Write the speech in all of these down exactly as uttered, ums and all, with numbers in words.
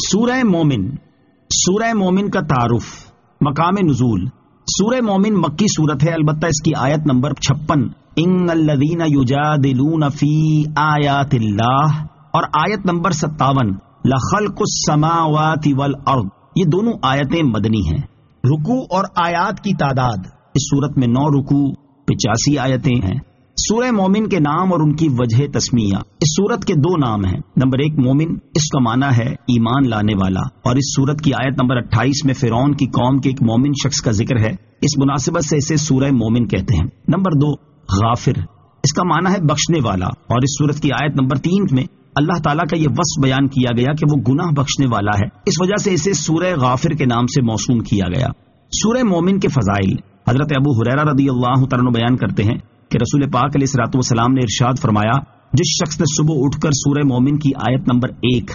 سورہ مومن. سورہ مومن کا تعارف. مقام نزول. سورہ مومن مکی صورت ہے، البتہ اس کی آیت نمبر چھپن ان الذین یجادلون فی آیات اللہ اور آیت نمبر ستاون لخلق السماوات والارض، یہ دونوں آیتیں مدنی ہیں. رکوع اور آیات کی تعداد اس صورت میں نو رکوع پچاسی آیتیں ہیں. سورہ مومن کے نام اور ان کی وجہ تسمیہ. اس سورت کے دو نام ہیں. نمبر ایک مومن، اس کا معنی ہے ایمان لانے والا، اور اس سورت کی آیت نمبر اٹھائیس میں فرعون کی قوم کے ایک مومن شخص کا ذکر ہے، اس مناسبت سے اسے سورہ مومن کہتے ہیں. نمبر دو غافر، اس کا معنی ہے بخشنے والا، اور اس سورت کی آیت نمبر تین میں اللہ تعالیٰ کا یہ وصف بیان کیا گیا کہ وہ گناہ بخشنے والا ہے، اس وجہ سے اسے سورہ غافر کے نام سے موسوم کیا گیا. سورہ مومن کے فضائل. حضرت ابو ہریرہ رضی اللہ تعالیٰ عنہ بیان کرتے ہیں کہ رسول پاک علیہ الصلوۃ والسلام نے ارشاد فرمایا، جس شخص نے صبح اٹھ کر سورہ مومن کی آیت نمبر ایک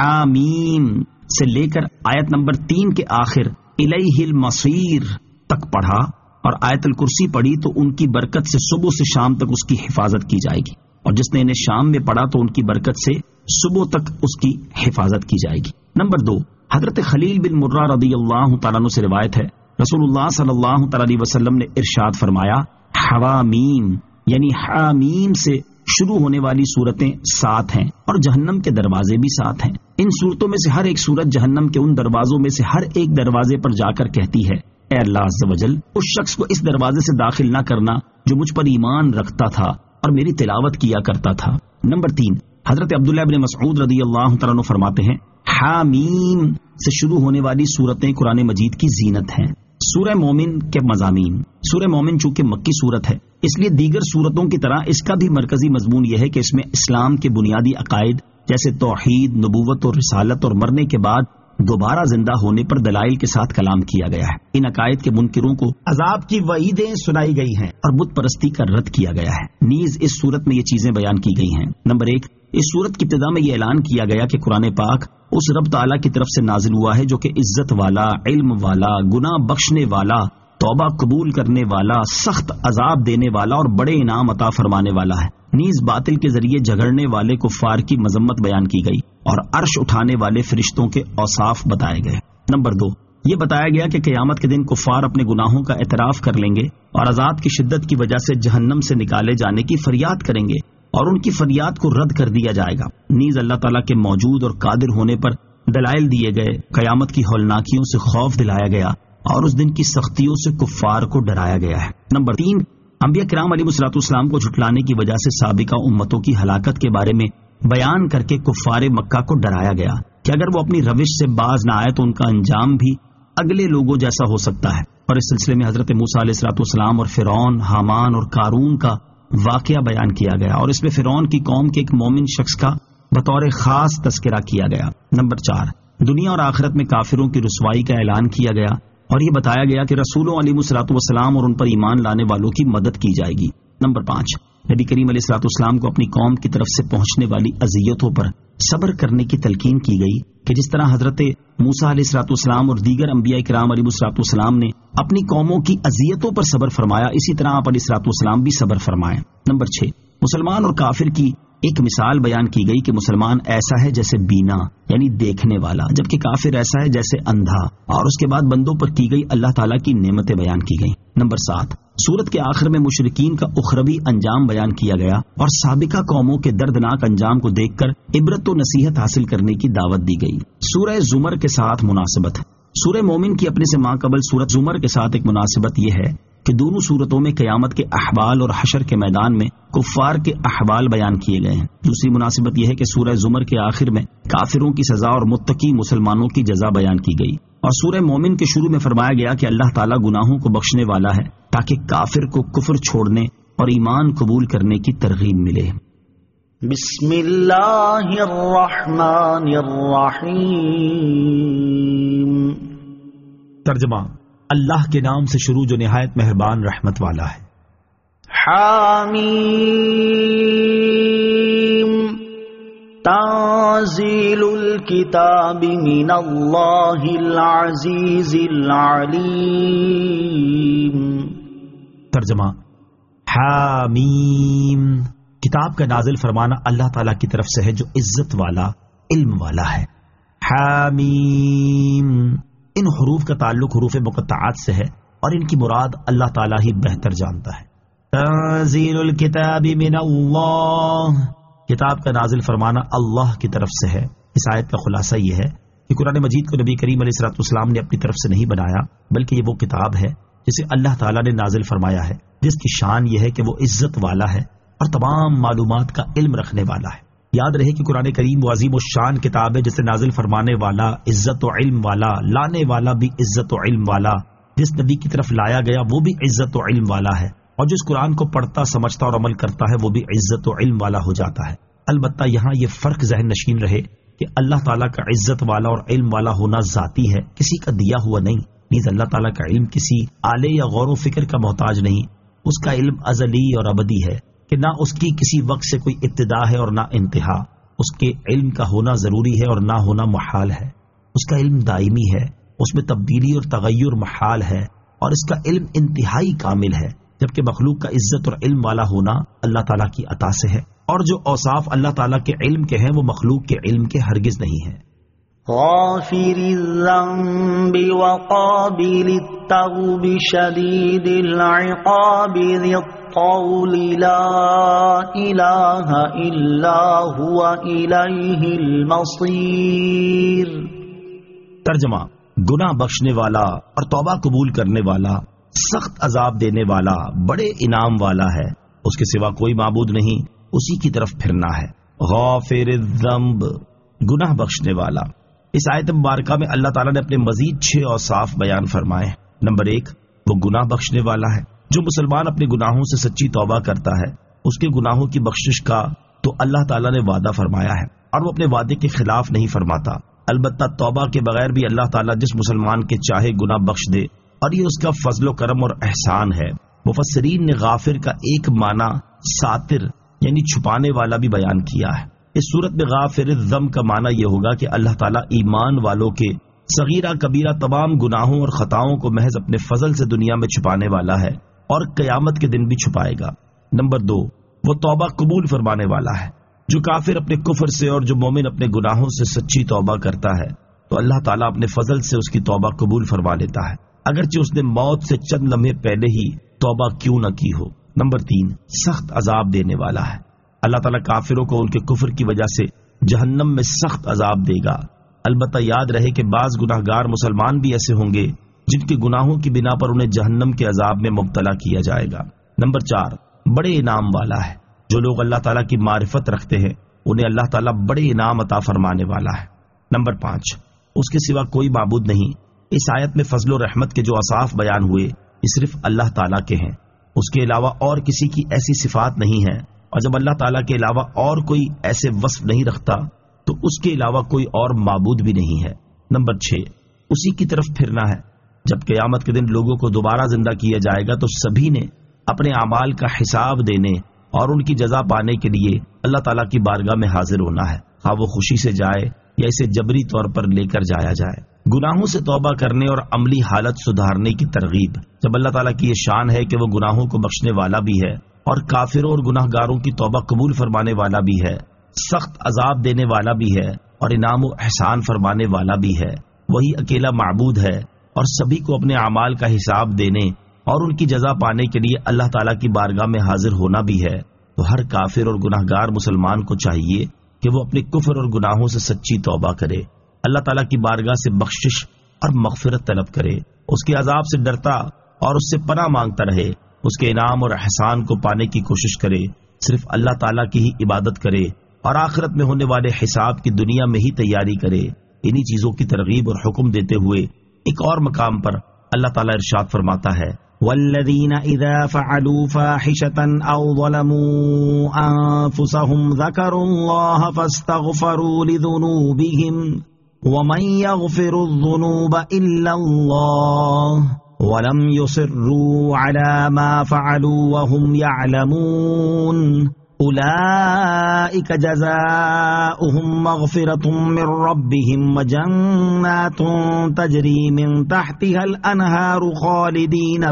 حامیم سے لے کر آیت نمبر تین کے آخر الیہ المصیر تک پڑھا اور آیت الکرسی پڑھی تو ان کی برکت سے صبح سے شام تک اس کی حفاظت کی جائے گی، اور جس نے انہیں شام میں پڑھا تو ان کی برکت سے صبح تک اس کی حفاظت کی جائے گی. نمبر دو حضرت خلیل بن مرہ رضی اللہ تعالیٰ عنہ سے روایت ہے، رسول اللہ صلی اللہ تعالیٰ علیہ وسلم نے ارشاد فرمایا، حوامیم یعنی حامیم سے شروع ہونے والی صورتیں سات ہیں اور جہنم کے دروازے بھی سات ہیں. ان صورتوں میں سے ہر ایک صورت جہنم کے ان دروازوں میں سے ہر ایک دروازے پر جا کر کہتی ہے، اے اللہ عز و جل، اس شخص کو اس دروازے سے داخل نہ کرنا جو مجھ پر ایمان رکھتا تھا اور میری تلاوت کیا کرتا تھا. نمبر تین حضرت عبداللہ بن مسعود رضی اللہ تعالیٰ عنہ فرماتے ہیں، حامیم سے شروع ہونے والی صورتیں قرآن مجید کی زینت ہیں. سورہ مومن کے مضامین. سورہ مومن چونکہ مکی صورت ہے، اس لیے دیگر صورتوں کی طرح اس کا بھی مرکزی مضمون یہ ہے کہ اس میں اسلام کے بنیادی عقائد جیسے توحید، نبوت اور رسالت اور مرنے کے بعد دوبارہ زندہ ہونے پر دلائل کے ساتھ کلام کیا گیا ہے. ان عقائد کے منکروں کو عذاب کی وعیدیں سنائی گئی ہیں اور بت پرستی کا رد کیا گیا ہے. نیز اس صورت میں یہ چیزیں بیان کی گئی ہیں. نمبر ایک، اس صورت کی ابتدا میں یہ اعلان کیا گیا کہ قرآن پاک اس رب تعالیٰ کی طرف سے نازل ہوا ہے جو کہ عزت والا، علم والا، گناہ بخشنے والا، توبہ قبول کرنے والا، سخت عذاب دینے والا اور بڑے انعام عطا فرمانے والا ہے. نیز باطل کے ذریعے جھگڑنے والے کفار کی مذمت بیان کی گئی اور عرش اٹھانے والے فرشتوں کے اوصاف بتائے گئے. نمبر دو، یہ بتایا گیا کہ قیامت کے دن کفار اپنے گناہوں کا اعتراف کر لیں گے اور عذاب کی شدت کی وجہ سے جہنم سے نکالے جانے کی فریاد کریں گے اور ان کی فریاد کو رد کر دیا جائے گا. نیز اللہ تعالیٰ کے موجود اور قادر ہونے پر دلائل دیے گئے، قیامت کی ہولناکیوں سے خوف دلایا گیا اور اس دن کی سختیوں سے کفار کو ڈرایا گیا ہے. نمبر تین، انبیاء کرام علیہ الصلوۃ والسلام کو جھٹلانے کی وجہ سے سابقہ امتوں کی ہلاکت کے بارے میں بیان کر کے کفار مکہ کو ڈرایا گیا کہ اگر وہ اپنی روش سے باز نہ آئے تو ان کا انجام بھی اگلے لوگوں جیسا ہو سکتا ہے. اور اس سلسلے میں حضرت موسیٰ علیہ الصلوۃ والسلام اور فرعون، حامان اور قارون کا واقعہ بیان کیا گیا اور اس میں فرعون کی قوم کے ایک مومن شخص کا بطور خاص تذکرہ کیا گیا. نمبر چار، دنیا اور آخرت میں کافروں کی رسوائی کا اعلان کیا گیا اور یہ بتایا گیا کہ رسولوں علیہ الصلوۃ والسلام اور ان پر ایمان لانے والوں کی مدد کی جائے گی. نمبر پانچ، نبی کریم علیہ الصلوۃ والسلام کو اپنی قوم کی طرف سے پہنچنے والی اذیتوں پر صبر کرنے کی تلقین کی گئی کہ جس طرح حضرت موسیٰ علیہ الصلوۃ والسلام اور دیگر انبیاء کرام علیہ الصلوۃ والسلام نے اپنی قوموں کی اذیتوں پر صبر فرمایا، اسی طرح آپ علیہ الصلوۃ والسلام بھی صبر فرمائیں. نمبر چھ، مسلمان اور کافر کی ایک مثال بیان کی گئی کہ مسلمان ایسا ہے جیسے بینا یعنی دیکھنے والا، جبکہ کافر ایسا ہے جیسے اندھا، اور اس کے بعد بندوں پر کی گئی اللہ تعالیٰ کی نعمتیں بیان کی گئیں. نمبر سات، سورت کے آخر میں مشرکین کا اخروی انجام بیان کیا گیا اور سابقہ قوموں کے دردناک انجام کو دیکھ کر عبرت و نصیحت حاصل کرنے کی دعوت دی گئی. سورہ زمر کے ساتھ مناسبت. سورہ مومن کی اپنے سے ماں قبل سورت زمر کے ساتھ ایک مناسبت یہ ہے کہ دونوں صورتوں میں قیامت کے احوال اور حشر کے میدان میں کفار کے احوال بیان کیے گئے ہیں. دوسری مناسبت یہ ہے کہ سورہ زمر کے آخر میں کافروں کی سزا اور متقی مسلمانوں کی جزا بیان کی گئی اور سورہ مومن کے شروع میں فرمایا گیا کہ اللہ تعالیٰ گناہوں کو بخشنے والا ہے تاکہ کافر کو کفر چھوڑنے اور ایمان قبول کرنے کی ترغیب ملے. بسم اللہ الرحمن الرحیم. ترجمہ، اللہ کے نام سے شروع جو نہایت مہربان رحمت والا ہے. حامیم تنزیل الکتاب من اللہ العزیز العلیم. ترجمہ، حامیم کتاب کا نازل فرمانا اللہ تعالیٰ کی طرف سے ہے جو عزت والا، علم والا ہے. حامیم. ان حروف کا تعلق حروف مقطعات سے ہے اور ان کی مراد اللہ تعالیٰ ہی بہتر جانتا ہے. تنزیل الکتاب من اللہ، کتاب کا نازل فرمانا اللہ کی طرف سے ہے. اس آیت کا خلاصہ یہ ہے کہ قرآن مجید کو نبی کریم علیہ الصلوۃ والسلام نے اپنی طرف سے نہیں بنایا، بلکہ یہ وہ کتاب ہے جسے اللہ تعالیٰ نے نازل فرمایا ہے، جس کی شان یہ ہے کہ وہ عزت والا ہے اور تمام معلومات کا علم رکھنے والا ہے. یاد رہے کہ قرآن کریم وہ عظیم الشان کتاب ہے جسے نازل فرمانے والا عزت و علم والا، لانے والا بھی عزت و علم والا، جس نبی کی طرف لایا گیا وہ بھی عزت و علم والا ہے، اور جس قرآن کو پڑھتا سمجھتا اور عمل کرتا ہے وہ بھی عزت و علم والا ہو جاتا ہے. البتہ یہاں یہ فرق ذہن نشین رہے کہ اللہ تعالیٰ کا عزت والا اور علم والا ہونا ذاتی ہے، کسی کا دیا ہوا نہیں. نیز اللہ تعالیٰ کا علم کسی آلے یا غور و فکر کا محتاج نہیں. اس کا علم ازلی اور ابدی ہے کہ نہ اس کی کسی وقت سے کوئی ابتدا ہے اور نہ انتہا. اس کے علم کا ہونا ضروری ہے اور نہ ہونا محال ہے. اس کا علم دائمی ہے، اس میں تبدیلی اور تغیر محال ہے، اور اس کا علم انتہائی کامل ہے، جبکہ مخلوق کا عزت اور علم والا ہونا اللہ تعالیٰ کی عطا سے ہے، اور جو اوصاف اللہ تعالیٰ کے علم کے ہیں وہ مخلوق کے علم کے ہرگز نہیں ہیں. غافر الذنب وقابل التوب شدید العقاب ذی الطول لا الہ الا هو الیہ المصیر. ترجمہ: گناہ بخشنے والا اور توبہ قبول کرنے والا، سخت عذاب دینے والا، بڑے انعام والا ہے، اس کے سوا کوئی معبود نہیں، اسی کی طرف پھرنا ہے. غافر الذنب، گناہ بخشنے والا. اس آیت مبارکہ میں اللہ تعالیٰ نے اپنے مزید چھ اوصاف بیان فرمائے. نمبر ایک، وہ گناہ بخشنے والا ہے. جو مسلمان اپنے گناہوں سے سچی توبہ کرتا ہے اس کے گناہوں کی بخشش کا تو اللہ تعالیٰ نے وعدہ فرمایا ہے اور وہ اپنے وعدے کے خلاف نہیں فرماتا. البتہ توبہ کے بغیر بھی اللہ تعالیٰ جس مسلمان کے چاہے گناہ بخش دے، اور یہ اس کا فضل و کرم اور احسان ہے. مفسرین نے غافر کا ایک معنی ساتر یعنی چھپانے والا بھی بیان کیا ہے. اس صورت میں غافر الذنب کا معنی یہ ہوگا کہ اللہ تعالیٰ ایمان والوں کے صغیرہ کبیرہ تمام گناہوں اور خطاؤں کو محض اپنے فضل سے دنیا میں چھپانے والا ہے اور قیامت کے دن بھی چھپائے گا. نمبر دو، وہ توبہ قبول فرمانے والا ہے. جو کافر اپنے کفر سے اور جو مومن اپنے گناہوں سے سچی توبہ کرتا ہے تو اللہ تعالیٰ اپنے فضل سے اس کی توبہ قبول فرما لیتا ہے، اگرچہ اس نے موت سے چند لمحے پہلے ہی توبہ کیوں نہ کی ہو. نمبر تین، سخت عذاب دینے والا ہے. اللہ تعالیٰ کافروں کو ان کے کفر کی وجہ سے جہنم میں سخت عذاب دے گا. البتہ یاد رہے کہ بعض گناہ گار مسلمان بھی ایسے ہوں گے جن کے گناہوں کی بنا پر انہیں جہنم کے عذاب میں مبتلا کیا جائے گا. نمبر چار، بڑے انعام والا ہے. جو لوگ اللہ تعالیٰ کی معرفت رکھتے ہیں انہیں اللہ تعالیٰ بڑے انعام عطا فرمانے والا ہے. نمبر پانچ، اس کے سوا کوئی معبود نہیں. اس آیت میں فضل و رحمت کے جو اوصاف بیان ہوئے یہ صرف اللہ تعالیٰ کے ہیں، اس کے علاوہ اور کسی کی ایسی صفات نہیں ہے، اور جب اللہ تعالیٰ کے علاوہ اور کوئی ایسے وصف نہیں رکھتا تو اس کے علاوہ کوئی اور معبود بھی نہیں ہے. نمبر چھ، اسی کی طرف پھرنا ہے. جب قیامت کے دن لوگوں کو دوبارہ زندہ کیا جائے گا تو سبھی نے اپنے اعمال کا حساب دینے اور ان کی جزا پانے کے لیے اللہ تعالیٰ کی بارگاہ میں حاضر ہونا ہے، خواہ وہ خوشی سے جائے یا اسے جبری طور پر لے کر جایا جائے. گناہوں سے توبہ کرنے اور عملی حالت سدھارنے کی ترغیب. جب اللہ تعالیٰ کی یہ شان ہے کہ وہ گناہوں کو بخشنے والا بھی ہے اور کافروں اور گناہ گاروں کی توبہ قبول فرمانے والا بھی ہے، سخت عذاب دینے والا بھی ہے اور انعام و احسان فرمانے والا بھی ہے، وہی اکیلا معبود ہے اور سبھی کو اپنے اعمال کا حساب دینے اور ان کی جزا پانے کے لیے اللہ تعالیٰ کی بارگاہ میں حاضر ہونا بھی ہے، تو ہر کافر اور گناہ گار مسلمان کو چاہیے کہ وہ اپنے کفر اور گناہوں سے سچی توبہ کرے، اللہ تعالیٰ کی بارگاہ سے بخشش اور مغفرت طلب کرے، اس کے عذاب سے ڈرتا اور اس سے پناہ مانگتا رہے، اس کے انعام اور احسان کو پانے کی کوشش کرے، صرف اللہ تعالیٰ کی ہی عبادت کرے اور آخرت میں ہونے والے حساب کی دنیا میں ہی تیاری کرے. انہی چیزوں کی ترغیب اور حکم دیتے ہوئے ایک اور مقام پر اللہ تعالیٰ ارشاد فرماتا ہے، والذین اذا فعلوا فاحشة او ظلموا انفسهم ذکروا اللہ فاستغفروا لذنوبهم ومن يغفر الذنوب الا اللہ ولم يصروا على ما فعلوا وهم يعلمون اولئك جزاؤهم مغفرة من ربهم وجنات تجري من تحتها الانهار خالدين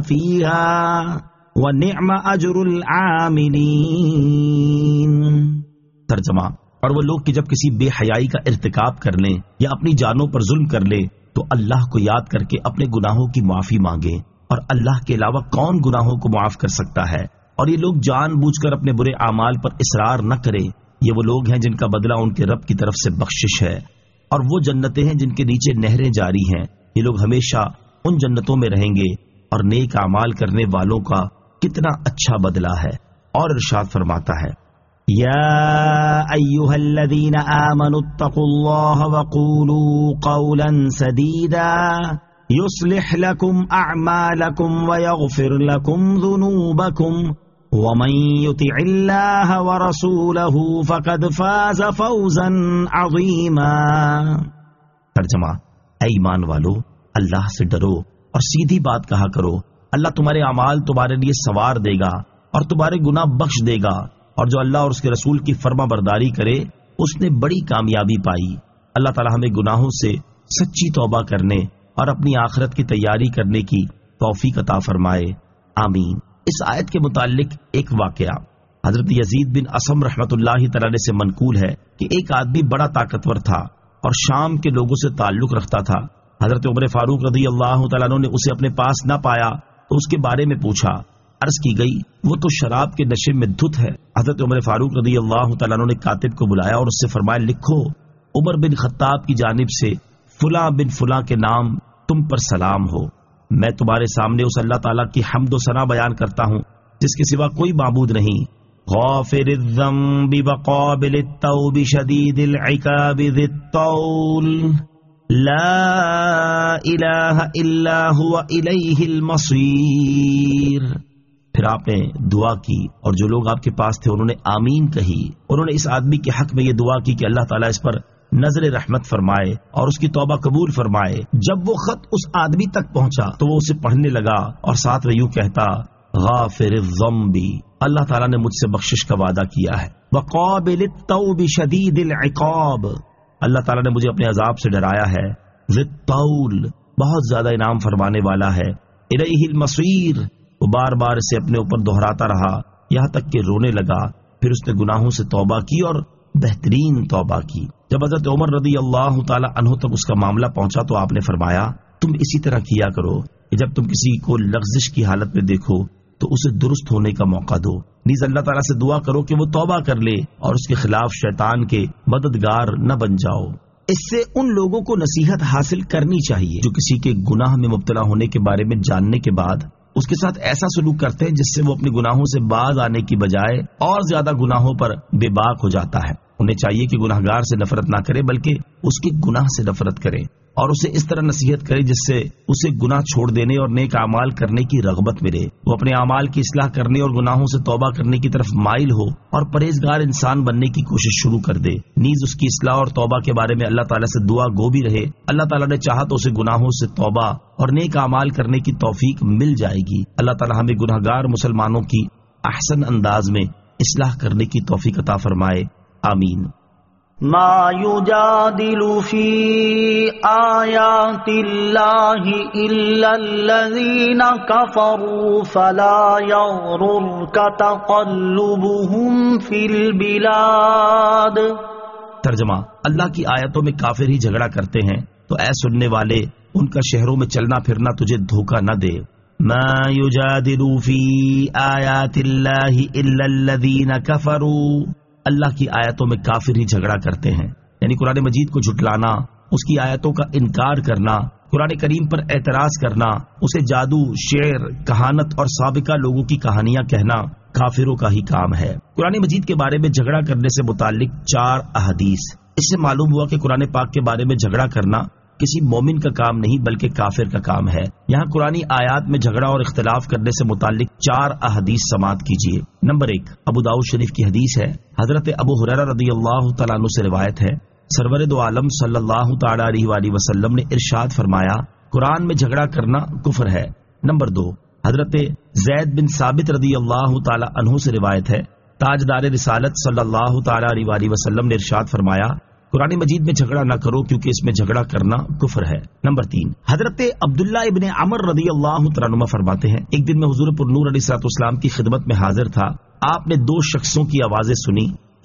فيها ونعم اجر العاملين. ترجمہ: اور وہ لوگ کہ جب کسی بے حیائی کا ارتکاب کر لیں یا اپنی جانوں پر ظلم کر لیں تو اللہ کو یاد کر کے اپنے گناہوں کی معافی مانگیں، اور اللہ کے علاوہ کون گناہوں کو معاف کر سکتا ہے۔ اور یہ لوگ جان بوجھ کر اپنے برے اعمال پر اصرار نہ کریں، یہ وہ لوگ ہیں جن کا بدلہ ان کے رب کی طرف سے بخشش ہے، اور وہ جنتیں ہیں جن کے نیچے نہریں جاری ہیں، یہ لوگ ہمیشہ ان جنتوں میں رہیں گے، اور نیک اعمال کرنے والوں کا کتنا اچھا بدلہ ہے۔ اور ارشاد فرماتا ہے، یا ایھا الذین آمنوا اتقوا اللہ وقولوا قولا سدیدا یصلح لکم اعمالکم ویغفر لکم ذنوبکم ومن یطع اللہ ورسولہ فقد فاز فوزا عظیما۔ ترجمہ، اے ایمان والو، اللہ سے ڈرو اور سیدھی بات کہا کرو، اللہ تمہارے اعمال تمہارے لیے سوار دے گا اور تمہارے گناہ بخش دے گا، اور جو اللہ اور اس کے رسول کی فرما برداری کرے اس نے بڑی کامیابی پائی۔ اللہ تعالی ہمیں گناہوں سے سچی توبہ کرنے اور اپنی آخرت کی تیاری کرنے کی توفیق عطا فرمائے، آمین۔ اس آیت کے متعلق ایک واقعہ حضرت یزید بن اسم رحمت اللہ تعالی سے منقول ہے کہ ایک آدمی بڑا طاقتور تھا اور شام کے لوگوں سے تعلق رکھتا تھا۔ حضرت عمر فاروق رضی اللہ تعالیٰ عنہ نے اسے اپنے پاس نہ پایا تو اس کے بارے میں پوچھا، عرض کی گئی وہ تو شراب کے نشے میں دھت ہے۔ حضرت عمر فاروق رضی اللہ تعالیٰ عنہ نے کاتب کو بلایا اور اس سے فرمایا، لکھو عمر بن خطاب کی جانب سے فلاں بن فلاں کے نام تم پر سلام ہو، میں تمہارے سامنے اس اللہ تعالیٰ کی حمد و ثنا بیان کرتا ہوں جس کے سوا کوئی معبود نہیں، غافر الذنب وقابل التوب شدید العقاب ذی الطول لا الہ الا هو الیہ المصیر۔ پھر آپ نے دعا کی اور جو لوگ آپ کے پاس تھے انہوں نے آمین کہی۔ انہوں نے اس آدمی کے حق میں یہ دعا کی کہ اللہ تعالیٰ اس پر نظر رحمت فرمائے اور اس کی توبہ قبول فرمائے۔ جب وہ خط اس آدمی تک پہنچا تو وہ اسے پڑھنے لگا اور ساتھ میں یوں کہتا، غافر الذنب، اللہ تعالیٰ نے مجھ سے بخشش کا وعدہ کیا ہے، وقابل التوب شدید العقاب، اللہ تعالیٰ نے مجھے اپنے عذاب سے ڈرایا ہے، ذی الطول، بہت زیادہ انعام فرمانے والا ہے، الیہ المصیر، وہ بار بار اسے اپنے اوپر دہراتا رہا یہاں تک کہ رونے لگا۔ پھر اس نے گناہوں سے توبہ کی اور بہترین توبہ کی۔ جب حضرت عمر رضی اللہ تعالی عنہ تک اس کا معاملہ پہنچا تو آپ نے فرمایا، تم اسی طرح کیا کرو کہ جب تم کسی کو لغزش کی حالت میں دیکھو تو اسے درست ہونے کا موقع دو، نیز اللہ تعالیٰ سے دعا کرو کہ وہ توبہ کر لے اور اس کے خلاف شیطان کے مددگار نہ بن جاؤ۔ اس سے ان لوگوں کو نصیحت حاصل کرنی چاہیے جو کسی کے گناہ میں مبتلا ہونے کے بارے میں جاننے کے بعد اس کے ساتھ ایسا سلوک کرتے ہیں جس سے وہ اپنے گناہوں سے باز آنے کی بجائے اور زیادہ گناہوں پر بے باک ہو جاتا ہے۔ انہیں چاہیے کہ گناہگار سے نفرت نہ کرے بلکہ اس کے گناہ سے نفرت کرے اور اسے اس طرح نصیحت کرے جس سے اسے گناہ چھوڑ دینے اور نیک اعمال کرنے کی رغبت ملے، وہ اپنے اعمال کی اصلاح کرنے اور گناہوں سے توبہ کرنے کی طرف مائل ہو اور پرہیزگار انسان بننے کی کوشش شروع کر دے، نیز اس کی اصلاح اور توبہ کے بارے میں اللہ تعالیٰ سے دعا گو بھی رہے۔ اللہ تعالیٰ نے چاہا تو اسے گناہوں سے توبہ اور نیک اعمال کرنے کی توفیق مل جائے گی۔ اللہ تعالیٰ ہمیں گناہگار مسلمانوں کی احسن انداز میں اصلاح کرنے کی توفیق عطا فرمائے، آمین۔ ما يجادل في آيات الله إلا الذين كفروا فلا يغررك تقلبهم في البلاد۔ ترجمہ، اللہ کی آیتوں میں کافر ہی جھگڑا کرتے ہیں تو اے سننے والے ان کا شہروں میں چلنا پھرنا تجھے دھوکہ نہ دے۔ ما يجادل في آيات الله إلا الذين كفروا، اللہ کی آیتوں میں کافر ہی جھگڑا کرتے ہیں، یعنی قرآن مجید کو جھٹلانا، اس کی آیتوں کا انکار کرنا، قرآن کریم پر اعتراض کرنا، اسے جادو، شعر، کہانت اور سابقہ لوگوں کی کہانیاں کہنا کافروں کا ہی کام ہے۔ قرآن مجید کے بارے میں جھگڑا کرنے سے متعلق چار احادیث، اس سے معلوم ہوا کہ قرآن پاک کے بارے میں جھگڑا کرنا کسی مومن کا کام نہیں بلکہ کافر کا کام ہے۔ یہاں قرآنی آیات میں جھگڑا اور اختلاف کرنے سے متعلق چار احادیث سماعت کیجیے۔ نمبر ایک، ابو داؤد شریف کی حدیث ہے، حضرت ابو ہریرہ رضی اللہ تعالیٰ عنہ سے روایت ہے، سرور دو عالم صلی اللہ تعالیٰ علیہ وآلہ وسلم نے ارشاد فرمایا، قرآن میں جھگڑا کرنا کفر ہے۔ نمبر دو، حضرت زید بن ثابت رضی اللہ تعالیٰ عنہ سے روایت ہے، تاجدار رسالت صلی اللہ تعالیٰ علیہ وآلہ وسلم نے ارشاد فرمایا، قرآن مجید میں جھگڑا نہ کرو کیونکہ اس میں جھگڑا کرنا کفر ہے۔ نمبر تین، حضرت عبداللہ ابن عمر رضی اللہ تعالیٰ عنہ فرماتے ہیں، ایک دن میں حضور پر نور علیہ الصلوۃ والسلام کی خدمت میں حاضر تھا، آپ نے دو شخصوں کی آوازیں سنی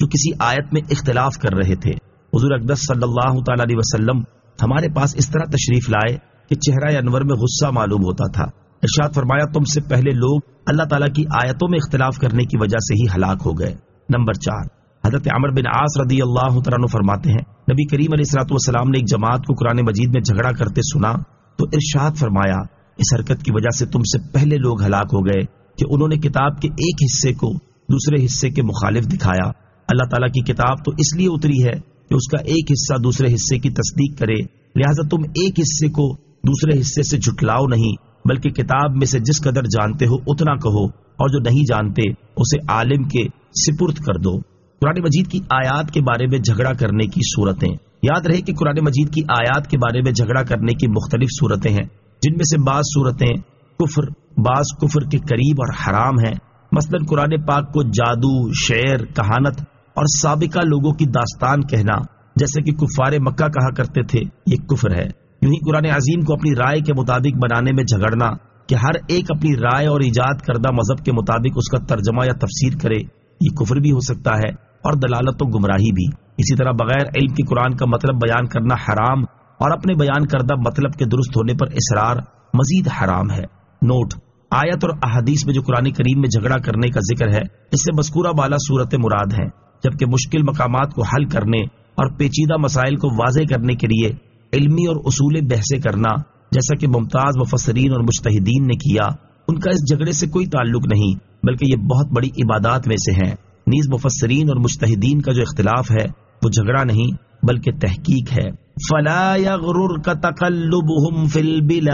جو کسی آیت میں اختلاف کر رہے تھے۔ حضور اقدس صلی اللہ تعالی علیہ وسلم ہمارے پاس اس طرح تشریف لائے کہ چہرہ انور میں غصہ معلوم ہوتا تھا۔ ارشاد فرمایا تم سے پہلے لوگ اللہ تعالیٰ کی آیتوں میں اختلاف کرنے کی وجہ سے ہی ہلاک ہو گئے۔ نمبر چار، حضرت عمر بن عاص رضی اللہ تعالیٰ عنہ فرماتے ہیں نبی کریم علیہ الصلوۃ والسلام نے ایک جماعت کو قرآن مجید میں جھگڑا کرتے سنا تو ارشاد فرمایا اس حرکت کی وجہ سے تم سے پہلے لوگ ہلاک ہو گئے کہ انہوں نے کتاب کے ایک حصے کو دوسرے حصے کے مخالف دکھایا۔ اللہ تعالیٰ کی کتاب تو اس لیے اتری ہے کہ اس کا ایک حصہ دوسرے حصے کی تصدیق کرے، لہذا تم ایک حصے کو دوسرے حصے سے جھٹلاؤ نہیں، بلکہ کتاب میں سے جس قدر جانتے ہو اتنا کہو، اور جو نہیں جانتے اسے عالم کے سپرد کر دو۔ قرآن مجید کی آیات کے بارے میں جھگڑا کرنے کی صورتیں، یاد رہے کہ قرآن مجید کی آیات کے بارے میں جھگڑا کرنے کی مختلف صورتیں ہیں، جن میں سے بعض صورتیں کفر، بعض کفر کے قریب اور حرام ہیں۔ مثلا قرآن پاک کو جادو، شعر، کہانت اور سابقہ لوگوں کی داستان کہنا، جیسے کہ کفار مکہ کہا کرتے تھے، یہ کفر ہے۔ یوں ہی قرآن عظیم کو اپنی رائے کے مطابق بنانے میں جھگڑنا کہ ہر ایک اپنی رائے اور ایجاد کردہ مذہب کے مطابق اس کا ترجمہ یا تفسیر کرے، یہ کفر بھی ہو سکتا ہے اور دلالت و گمراہی بھی۔ اسی طرح بغیر علم کی قرآن کا مطلب بیان کرنا حرام اور اپنے بیان کردہ مطلب کے درست ہونے پر اصرار مزید حرام ہے۔ نوٹ: آیت اور احادیث میں جو قرآن کریم میں جھگڑا کرنے کا ذکر ہے اس سے مذکورہ بالا صورت مراد ہیں، جبکہ مشکل مقامات کو حل کرنے اور پیچیدہ مسائل کو واضح کرنے کے لیے علمی اور اصول بحثیں کرنا، جیسا کہ ممتاز مفسرین اور مجتہدین نے کیا، ان کا اس جھگڑے سے کوئی تعلق نہیں، بلکہ یہ بہت بڑی عبادات میں سے ہیں۔ نیز مفسرین اور مجتہدین کا جو اختلاف ہے وہ جھگڑا نہیں بلکہ تحقیق ہے۔ فلا یغررک تقلبهم فی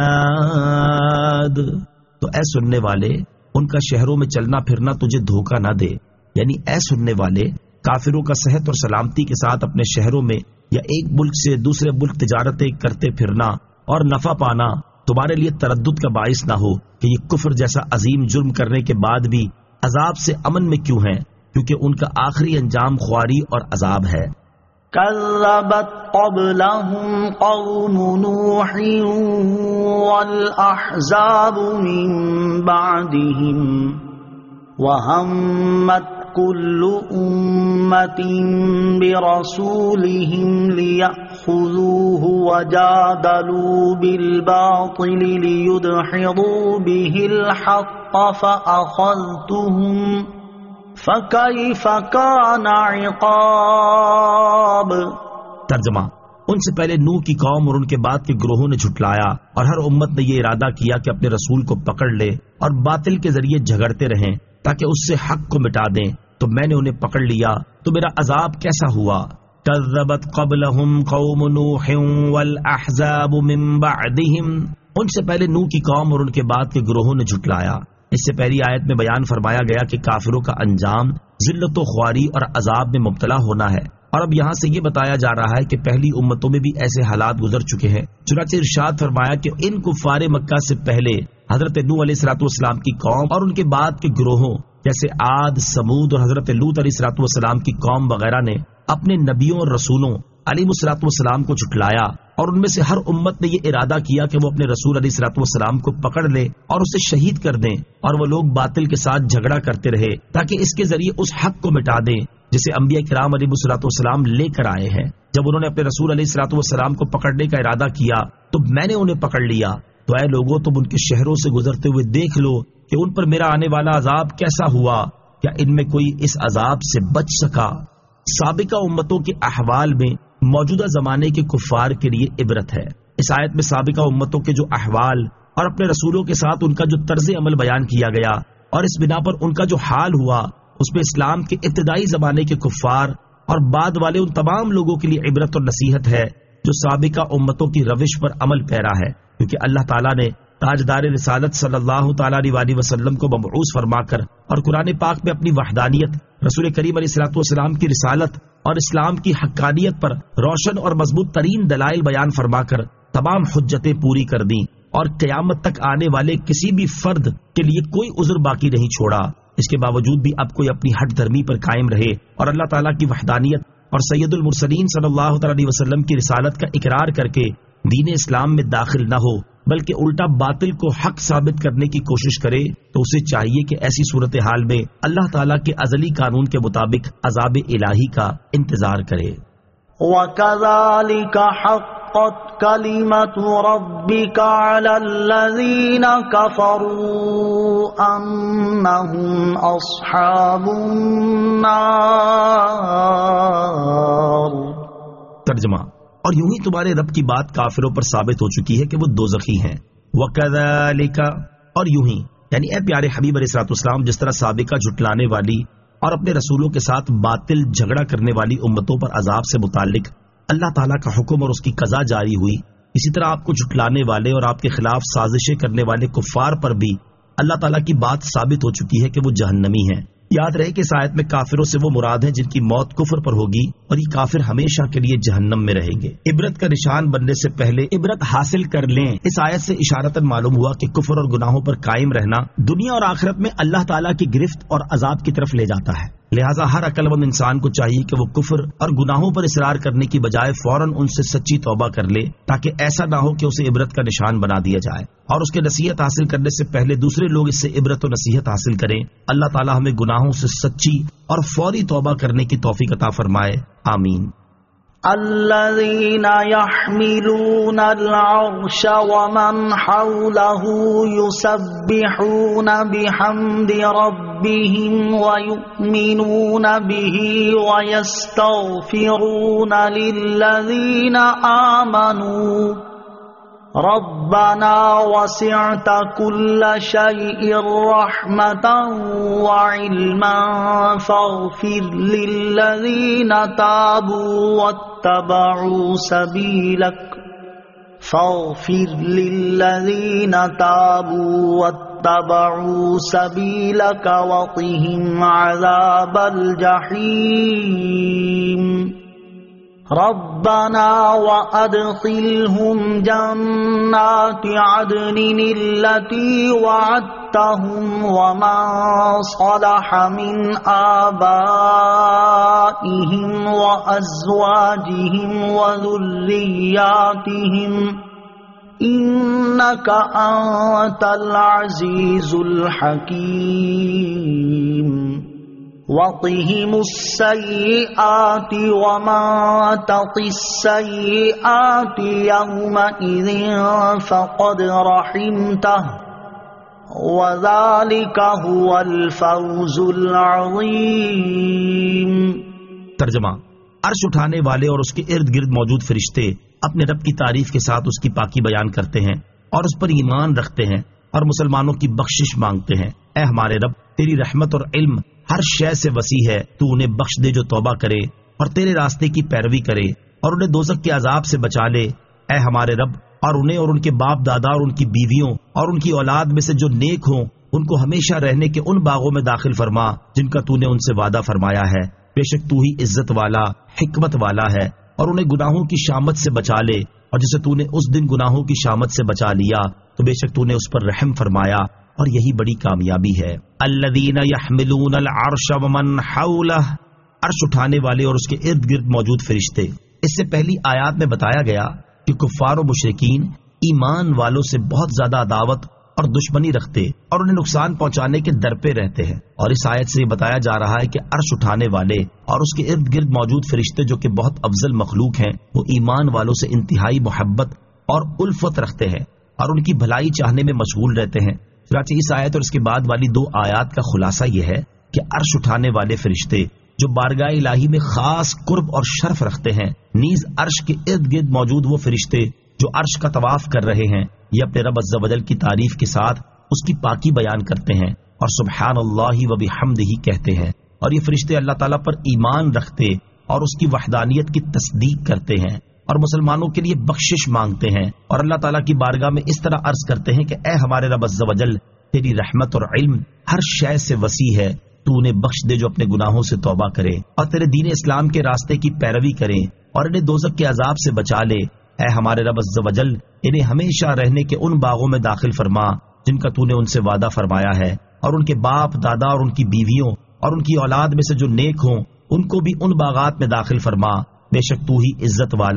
البلاد، تو اے سننے والے ان کا شہروں میں چلنا پھرنا تجھے دھوکہ نہ دے، یعنی اے سننے والے کافروں کا صحت اور سلامتی کے ساتھ اپنے شہروں میں یا ایک ملک سے دوسرے ملک تجارتیں کرتے پھرنا اور نفع پانا تمہارے لیے تردد کا باعث نہ ہو کہ یہ کفر جیسا عظیم جرم کرنے کے بعد بھی عذاب سے امن میں کیوں ہیں، کیونکہ ان کا آخری انجام خواری اور عذاب ہے۔ كذبت قبلهم قوم نوح والأحزاب من بعدهم وهمت كل أمة برسولهم ليأخذوه وجادلوا بالباطل ليدحضوا به الحق فأخذتهم فَكَيْفَ كَانَ عِقَابِ۔ ترجمہ: ان سے پہلے نوح کی قوم اور ان کے بعد کے گروہوں نے جھٹلایا، اور ہر امت نے یہ ارادہ کیا کہ اپنے رسول کو پکڑ لے اور باطل کے ذریعے جھگڑتے رہیں تاکہ اس سے حق کو مٹا دیں، تو میں نے انہیں پکڑ لیا، تو میرا عذاب کیسا ہوا۔ کذبت قبلہم قوم نوح والاحزاب من بعدہم، ان سے پہلے نوح کی قوم اور ان کے بعد کے گروہوں نے جھٹلایا۔ اس سے پہلی آیت میں بیان فرمایا گیا کہ کافروں کا انجام ذلت و خواری اور عذاب میں مبتلا ہونا ہے، اور اب یہاں سے یہ بتایا جا رہا ہے کہ پہلی امتوں میں بھی ایسے حالات گزر چکے ہیں۔ چنانچہ ارشاد فرمایا کہ ان کفار مکہ سے پہلے حضرت نوح علیہ الصلوۃ والسلام کی قوم اور ان کے بعد کے گروہوں جیسے عاد، سمود اور حضرت لوط علیہ الصلوۃ والسلام کی قوم وغیرہ نے اپنے نبیوں اور رسولوں علیہ الصلوۃ والسلام کو جھٹلایا، اور ان میں سے ہر امت نے یہ ارادہ کیا کہ وہ اپنے رسول علیہ الصلوۃ والسلام کو پکڑ لے اور اسے شہید کر دیں، اور وہ لوگ باطل کے ساتھ جھگڑا کرتے رہے تاکہ اس کے ذریعے اس حق کو مٹا دیں جسے انبیاء کرام علیہ الصلوۃ والسلام لے کر آئے ہیں۔ جب انہوں نے اپنے رسول علیہ الصلوۃ والسلام کو پکڑنے کا ارادہ کیا تو میں نے انہیں پکڑ لیا، تو اے لوگوں تم ان کے شہروں سے گزرتے ہوئے دیکھ لو کہ ان پر میرا آنے والا عذاب کیسا ہوا، کیا ان میں کوئی اس عذاب سے بچ سکا۔ سابقہ امتوں کے احوال میں موجودہ زمانے کے کفار کے لیے عبرت ہے۔ اس آیت میں سابقہ امتوں کے جو احوال اور اپنے رسولوں کے ساتھ ان کا جو طرز عمل بیان کیا گیا اور اس بنا پر ان کا جو حال ہوا، اس میں اسلام کے ابتدائی زمانے کے کفار اور بعد والے ان تمام لوگوں کے لیے عبرت اور نصیحت ہے جو سابقہ امتوں کی روش پر عمل پیرا ہے، کیونکہ اللہ تعالیٰ نے تاجدار رسالت صلی اللہ تعالیٰ علیہ وسلم کو مبعوث فرما کر اور قرآن پاک میں اپنی وحدانیت، رسول کریم علیہ الصلوۃ والسلام کی رسالت اور اسلام کی حقانیت پر روشن اور مضبوط ترین دلائل بیان فرما کر تمام حجتیں پوری کر دیں، اور قیامت تک آنے والے کسی بھی فرد کے لیے کوئی عذر باقی نہیں چھوڑا۔ اس کے باوجود بھی اب کوئی اپنی ہٹ دھرمی پر قائم رہے اور اللہ تعالیٰ کی وحدانیت اور سید المرسلین صلی اللہ تعالیٰ علیہ وسلم کی رسالت کا اقرار کر کے دین اسلام میں داخل نہ ہو، بلکہ الٹا باطل کو حق ثابت کرنے کی کوشش کرے تو اسے چاہیے کہ ایسی صورتحال میں اللہ تعالیٰ کے ازلی قانون کے مطابق عذاب الہی کا انتظار کرے۔ وَكَذَلِكَ حَقَّتْ كَلِمَةُ رَبِّكَ عَلَى الَّذِينَ كَفَرُوا أَنَّهُمْ أَصْحَابُ النَّارِ۔ ترجمہ، اور یوں ہی تمہارے رب کی بات کافروں پر ثابت ہو چکی ہے کہ وہ دوزخی ہیں۔ وَكَذَلِكَ، اور یوں ہی، یعنی اے پیارے حبیب علیہ الصلوۃ والسلام، جس طرح سابقہ جھٹلانے والی اور اپنے رسولوں کے ساتھ باطل جھگڑا کرنے والی امتوں پر عذاب سے متعلق اللہ تعالیٰ کا حکم اور اس کی قضا جاری ہوئی، اسی طرح آپ کو جھٹلانے والے اور آپ کے خلاف سازشیں کرنے والے کفار پر بھی اللہ تعالیٰ کی بات ثابت ہو چکی ہے کہ وہ جہنمی ہیں۔ یاد رہے کہ اس آیت میں کافروں سے وہ مراد ہیں جن کی موت کفر پر ہوگی اور یہ کافر ہمیشہ کے لیے جہنم میں رہیں گے۔ عبرت کا نشان بننے سے پہلے عبرت حاصل کر لیں۔ اس آیت سے اشارتاً معلوم ہوا کہ کفر اور گناہوں پر قائم رہنا دنیا اور آخرت میں اللہ تعالیٰ کی گرفت اور عذاب کی طرف لے جاتا ہے، لہٰذا ہر عقل مند انسان کو چاہیے کہ وہ کفر اور گناہوں پر اصرار کرنے کی بجائے فوراً ان سے سچی توبہ کر لے، تاکہ ایسا نہ ہو کہ اسے عبرت کا نشان بنا دیا جائے اور اس کے نصیحت حاصل کرنے سے پہلے دوسرے لوگ اس سے عبرت و نصیحت حاصل کریں۔ اللہ تعالیٰ ہمیں گناہوں سے سچی اور فوری توبہ کرنے کی توفیق عطا فرمائے، آمین۔ الذين يحملون العرش ومن حوله يسبحون بحمد ربهم ويؤمنون به ويستغفرون للذين آمنوا ربنا وسعت كل شيء رحمة وعلما فاغفر للذين تابوا واتبعوا سبيلك فاغفر للذين تابوا واتبعوا سبيلك وقهم عذاب الجحيم ربنا وأدخلهم جنات عدن التي وعدتهم ومن صلح من آبائهم وأزواجهم وذرياتهم إنك أنت العزيز الحكيم وقهم السيئات ومن تق السيئات يومئذ فقد رحمته وذلك هو الفوز العظيم۔ ترجمہ، عرش اٹھانے والے اور اس کے ارد گرد موجود فرشتے اپنے رب کی تعریف کے ساتھ اس کی پاکی بیان کرتے ہیں اور اس پر ایمان رکھتے ہیں اور مسلمانوں کی بخشش مانگتے ہیں۔ اے ہمارے رب، تیری رحمت اور علم ہر شے سے وسیع ہے، تو انہیں بخش دے جو توبہ کرے اور تیرے راستے کی پیروی کرے اور انہیں دوزخ کے عذاب سے بچا لے۔ اے ہمارے رب، اور انہیں اور ان کے باپ دادا اور ان کی بیویوں اور ان کی اولاد میں سے جو نیک ہوں ان کو ہمیشہ رہنے کے ان باغوں میں داخل فرما جن کا تو نے ان سے وعدہ فرمایا ہے۔ بے شک تو ہی عزت والا حکمت والا ہے، اور انہیں گناہوں کی شامت سے بچا لے، اور جسے تو نے اس دن گناہوں کی شامت سے بچا لیا تو بے شک تو نے اس پر رحم فرمایا، اور یہی بڑی کامیابی ہے۔ الذین یحملون العرش ومن حولہ، عرش اٹھانے والے اور اس کے ارد گرد موجود فرشتے۔ اس سے پہلی آیات میں بتایا گیا کہ کفار و مشرکین ایمان والوں سے بہت زیادہ عداوت اور دشمنی رکھتے اور انہیں نقصان پہنچانے کے در پہ رہتے ہیں، اور اس آیت سے یہ بتایا جا رہا ہے کہ عرش اٹھانے والے اور اس کے ارد گرد موجود فرشتے جو کہ بہت افضل مخلوق ہیں، وہ ایمان والوں سے انتہائی محبت اور الفت رکھتے ہیں اور ان کی بھلائی چاہنے میں مشغول رہتے ہیں۔ چنانچہ اس آیت اور اس کے بعد والی دو آیات کا خلاصہ یہ ہے کہ عرش اٹھانے والے فرشتے جو بارگاہ الہی میں خاص قرب اور شرف رکھتے ہیں، نیز عرش کے ارد گرد موجود وہ فرشتے جو عرش کا طواف کر رہے ہیں، یہ اپنے رب عز و جل کی تعریف کے ساتھ اس کی پاکی بیان کرتے ہیں اور سبحان اللہ و بحمدہ کہتے ہیں، اور یہ فرشتے اللہ تعالیٰ پر ایمان رکھتے اور اس کی وحدانیت کی تصدیق کرتے ہیں اور مسلمانوں کے لیے بخشش مانگتے ہیں، اور اللہ تعالیٰ کی بارگاہ میں اس طرح عرض کرتے ہیں کہ اے ہمارے رب عز و جل، تیری رحمت اور علم ہر شے سے وسیع ہے، تو انہیں بخش دے جو اپنے گناہوں سے توبہ کرے اور تیرے دین اسلام کے راستے کی پیروی کریں اور انہیں دوزخ کے عذاب سے بچا لے۔ اے ہمارے رب عز و جل، انہیں ہمیشہ رہنے کے ان باغوں میں داخل فرما جن کا تو نے ان سے وعدہ فرمایا ہے، اور ان کے باپ دادا اور ان کی بیویوں اور ان کی اولاد میں سے جو نیک ہوں ان کو بھی ان باغات میں داخل فرما۔ بے شک تو ہی عزت والا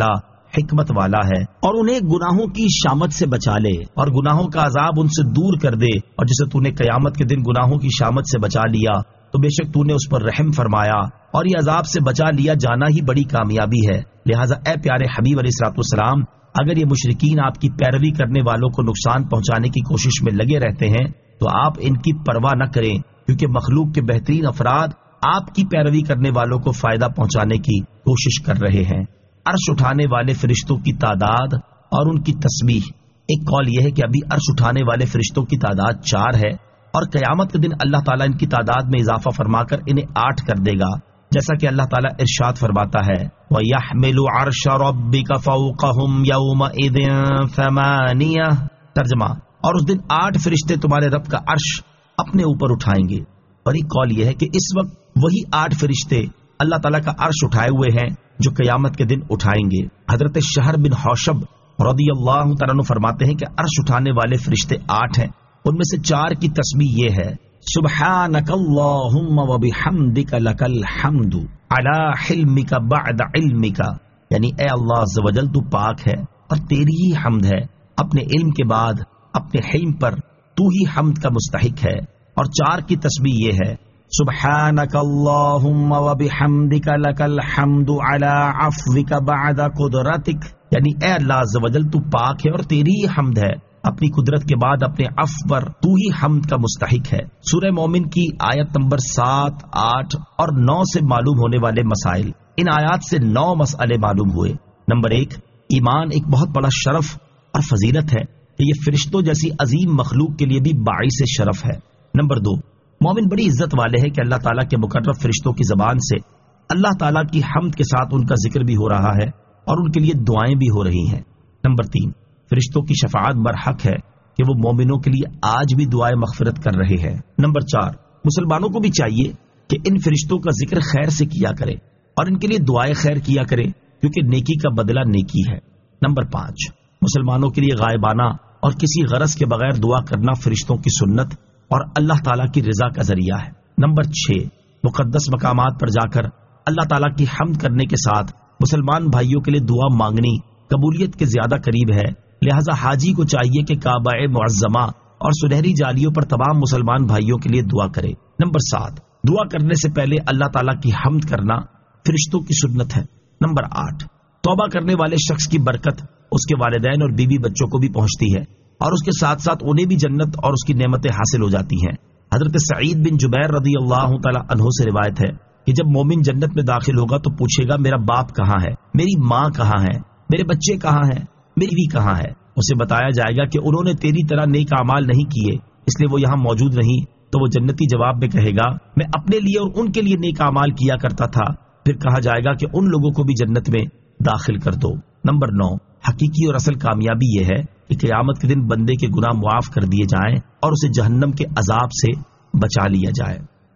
حکمت والا ہے، اور انہیں گناہوں کی شامت سے بچا لے اور گناہوں کا عذاب ان سے دور کر دے، اور جسے تو نے قیامت کے دن گناہوں کی شامت سے بچا لیا تو بے شک تو نے اس پر رحم فرمایا، اور یہ عذاب سے بچا لیا جانا ہی بڑی کامیابی ہے۔ لہٰذا اے پیارے حبیب علیہ الصلوۃ والسلام، اگر یہ مشرکین آپ کی پیروی کرنے والوں کو نقصان پہنچانے کی کوشش میں لگے رہتے ہیں تو آپ ان کی پرواہ نہ کریں، کیونکہ مخلوق کے بہترین افراد آپ کی پیروی کرنے والوں کو فائدہ پہنچانے کی کوشش کر رہے ہیں۔ عرش اٹھانے والے فرشتوں کی تعداد اور ان کی تسبیح، ایک قول یہ ہے کہ ابھی عرش اٹھانے والے فرشتوں کی تعداد چار ہے، اور قیامت کے دن اللہ تعالیٰ ان کی تعداد میں اضافہ فرما کر انہیں آٹھ کر دے گا، جیسا کہ اللہ تعالیٰ ارشاد فرماتا ہے وَيَحْمِلُ عَرْشَ رَبِّكَ فَوْقَهُمْ يَوْمَئِذٍ ثَمَانِيَةٌ، ترجمہ، اور اس دن آٹھ فرشتے تمہارے رب کا عرش اپنے اوپر اٹھائیں گے۔ اور ایک قول یہ ہے کہ اس وقت وہی آٹھ فرشتے اللہ تعالیٰ کا عرش اٹھائے ہوئے ہیں جو قیامت کے دن اٹھائیں گے۔ حضرت شہر بن حوشب رضی اللہ تعالیٰ عنہ فرماتے ہیں کہ عرش اٹھانے والے فرشتے آٹھ ہیں، ان میں سے چار کی تسبیح یہ ہے سبحانک اللہم وبحمدک لک الحمد علی حلمک بعد علمک، یعنی اے اللہ عز و جل تو پاک ہے اور تیری ہی حمد ہے، اپنے علم کے بعد اپنے حلم پر تو ہی حمد کا مستحق ہے۔ اور چار کی تسبیح یہ ہے سبحانک اللہم وبحمدک لک الحمد علی عفوک بعد قدرتک، یعنی اے اللہ عز و جل تو پاک ہے اور تیری ہی حمد ہے، اپنی قدرت کے بعد اپنے عفو پر تو ہی حمد کا مستحق ہے۔ سورہ مومن کی آیت نمبر سات، آٹھ اور نو سے معلوم ہونے والے مسائل، ان آیات سے نو مسئلے معلوم ہوئے۔ نمبر ایک، ایمان ایک بہت بڑا شرف اور فضیلت ہے کہ یہ فرشتوں جیسی عظیم مخلوق کے لیے بھی باعث شرف ہے۔ نمبر دو، مومن بڑی عزت والے ہیں کہ اللہ تعالیٰ کے مقرب فرشتوں کی زبان سے اللہ تعالیٰ کی حمد کے ساتھ ان کا ذکر بھی ہو رہا ہے اور ان کے لیے دعائیں بھی ہو رہی ہیں۔ نمبر تین، فرشتوں کی شفاعت برحق ہے کہ وہ مومنوں کے لیے آج بھی دعائیں مغفرت کر رہے ہیں۔ نمبر چار، مسلمانوں کو بھی چاہیے کہ ان فرشتوں کا ذکر خیر سے کیا کرے اور ان کے لیے دعائیں خیر کیا کرے، کیونکہ نیکی کا بدلہ نیکی ہے۔ نمبر پانچ، مسلمانوں کے لیے غائبانہ اور کسی غرض کے بغیر دعا کرنا فرشتوں کی سنت اور اللہ تعالیٰ کی رضا کا ذریعہ ہے۔ نمبر چھ، مقدس مقامات پر جا کر اللہ تعالیٰ کی حمد کرنے کے ساتھ مسلمان بھائیوں کے لیے دعا مانگنی قبولیت کے زیادہ قریب ہے، لہذا حاجی کو چاہیے کہ کعبہ معظمہ اور سنہری جالیوں پر تمام مسلمان بھائیوں کے لیے دعا کرے۔ نمبر سات، دعا کرنے سے پہلے اللہ تعالیٰ کی حمد کرنا فرشتوں کی سنت ہے۔ نمبر آٹھ، توبہ کرنے والے شخص کی برکت اس کے والدین اور بیوی بچوں کو بھی پہنچتی ہے اور اس کے ساتھ ساتھ انہیں بھی جنت اور اس کی نعمتیں حاصل ہو جاتی ہیں۔ حضرت سعید بن جبیر رضی اللہ تعالی عنہ سے روایت ہے کہ جب مومن جنت میں داخل ہوگا تو پوچھے گا میرا باپ کہاں ہے، میری ماں کہاں ہے، میرے بچے کہاں ہیں، میری بیوی کہاں ہے؟ اسے بتایا جائے گا کہ انہوں نے تیری طرح نیک اعمال نہیں کیے اس لیے وہ یہاں موجود نہیں، تو وہ جنتی جواب میں کہے گا میں اپنے لیے اور ان کے لیے نیک اعمال کیا کرتا تھا۔ پھر کہا جائے گا کہ ان لوگوں کو بھی جنت میں داخل کر دو۔ نمبر نو، حقیقی اور اصل کامیابی یہ ہے کہ قیامت کے دن بندے کے گناہ معاف کر دیے جائیں اور اسے جہنم کے عذاب سے بچا لیا جائے۔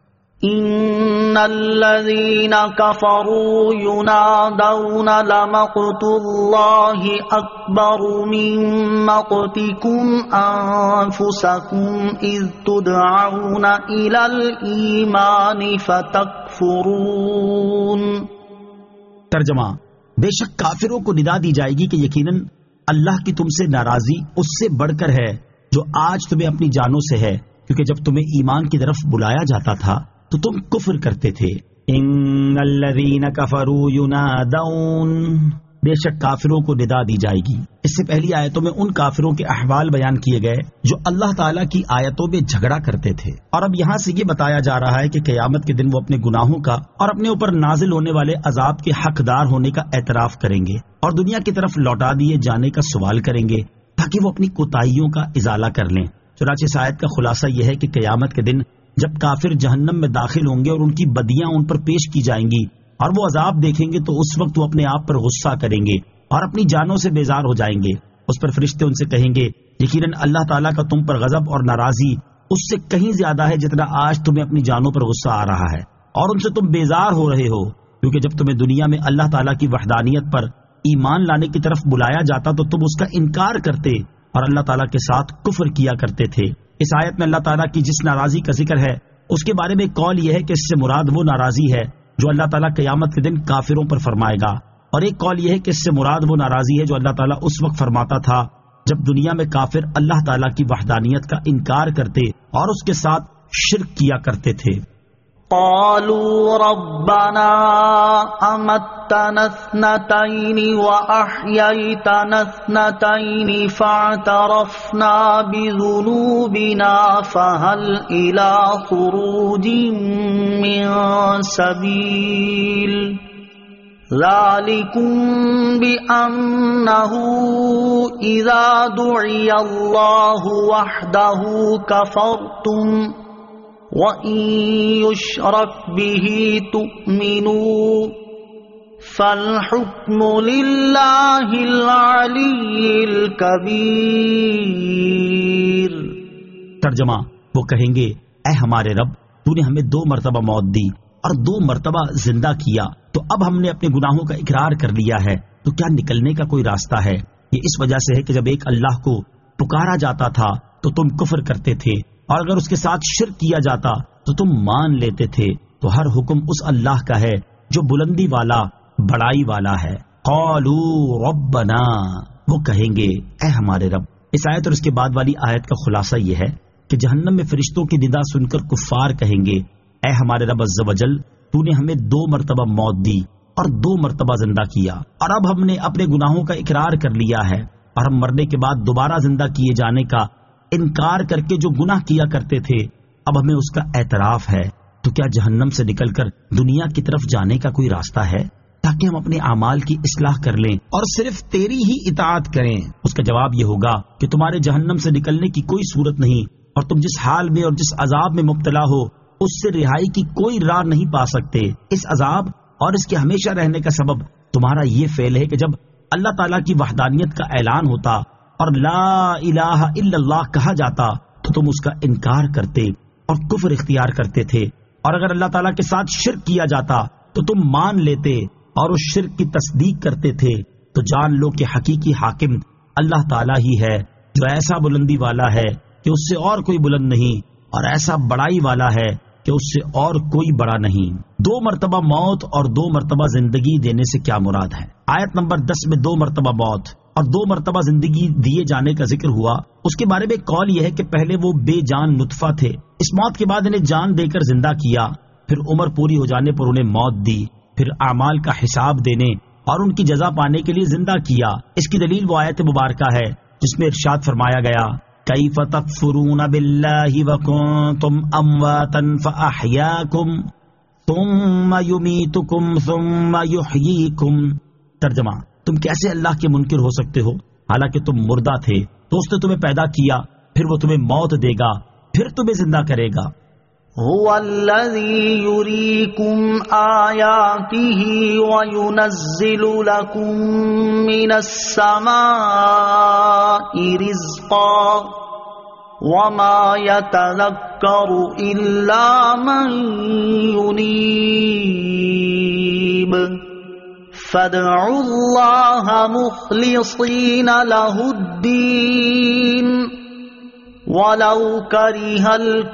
ان الذين كفروا ينادون لمقت الله اكبر من مقتكم انفسكم اذ تدعون الى الايمان فتكفرون۔ ترجمہ، بے شک کافروں کو ندا دی جائے گی کہ یقیناً اللہ کی تم سے ناراضی اس سے بڑھ کر ہے جو آج تمہیں اپنی جانوں سے ہے، کیونکہ جب تمہیں ایمان کی طرف بلایا جاتا تھا تو تم کفر کرتے تھے۔ ان الذین کفروا ینادون، بے شک کافروں کو ندا دی جائے گی۔ اس سے پہلی آیتوں میں ان کافروں کے احوال بیان کیے گئے جو اللہ تعالیٰ کی آیتوں میں جھگڑا کرتے تھے، اور اب یہاں سے یہ بتایا جا رہا ہے کہ قیامت کے دن وہ اپنے گناہوں کا اور اپنے اوپر نازل ہونے والے عذاب کے حقدار ہونے کا اعتراف کریں گے اور دنیا کی طرف لوٹا دیے جانے کا سوال کریں گے تاکہ وہ اپنی کوتاہیوں کا ازالہ کر لیں۔ چنانچہ اس آیت کا خلاصہ یہ ہے کہ قیامت کے دن جب کافر جہنم میں داخل ہوں گے اور ان کی بدیاں ان پر پیش کی جائیں گی اور وہ عذاب دیکھیں گے تو اس وقت وہ اپنے آپ پر غصہ کریں گے اور اپنی جانوں سے بیزار ہو جائیں گے۔ اس پر فرشتے ان سے کہیں گے یقیناً اللہ تعالیٰ کا تم پر غضب اور ناراضی اس سے کہیں زیادہ ہے جتنا آج تمہیں اپنی جانوں پر غصہ آ رہا ہے، اور ان سے تم بیزار ہو رہے ہو، کیونکہ جب تمہیں دنیا میں اللہ تعالیٰ کی وحدانیت پر ایمان لانے کی طرف بلایا جاتا تو تم اس کا انکار کرتے اور اللہ تعالیٰ کے ساتھ کفر کیا کرتے تھے۔ اس آیت میں اللہ تعالیٰ کی جس ناراضی کا ذکر ہے اس کے بارے میں قول یہ ہے کہ اس سے مراد وہ ناراضی ہے جو اللہ تعالیٰ قیامت کے دن کافروں پر فرمائے گا، اور ایک قول یہ ہے کہ اس سے مراد وہ ناراضی ہے جو اللہ تعالیٰ اس وقت فرماتا تھا جب دنیا میں کافر اللہ تعالیٰ کی وحدانیت کا انکار کرتے اور اس کے ساتھ شرک کیا کرتے تھے۔ قالوا ربنا امتنا اثنتين واحييتنا اثنتين فاعترفنا بذنوبنا فهل الى خروج من سبيل ذلكم بأنه إذا دعي الله وحده كفرتم وَإِن يُشْرَكْ بِهِ تُؤْمِنُوا فَالْحُكْمُ لِلَّهِ الْعَلِيِّ الْكَبِيرِ۔ ترجمہ، وہ کہیں گے اے ہمارے رب، تو نے ہمیں دو مرتبہ موت دی اور دو مرتبہ زندہ کیا، تو اب ہم نے اپنے گناہوں کا اقرار کر لیا ہے، تو کیا نکلنے کا کوئی راستہ ہے؟ یہ اس وجہ سے ہے کہ جب ایک اللہ کو پکارا جاتا تھا تو تم کفر کرتے تھے، اور اگر اس کے ساتھ شرک کیا جاتا تو تم مان لیتے تھے، تو ہر حکم اس اللہ کا ہے جو بلندی والا بڑائی والا ہے۔ قالوا ربنا، وہ کہیں گے اے ہمارے رب۔ اس آیت اور اس کے بعد والی آیت کا خلاصہ یہ ہے کہ جہنم میں فرشتوں کی ندا سن کر کفار کہیں گے اے ہمارے رب عز و جل، تو نے ہمیں دو مرتبہ موت دی اور دو مرتبہ زندہ کیا، اور اب ہم نے اپنے گناہوں کا اقرار کر لیا ہے، اور ہم مرنے کے بعد دوبارہ زندہ کیے جانے کا انکار کر کے جو گناہ کیا کرتے تھے اب ہمیں اس کا اعتراف ہے، تو کیا جہنم سے نکل کر دنیا کی طرف جانے کا کوئی راستہ ہے تاکہ ہم اپنے اعمال کی اصلاح کر لیں اور صرف تیری ہی اطاعت کریں؟ اس کا جواب یہ ہوگا کہ تمہارے جہنم سے نکلنے کی کوئی صورت نہیں، اور تم جس حال میں اور جس عذاب میں مبتلا ہو اس سے رہائی کی کوئی راہ نہیں پا سکتے۔ اس عذاب اور اس کے ہمیشہ رہنے کا سبب تمہارا یہ فعل ہے کہ جب اللہ تعالیٰ کی وحدانیت کا اعلان ہوتا اور لا الہ الا اللہ کہا جاتا تو تم اس کا انکار کرتے اور کفر اختیار کرتے تھے، اور اگر اللہ تعالیٰ کے ساتھ شرک کیا جاتا تو تم مان لیتے اور اس شرک کی تصدیق کرتے تھے۔ تو جان لو کہ حقیقی حاکم اللہ تعالیٰ ہی ہے جو ایسا بلندی والا ہے کہ اس سے اور کوئی بلند نہیں، اور ایسا بڑائی والا ہے کہ اس سے اور کوئی بڑا نہیں۔ دو مرتبہ موت اور دو مرتبہ زندگی دینے سے کیا مراد ہے؟ آیت نمبر دس میں دو مرتبہ موت اور دو مرتبہ زندگی دیے جانے کا ذکر ہوا۔ اس کے بارے میں قول یہ ہے کہ پہلے وہ بے جان نطفہ تھے، اس موت کے بعد انہیں جان دے کر زندہ کیا، پھر عمر پوری ہو جانے پر انہیں موت دی، پھر اعمال کا حساب دینے اور ان کی جزا پانے کے لیے زندہ کیا۔ اس کی دلیل وہ آیت مبارکہ ہے جس میں ارشاد فرمایا گیا کیف تکفرون باللہ وکنتم امواتا فاحیاکم ثم یمیتکم ثم یحییکم۔ ترجمہ، تم کیسے اللہ کے منکر ہو سکتے ہو حالانکہ تم مردہ تھے، تو اس نے تمہیں پیدا کیا، پھر وہ تمہیں موت دے گا، پھر تمہیں زندہ کرے گا۔ هو الذی یریکم آیاتہ وینزل لکم من السماء رزقا وما یتذکر الا من ینیب فادعوا اللہ مخلصین لہ الدین وَلَوْ كَرِهَ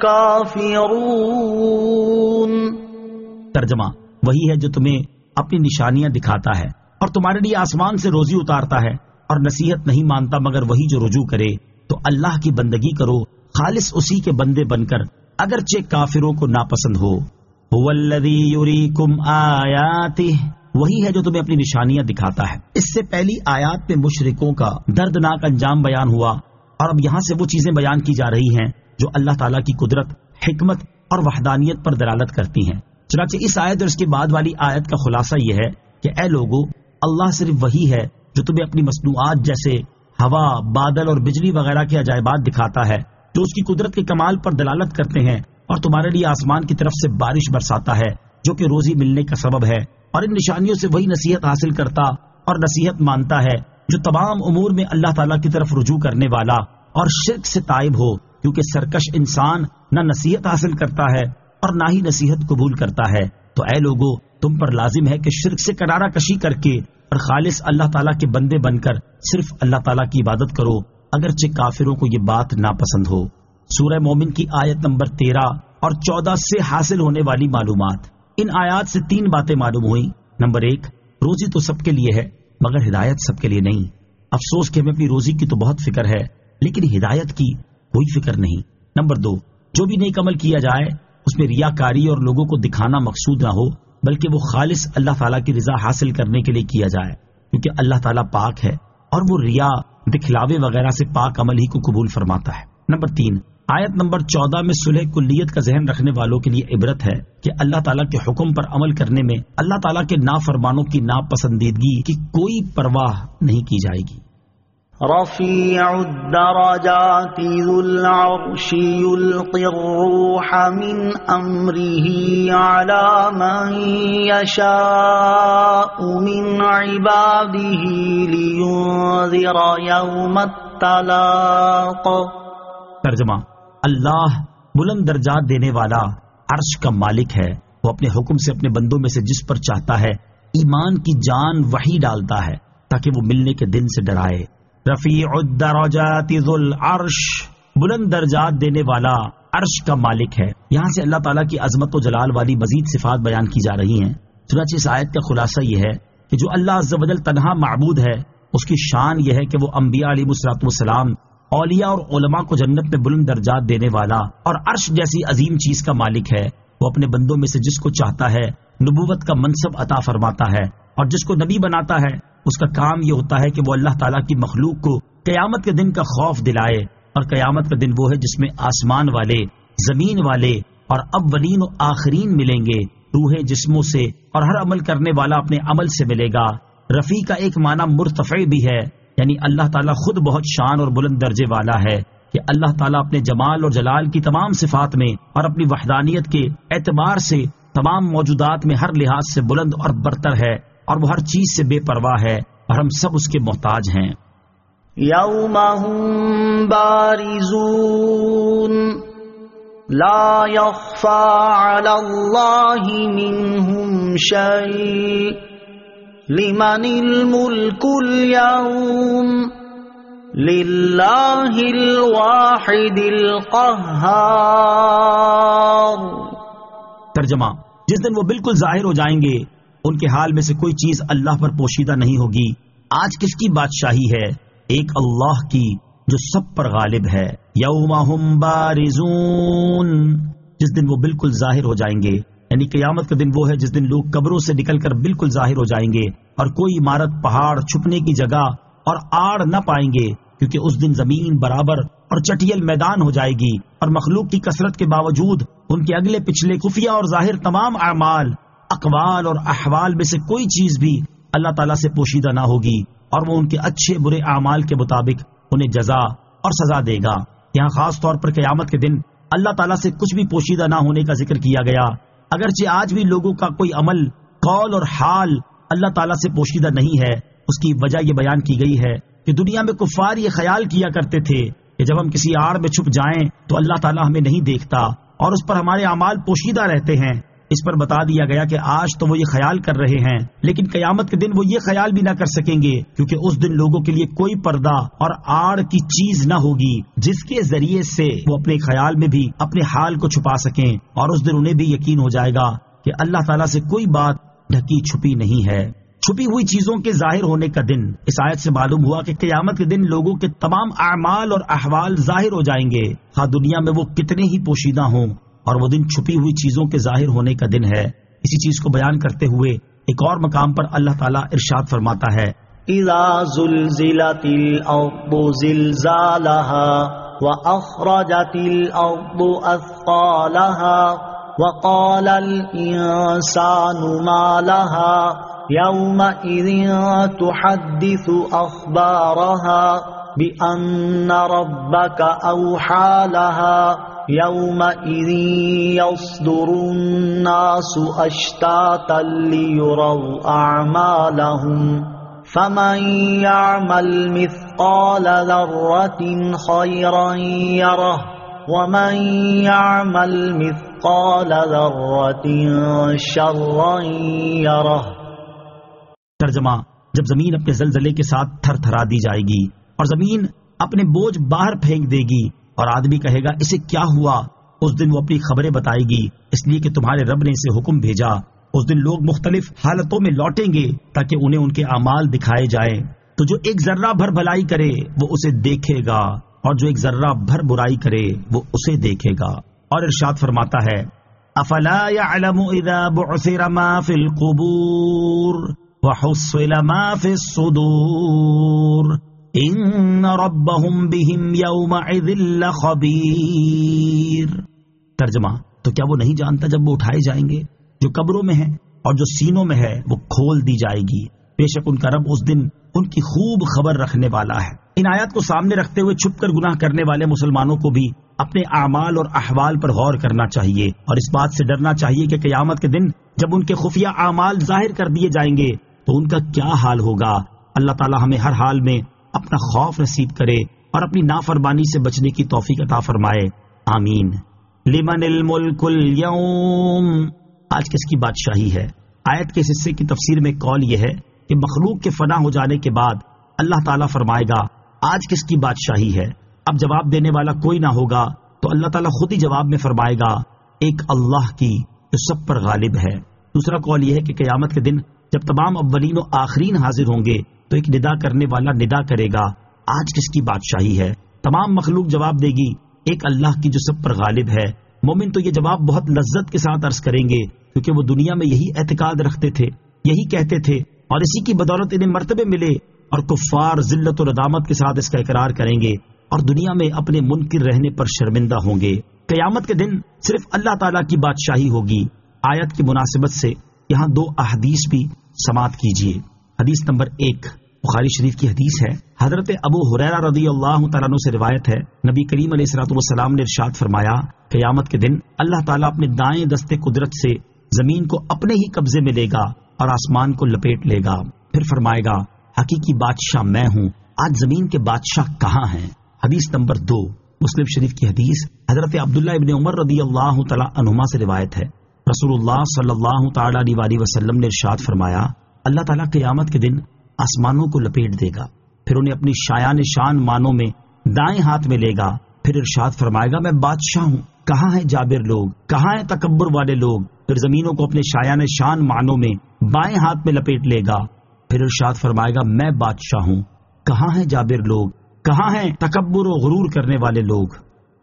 الْكَافِرُونَ۔ ترجمہ، وہی ہے جو تمہیں اپنی نشانیاں دکھاتا ہے اور تمہارے لیے آسمان سے روزی اتارتا ہے، اور نصیحت نہیں مانتا مگر وہی جو رجوع کرے۔ تو اللہ کی بندگی کرو خالص اسی کے بندے بن کر، اگرچہ کافروں کو ناپسند ہو۔ هُوَ الَّذِي يُرِيكُمْ آيَاتِهِ، وہی ہے جو تمہیں اپنی نشانیاں دکھاتا ہے۔ اس سے پہلی آیات میں مشرکوں کا دردناک انجام بیان ہوا، اور اب یہاں سے وہ چیزیں بیان کی جا رہی ہیں جو اللہ تعالیٰ کی قدرت، حکمت اور وحدانیت پر دلالت کرتی ہیں۔ چنانچہ اس آیت اور اس کے بعد والی آیت کا خلاصہ یہ ہے کہ اے لوگو، اللہ صرف وہی ہے جو تمہیں اپنی مصنوعات جیسے ہوا، بادل اور بجلی وغیرہ کے عجائبات دکھاتا ہے جو اس کی قدرت کے کمال پر دلالت کرتے ہیں، اور تمہارے لیے آسمان کی طرف سے بارش برساتا ہے جو کہ روزی ملنے کا سبب ہے، اور ان نشانیوں سے وہی نصیحت حاصل کرتا اور نصیحت مانتا ہے جو تمام امور میں اللہ تعالیٰ کی طرف رجوع کرنے والا اور شرک سے تائب ہو، کیونکہ سرکش انسان نہ نصیحت حاصل کرتا ہے اور نہ ہی نصیحت قبول کرتا ہے۔ تو اے لوگو، تم پر لازم ہے کہ شرک سے کنارہ کشی کر کے اور خالص اللہ تعالیٰ کے بندے بن کر صرف اللہ تعالیٰ کی عبادت کرو، اگرچہ کافروں کو یہ بات ناپسند ہو۔ سورہ مومن کی آیت نمبر تیرہ اور چودہ سے حاصل ہونے والی معلومات۔ ان آیات سے تین باتیں معلوم ہوئیں۔ نمبر ایک، روزی تو سب کے لیے ہے مگر ہدایت سب کے لیے نہیں۔ افسوس کہ ہمیں اپنی روزی کی تو بہت فکر ہے لیکن ہدایت کی کوئی فکر نہیں۔ نمبر دو، جو بھی نیک عمل کیا جائے اس میں ریاکاری اور لوگوں کو دکھانا مقصود نہ ہو، بلکہ وہ خالص اللہ تعالیٰ کی رضا حاصل کرنے کے لیے کیا جائے، کیونکہ اللہ تعالیٰ پاک ہے اور وہ ریا، دکھلاوے وغیرہ سے پاک عمل ہی کو قبول فرماتا ہے۔ نمبر تین، آیت نمبر چودہ میں صلح کلیت کا ذہن رکھنے والوں کے لیے عبرت ہے کہ اللہ تعالیٰ کے حکم پر عمل کرنے میں اللہ تعالیٰ کے نافرمانوں کی ناپسندیدگی کی کوئی پرواہ نہیں کی جائے گی۔ رفیع الدرجات ذو العرش یلقی الروح من امرہ علی من یشاء من عبادہ لینذر یوم التلاق۔ ترجمہ، اللہ بلند درجات دینے والا عرش کا مالک ہے، وہ اپنے حکم سے اپنے بندوں میں سے جس پر چاہتا ہے ایمان کی جان وحی ڈالتا ہے تاکہ وہ ملنے کے دن سے ڈرائے۔ رفیع الدرجات ذو العرش، بلند درجات دینے والا عرش کا مالک ہے۔ یہاں سے اللہ تعالیٰ کی عظمت و جلال والی مزید صفات بیان کی جا رہی ہیں۔ چنانچہ اس آیت کا خلاصہ یہ ہے کہ جو اللہ عز و جل تنہا معبود ہے اس کی شان یہ ہے کہ وہ انبیاء علیہ الصلوۃ والسلام، اولیاء اور علماء کو جنت میں بلند درجات دینے والا اور عرش جیسی عظیم چیز کا مالک ہے۔ وہ اپنے بندوں میں سے جس کو چاہتا ہے نبوت کا منصب عطا فرماتا ہے، اور جس کو نبی بناتا ہے اس کا کام یہ ہوتا ہے کہ وہ اللہ تعالیٰ کی مخلوق کو قیامت کے دن کا خوف دلائے، اور قیامت کا دن وہ ہے جس میں آسمان والے، زمین والے اور اولین و آخرین ملیں گے، روحیں جسموں سے، اور ہر عمل کرنے والا اپنے عمل سے ملے گا۔ رفیع کا ایک معنی مرتفع بھی ہے، یعنی اللہ تعالیٰ خود بہت شان اور بلند درجے والا ہے، کہ اللہ تعالیٰ اپنے جمال اور جلال کی تمام صفات میں اور اپنی وحدانیت کے اعتبار سے تمام موجودات میں ہر لحاظ سے بلند اور برتر ہے، اور وہ ہر چیز سے بے پرواہ ہے، اور ہم سب اس کے محتاج ہیں۔ یوم ہم بارزون لا یخفی علی اللہ منہم شیء لمن الملک اليوم للہ الواحد القہار۔ ترجمہ، جس دن وہ بالکل ظاہر ہو جائیں گے ان کے حال میں سے کوئی چیز اللہ پر پوشیدہ نہیں ہوگی۔ آج کس کی بادشاہی ہے؟ ایک اللہ کی جو سب پر غالب ہے۔ یوم ہم بارزون، جس دن وہ بالکل ظاہر ہو جائیں گے، یعنی قیامت کا دن وہ ہے جس دن لوگ قبروں سے نکل کر بالکل ظاہر ہو جائیں گے، اور کوئی عمارت، پہاڑ، چھپنے کی جگہ اور آڑ نہ پائیں گے، کیونکہ اس دن زمین برابر اور چٹیل میدان ہو جائے گی، اور مخلوق کی کثرت کے باوجود ان کے اگلے پچھلے خفیہ اور ظاہر تمام اعمال، اقوال اور احوال میں سے کوئی چیز بھی اللہ تعالیٰ سے پوشیدہ نہ ہوگی، اور وہ ان کے اچھے برے اعمال کے مطابق انہیں جزا اور سزا دے گا۔ یہاں خاص طور پر قیامت کے دن اللہ تعالیٰ سے کچھ بھی پوشیدہ نہ ہونے کا ذکر کیا گیا، اگرچہ آج بھی لوگوں کا کوئی عمل، قول اور حال اللہ تعالیٰ سے پوشیدہ نہیں ہے۔ اس کی وجہ یہ بیان کی گئی ہے کہ دنیا میں کفار یہ خیال کیا کرتے تھے کہ جب ہم کسی آڑ میں چھپ جائیں تو اللہ تعالیٰ ہمیں نہیں دیکھتا، اور اس پر ہمارے اعمال پوشیدہ رہتے ہیں۔ اس پر بتا دیا گیا کہ آج تو وہ یہ خیال کر رہے ہیں، لیکن قیامت کے دن وہ یہ خیال بھی نہ کر سکیں گے، کیونکہ اس دن لوگوں کے لیے کوئی پردہ اور آڑ کی چیز نہ ہوگی جس کے ذریعے سے وہ اپنے خیال میں بھی اپنے حال کو چھپا سکیں، اور اس دن انہیں بھی یقین ہو جائے گا کہ اللہ تعالیٰ سے کوئی بات ڈھکی چھپی نہیں ہے۔ چھپی ہوئی چیزوں کے ظاہر ہونے کا دن، اس آیت سے معلوم ہوا کہ قیامت کے دن لوگوں کے تمام اعمال اور احوال ظاہر ہو جائیں گے، خواہ دنیا میں وہ کتنے ہی پوشیدہ ہوں، اور وہ دن چھپی ہوئی چیزوں کے ظاہر ہونے کا دن ہے۔ اسی چیز کو بیان کرتے ہوئے ایک اور مقام پر اللہ تعالیٰ ارشاد فرماتا ہے، اذا زلزلت الارض زلزالها واخرجت الارض اثقالها وقال الانسان ما لها يومئذ تحدث اخبارها بأن ربك اوحى لها يومئذ يصدر الناس اشتاتا ليروا اعمالهم فمن يعمل مثقال ذرة خيرا يره ومن يعمل مثقال ذرة شرا يره۔ ترجمہ، جب زمین اپنے زلزلے کے ساتھ تھر تھرا دی جائے گی اور زمین اپنے بوجھ باہر پھینک دے گی، اور آدمی کہے گا اسے کیا ہوا، اس دن وہ اپنی خبریں بتائے گی، اس لیے کہ تمہارے رب نے اسے حکم بھیجا، اس دن لوگ مختلف حالتوں میں لوٹیں گے تاکہ انہیں ان کے اعمال دکھائے جائیں. تو جو ایک ذرہ بھر بھلائی کرے وہ اسے دیکھے گا اور جو ایک ذرہ بھر برائی کرے وہ اسے دیکھے گا. اور ارشاد فرماتا ہے افلا يعلم اذا بعثر ما في القبور وحصل ما في الصدور ان ربهم بهم يومئذ لخبير. ترجمہ، تو کیا وہ نہیں جانتا جب وہ اٹھائے جائیں گے جو قبروں میں ہے اور جو سینوں میں ہے وہ کھول دی جائے گی، بے شک ان کا رب اس دن ان کی خوب خبر رکھنے والا ہے. ان آیات کو سامنے رکھتے ہوئے چھپ کر گناہ کرنے والے مسلمانوں کو بھی اپنے اعمال اور احوال پر غور کرنا چاہیے اور اس بات سے ڈرنا چاہیے کہ قیامت کے دن جب ان کے خفیہ اعمال ظاہر کر دیے جائیں گے تو ان کا کیا حال ہوگا. اللہ تعالی ہمیں ہر حال میں اپنا خوف نصیب کرے اور اپنی نافرمانی سے بچنے کی توفیق عطا فرمائے. آمین. لمن الملک اليوم، آج کس کی بادشاہی ہے؟ آیت کے حصے کی تفسیر میں قول یہ ہے کہ مخلوق کے فنا ہو جانے کے بعد اللہ تعالیٰ فرمائے گا آج کس کی بادشاہی ہے. اب جواب دینے والا کوئی نہ ہوگا تو اللہ تعالیٰ خود ہی جواب میں فرمائے گا ایک اللہ کی جو سب پر غالب ہے. دوسرا قول یہ ہے کہ قیامت کے دن جب تمام اولین و آخرین حاضر ہوں گے تو ایک ندا کرنے والا ندا کرے گا آج کس کی بادشاہی ہے. تمام مخلوق جواب دے گی ایک اللہ کی جو سب پر غالب ہے. مومن تو یہ جواب بہت لذت کے ساتھ عرض کریں گے کیونکہ وہ دنیا میں یہی اعتقاد رکھتے تھے، یہی کہتے تھے اور اسی کی بدولت انہیں مرتبے ملے، اور کفار ذلت و ندامت کے ساتھ اس کا اقرار کریں گے اور دنیا میں اپنے منکر رہنے پر شرمندہ ہوں گے. قیامت کے دن صرف اللہ تعالیٰ کی بادشاہی ہوگی. آیت کی مناسبت سے یہاں دو احادیث بھی سماعت کیجیے. حدیث نمبر ایک بخاری شریف کی حدیث ہے. حضرت ابو ہریرہ رضی اللہ تعالیٰ عنہ سے روایت ہے، نبی کریم علیہ الصلوۃ والسلام نے ارشاد فرمایا قیامت کے دن اللہ تعالیٰ اپنے دائیں دستے قدرت سے زمین کو اپنے ہی قبضے میں لے گا اور آسمان کو لپیٹ لے گا. پھر فرمائے گا حقیقی بادشاہ میں ہوں، آج زمین کے بادشاہ کہاں ہیں؟ حدیث نمبر دو مسلم شریف کی حدیث حضرت عبداللہ ابن عمر رضی اللہ تعالیٰ عنہما سے روایت ہے، رسول اللہ صلی اللہ تعالیٰ علیہ وسلم نے ارشاد فرمایا اللہ تعالیٰ قیامت کے دن آسمانوں کو لپیٹ دے گا، پھر انہیں اپنی شایان شان مانوں میں دائیں ہاتھ میں لے گا، پھر ارشاد فرمائے گا میں بادشاہ ہوں، کہاں ہیں جابر لوگ، کہاں ہیں تکبر والے لوگ؟ پھر زمینوں کو اپنے شایان شان مانوں میں بائیں ہاتھ میں لپیٹ لے گا، پھر ارشاد فرمائے گا میں بادشاہ ہوں، کہاں ہیں جابر لوگ، کہاں ہیں تکبر و غرور کرنے والے لوگ؟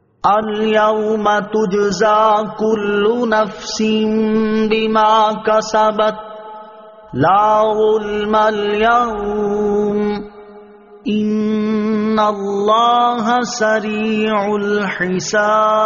اليوم تجزا كل نفس بما كسبت لا ظلم اليوم ان اللہ سریع الحساب.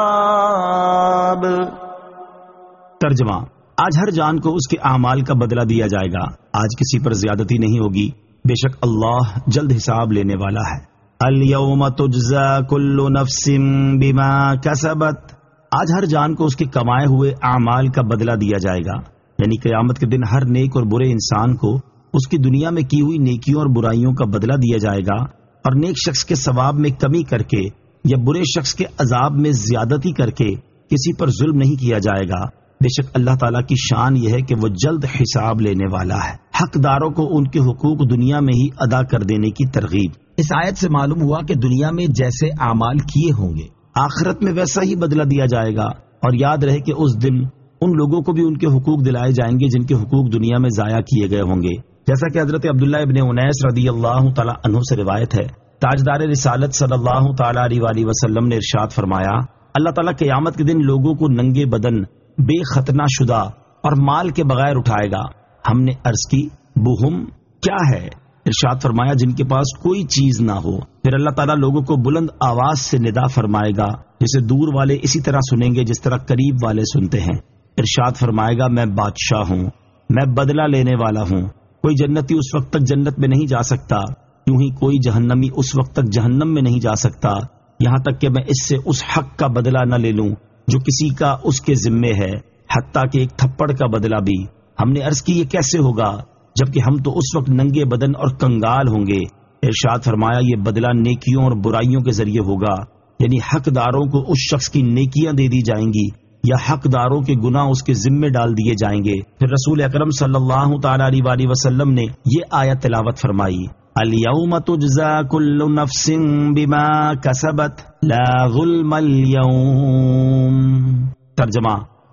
ترجمہ، آج ہر جان کو اس کے اعمال کا بدلہ دیا جائے گا، آج کسی پر زیادتی نہیں ہوگی، بے شک اللہ جلد حساب لینے والا ہے. الیوم تجزا کل نفس بما کسبت، آج ہر جان کو اس کے کمائے ہوئے اعمال کا بدلہ دیا جائے گا. یعنی قیامت کے دن ہر نیک اور برے انسان کو اس کی دنیا میں کی ہوئی نیکیوں اور برائیوں کا بدلہ دیا جائے گا، اور نیک شخص کے ثواب میں کمی کر کے یا برے شخص کے عذاب میں زیادتی کر کے کسی پر ظلم نہیں کیا جائے گا. بے شک اللہ تعالیٰ کی شان یہ ہے کہ وہ جلد حساب لینے والا ہے. حقداروں کو ان کے حقوق دنیا میں ہی ادا کر دینے کی ترغیب. اس آیت سے معلوم ہوا کہ دنیا میں جیسے اعمال کیے ہوں گے آخرت میں ویسا ہی بدلہ دیا جائے گا، اور یاد رہے کہ اس دن ان لوگوں کو بھی ان کے حقوق دلائے جائیں گے جن کے حقوق دنیا میں ضائع کیے گئے ہوں گے. جیسا کہ حضرت عبداللہ ابن انیس رضی اللہ تعالیٰ عنہ سے روایت ہے، تاجدار رسالت صلی اللہ تعالیٰ علیہ وسلم نے ارشاد فرمایا اللہ تعالیٰ قیامت کے دن لوگوں کو ننگے بدن، بے ختنہ شدہ اور مال کے بغیر اٹھائے گا. ہم نے عرض کی بہم کیا ہے؟ ارشاد فرمایا جن کے پاس کوئی چیز نہ ہو. پھر اللہ تعالیٰ لوگوں کو بلند آواز سے ندا فرمائے گا، جسے دور والے اسی طرح سنیں گے جس طرح قریب والے سنتے ہیں. ارشاد فرمائے گا میں بادشاہ ہوں، میں بدلہ لینے والا ہوں. کوئی جنتی اس وقت تک جنت میں نہیں جا سکتا، یوں ہی کوئی جہنمی اس وقت تک جہنم میں نہیں جا سکتا یہاں تک کہ میں اس سے اس حق کا بدلہ نہ لے لوں جو کسی کا اس کے ذمے ہے، حتیٰ کہ ایک تھپڑ کا بدلہ بھی. ہم نے عرض کی یہ کیسے ہوگا جبکہ ہم تو اس وقت ننگے بدن اور کنگال ہوں گے. ارشاد فرمایا یہ بدلہ نیکیوں اور برائیوں کے ذریعے ہوگا، یعنی حقداروں کو اس شخص کی نیکیاں دے دی جائیں گی یا حقداروں کے گناہ اس کے ذمے ڈال دیے جائیں گے. پھر رسول اکرم صلی اللہ تعالی علیہ وسلم نے یہ آیت تلاوت فرمائی الیوم تجزا کل نفس بما کسبت لا ظلم اليوم. ترجمہ،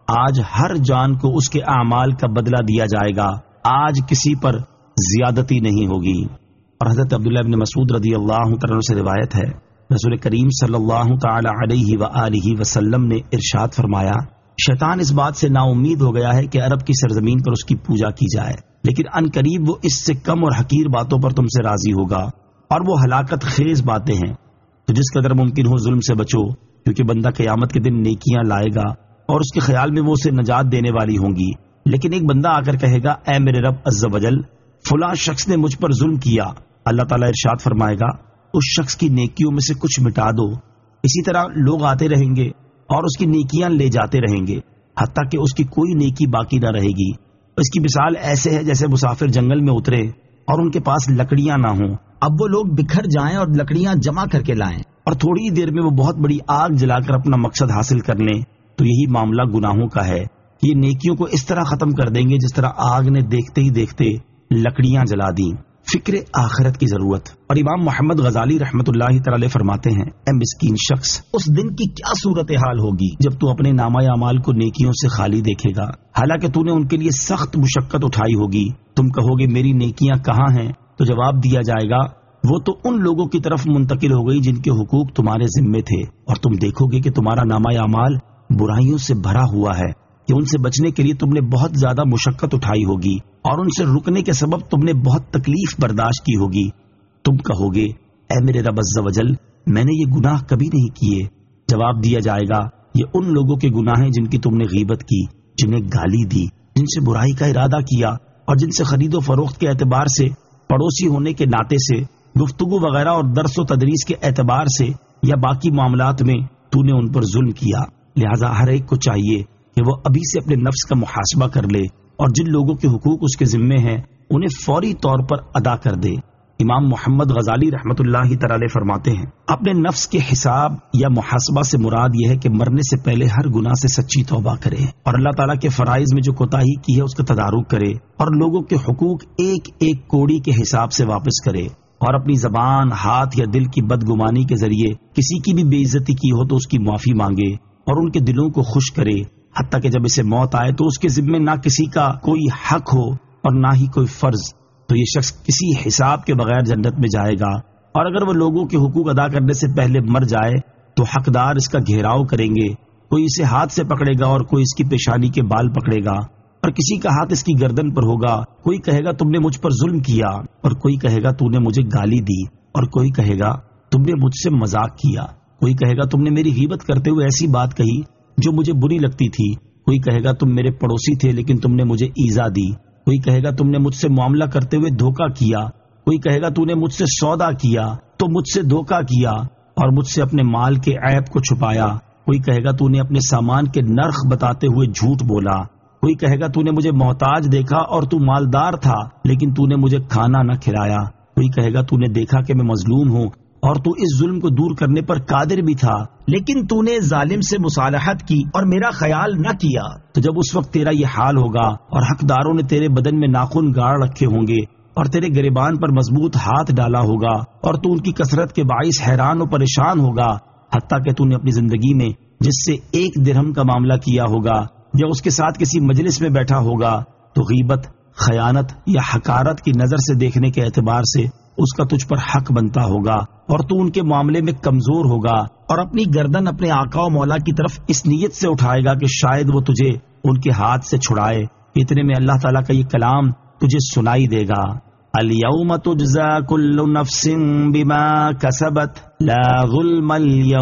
آج ہر جان کو اس کے اعمال کا بدلہ دیا جائے گا، آج کسی پر زیادتی نہیں ہوگی۔ اور حضرت عبداللہ ابن مسعود رضی اللہ تعالیٰ سے روایت ہے، رسول کریم صلی اللہ تعالی علیہ وآلہ وسلم نے ارشاد فرمایا، شیطان اس بات سے نا امید ہو گیا ہے کہ عرب کی سرزمین پر اس کی پوجا کی جائے، لیکن ان قریب وہ اس سے کم اور حقیر باتوں پر تم سے راضی ہوگا، اور وہ ہلاکت خیز باتیں ہیں۔ تو جس قدر ممکن ہو ظلم سے بچو، کیونکہ بندہ قیامت کے دن نیکیاں لائے گا اور اس کے خیال میں وہ اسے نجات دینے والی ہوں گی، لیکن ایک بندہ آ کر کہے گا، اے میرے رب عز و جل، فلاں شخص نے مجھ پر ظلم کیا، اللہ تعالیٰ ارشاد فرمائے گا اس شخص کی نیکیوں میں سے کچھ مٹا دو۔ اسی طرح لوگ آتے رہیں گے اور اس کی نیکیاں لے جاتے رہیں گے حتیٰ کہ اس کی کوئی نیکی باقی نہ رہے گی۔ اس کی مثال ایسے ہے جیسے مسافر جنگل میں اترے اور ان کے پاس لکڑیاں نہ ہوں، اب وہ لوگ بکھر جائیں اور لکڑیاں جمع کر کے لائیں اور تھوڑی ہی دیر میں وہ بہت بڑی آگ جلا کر اپنا مقصد حاصل کر لیں۔ تو یہی معاملہ گناہوں کا ہے، یہ نیکیوں کو اس طرح ختم کر دیں گے جس طرح آگ نے دیکھتے ہی دیکھتے لکڑیاں جلا دیں۔ فکر آخرت کی ضرورت۔ اور امام محمد غزالی رحمت اللہ تعالی فرماتے ہیں، اے مسکین شخص، اس دن کی کیا صورتحال ہوگی جب تو اپنے نامہ اعمال کو نیکیوں سے خالی دیکھے گا، حالانکہ تو نے ان کے لیے سخت مشقت اٹھائی ہوگی۔ تم کہو گے میری نیکیاں کہاں ہیں؟ تو جواب دیا جائے گا وہ تو ان لوگوں کی طرف منتقل ہو گئی جن کے حقوق تمہارے ذمے تھے، اور تم دیکھو گے کہ تمہارا نامہ اعمال برائیوں سے بھرا ہوا ہے کہ ان سے بچنے کے لیے تم نے بہت زیادہ مشقت اٹھائی ہوگی اور ان سے رکنے کے سبب تم نے بہت تکلیف برداشت کی ہوگی۔ تم کہو گے، اے میرے رب عز و جل، میں نے یہ گناہ کبھی نہیں کیے۔ جواب دیا جائے گا یہ ان لوگوں کے گناہ ہیں جن کی تم نے غیبت کی، جنہیں گالی دی، جن سے برائی کا ارادہ کیا، اور جن سے خرید و فروخت کے اعتبار سے، پڑوسی ہونے کے ناطے سے، گفتگو وغیرہ اور درس و تدریس کے اعتبار سے یا باقی معاملات میں تو نے ان پر ظلم کیا۔ لہذا ہر ایک کو چاہیے کہ وہ ابھی سے اپنے نفس کا محاسبہ کر لے اور جن لوگوں کے حقوق اس کے ذمے ہیں انہیں فوری طور پر ادا کر دے۔ امام محمد غزالی رحمت اللہ تعالی فرماتے ہیں، اپنے نفس کے حساب یا محاسبہ سے مراد یہ ہے کہ مرنے سے پہلے ہر گناہ سے سچی توبہ کرے اور اللہ تعالیٰ کے فرائض میں جو کوتاہی کی ہے اس کا تدارک کرے اور لوگوں کے حقوق ایک ایک کوڑی کے حساب سے واپس کرے، اور اپنی زبان، ہاتھ یا دل کی بدگمانی کے ذریعے کسی کی بھی بے عزتی کی ہو تو اس کی معافی مانگے اور ان کے دلوں کو خوش کرے، حتیٰ کہ جب اسے موت آئے تو اس کے ذمے نہ کسی کا کوئی حق ہو اور نہ ہی کوئی فرض، تو یہ شخص کسی حساب کے بغیر جنت میں جائے گا۔ اور اگر وہ لوگوں کے حقوق ادا کرنے سے پہلے مر جائے تو حقدار اس کا گھیراؤ کریں گے، کوئی اسے ہاتھ سے پکڑے گا اور کوئی اس کی پیشانی کے بال پکڑے گا، اور کسی کا ہاتھ اس کی گردن پر ہوگا، کوئی کہے گا تم نے مجھ پر ظلم کیا، اور کوئی کہے گا تو نے مجھے گالی دی، اور کوئی کہے گا تم نے مجھ سے مذاق کیا، کوئی کہے گا تم نے میری غیبت کرتے ہوئے ایسی بات کہی جو مجھے بری لگتی تھی، کوئی کہے گا تم میرے پڑوسی تھے لیکن تم نے مجھے ایذا دی، کوئی کہے گا تم نے مجھ سے معاملہ کرتے ہوئے دھوکہ کیا، کوئی کہے گا تو نے مجھ سے سودا کیا تو مجھ سے دھوکہ کیا اور مجھ سے اپنے مال کے عیب کو چھپایا، کوئی کہے گا تو نے اپنے سامان کے نرخ بتاتے ہوئے جھوٹ بولا، کوئی کہے گا تو نے مجھے محتاج دیکھا اور تو مالدار تھا لیکن تو نے مجھے کھانا نہ کھلایا، کوئی کہے گا تو نے دیکھا کہ میں مظلوم ہوں اور تو اس ظلم کو دور کرنے پر قادر بھی تھا لیکن تو نے ظالم سے مصالحت کی اور میرا خیال نہ کیا۔ تو جب اس وقت تیرا یہ حال ہوگا اور حقداروں نے تیرے بدن میں ناخن گاڑ رکھے ہوں گے اور تیرے گریبان پر مضبوط ہاتھ ڈالا ہوگا اور تو ان کی کثرت کے باعث حیران و پریشان ہوگا، حتیٰ کہ تو نے اپنی زندگی میں جس سے ایک درہم کا معاملہ کیا ہوگا یا اس کے ساتھ کسی مجلس میں بیٹھا ہوگا تو غیبت، خیانت یا حقارت کی نظر سے دیکھنے کے اعتبار سے اس کا تجھ پر حق بنتا ہوگا اور تو ان کے معاملے میں کمزور ہوگا اور اپنی گردن اپنے آقا و مولا کی طرف اس نیت سے اٹھائے گا کہ شاید وہ تجھے ان کے ہاتھ سے چھڑائے۔ اتنے میں اللہ تعالیٰ کا یہ کلام تجھے سنائی دے گا، الیوم تجزا کل نفس بما کسبت لا ظلم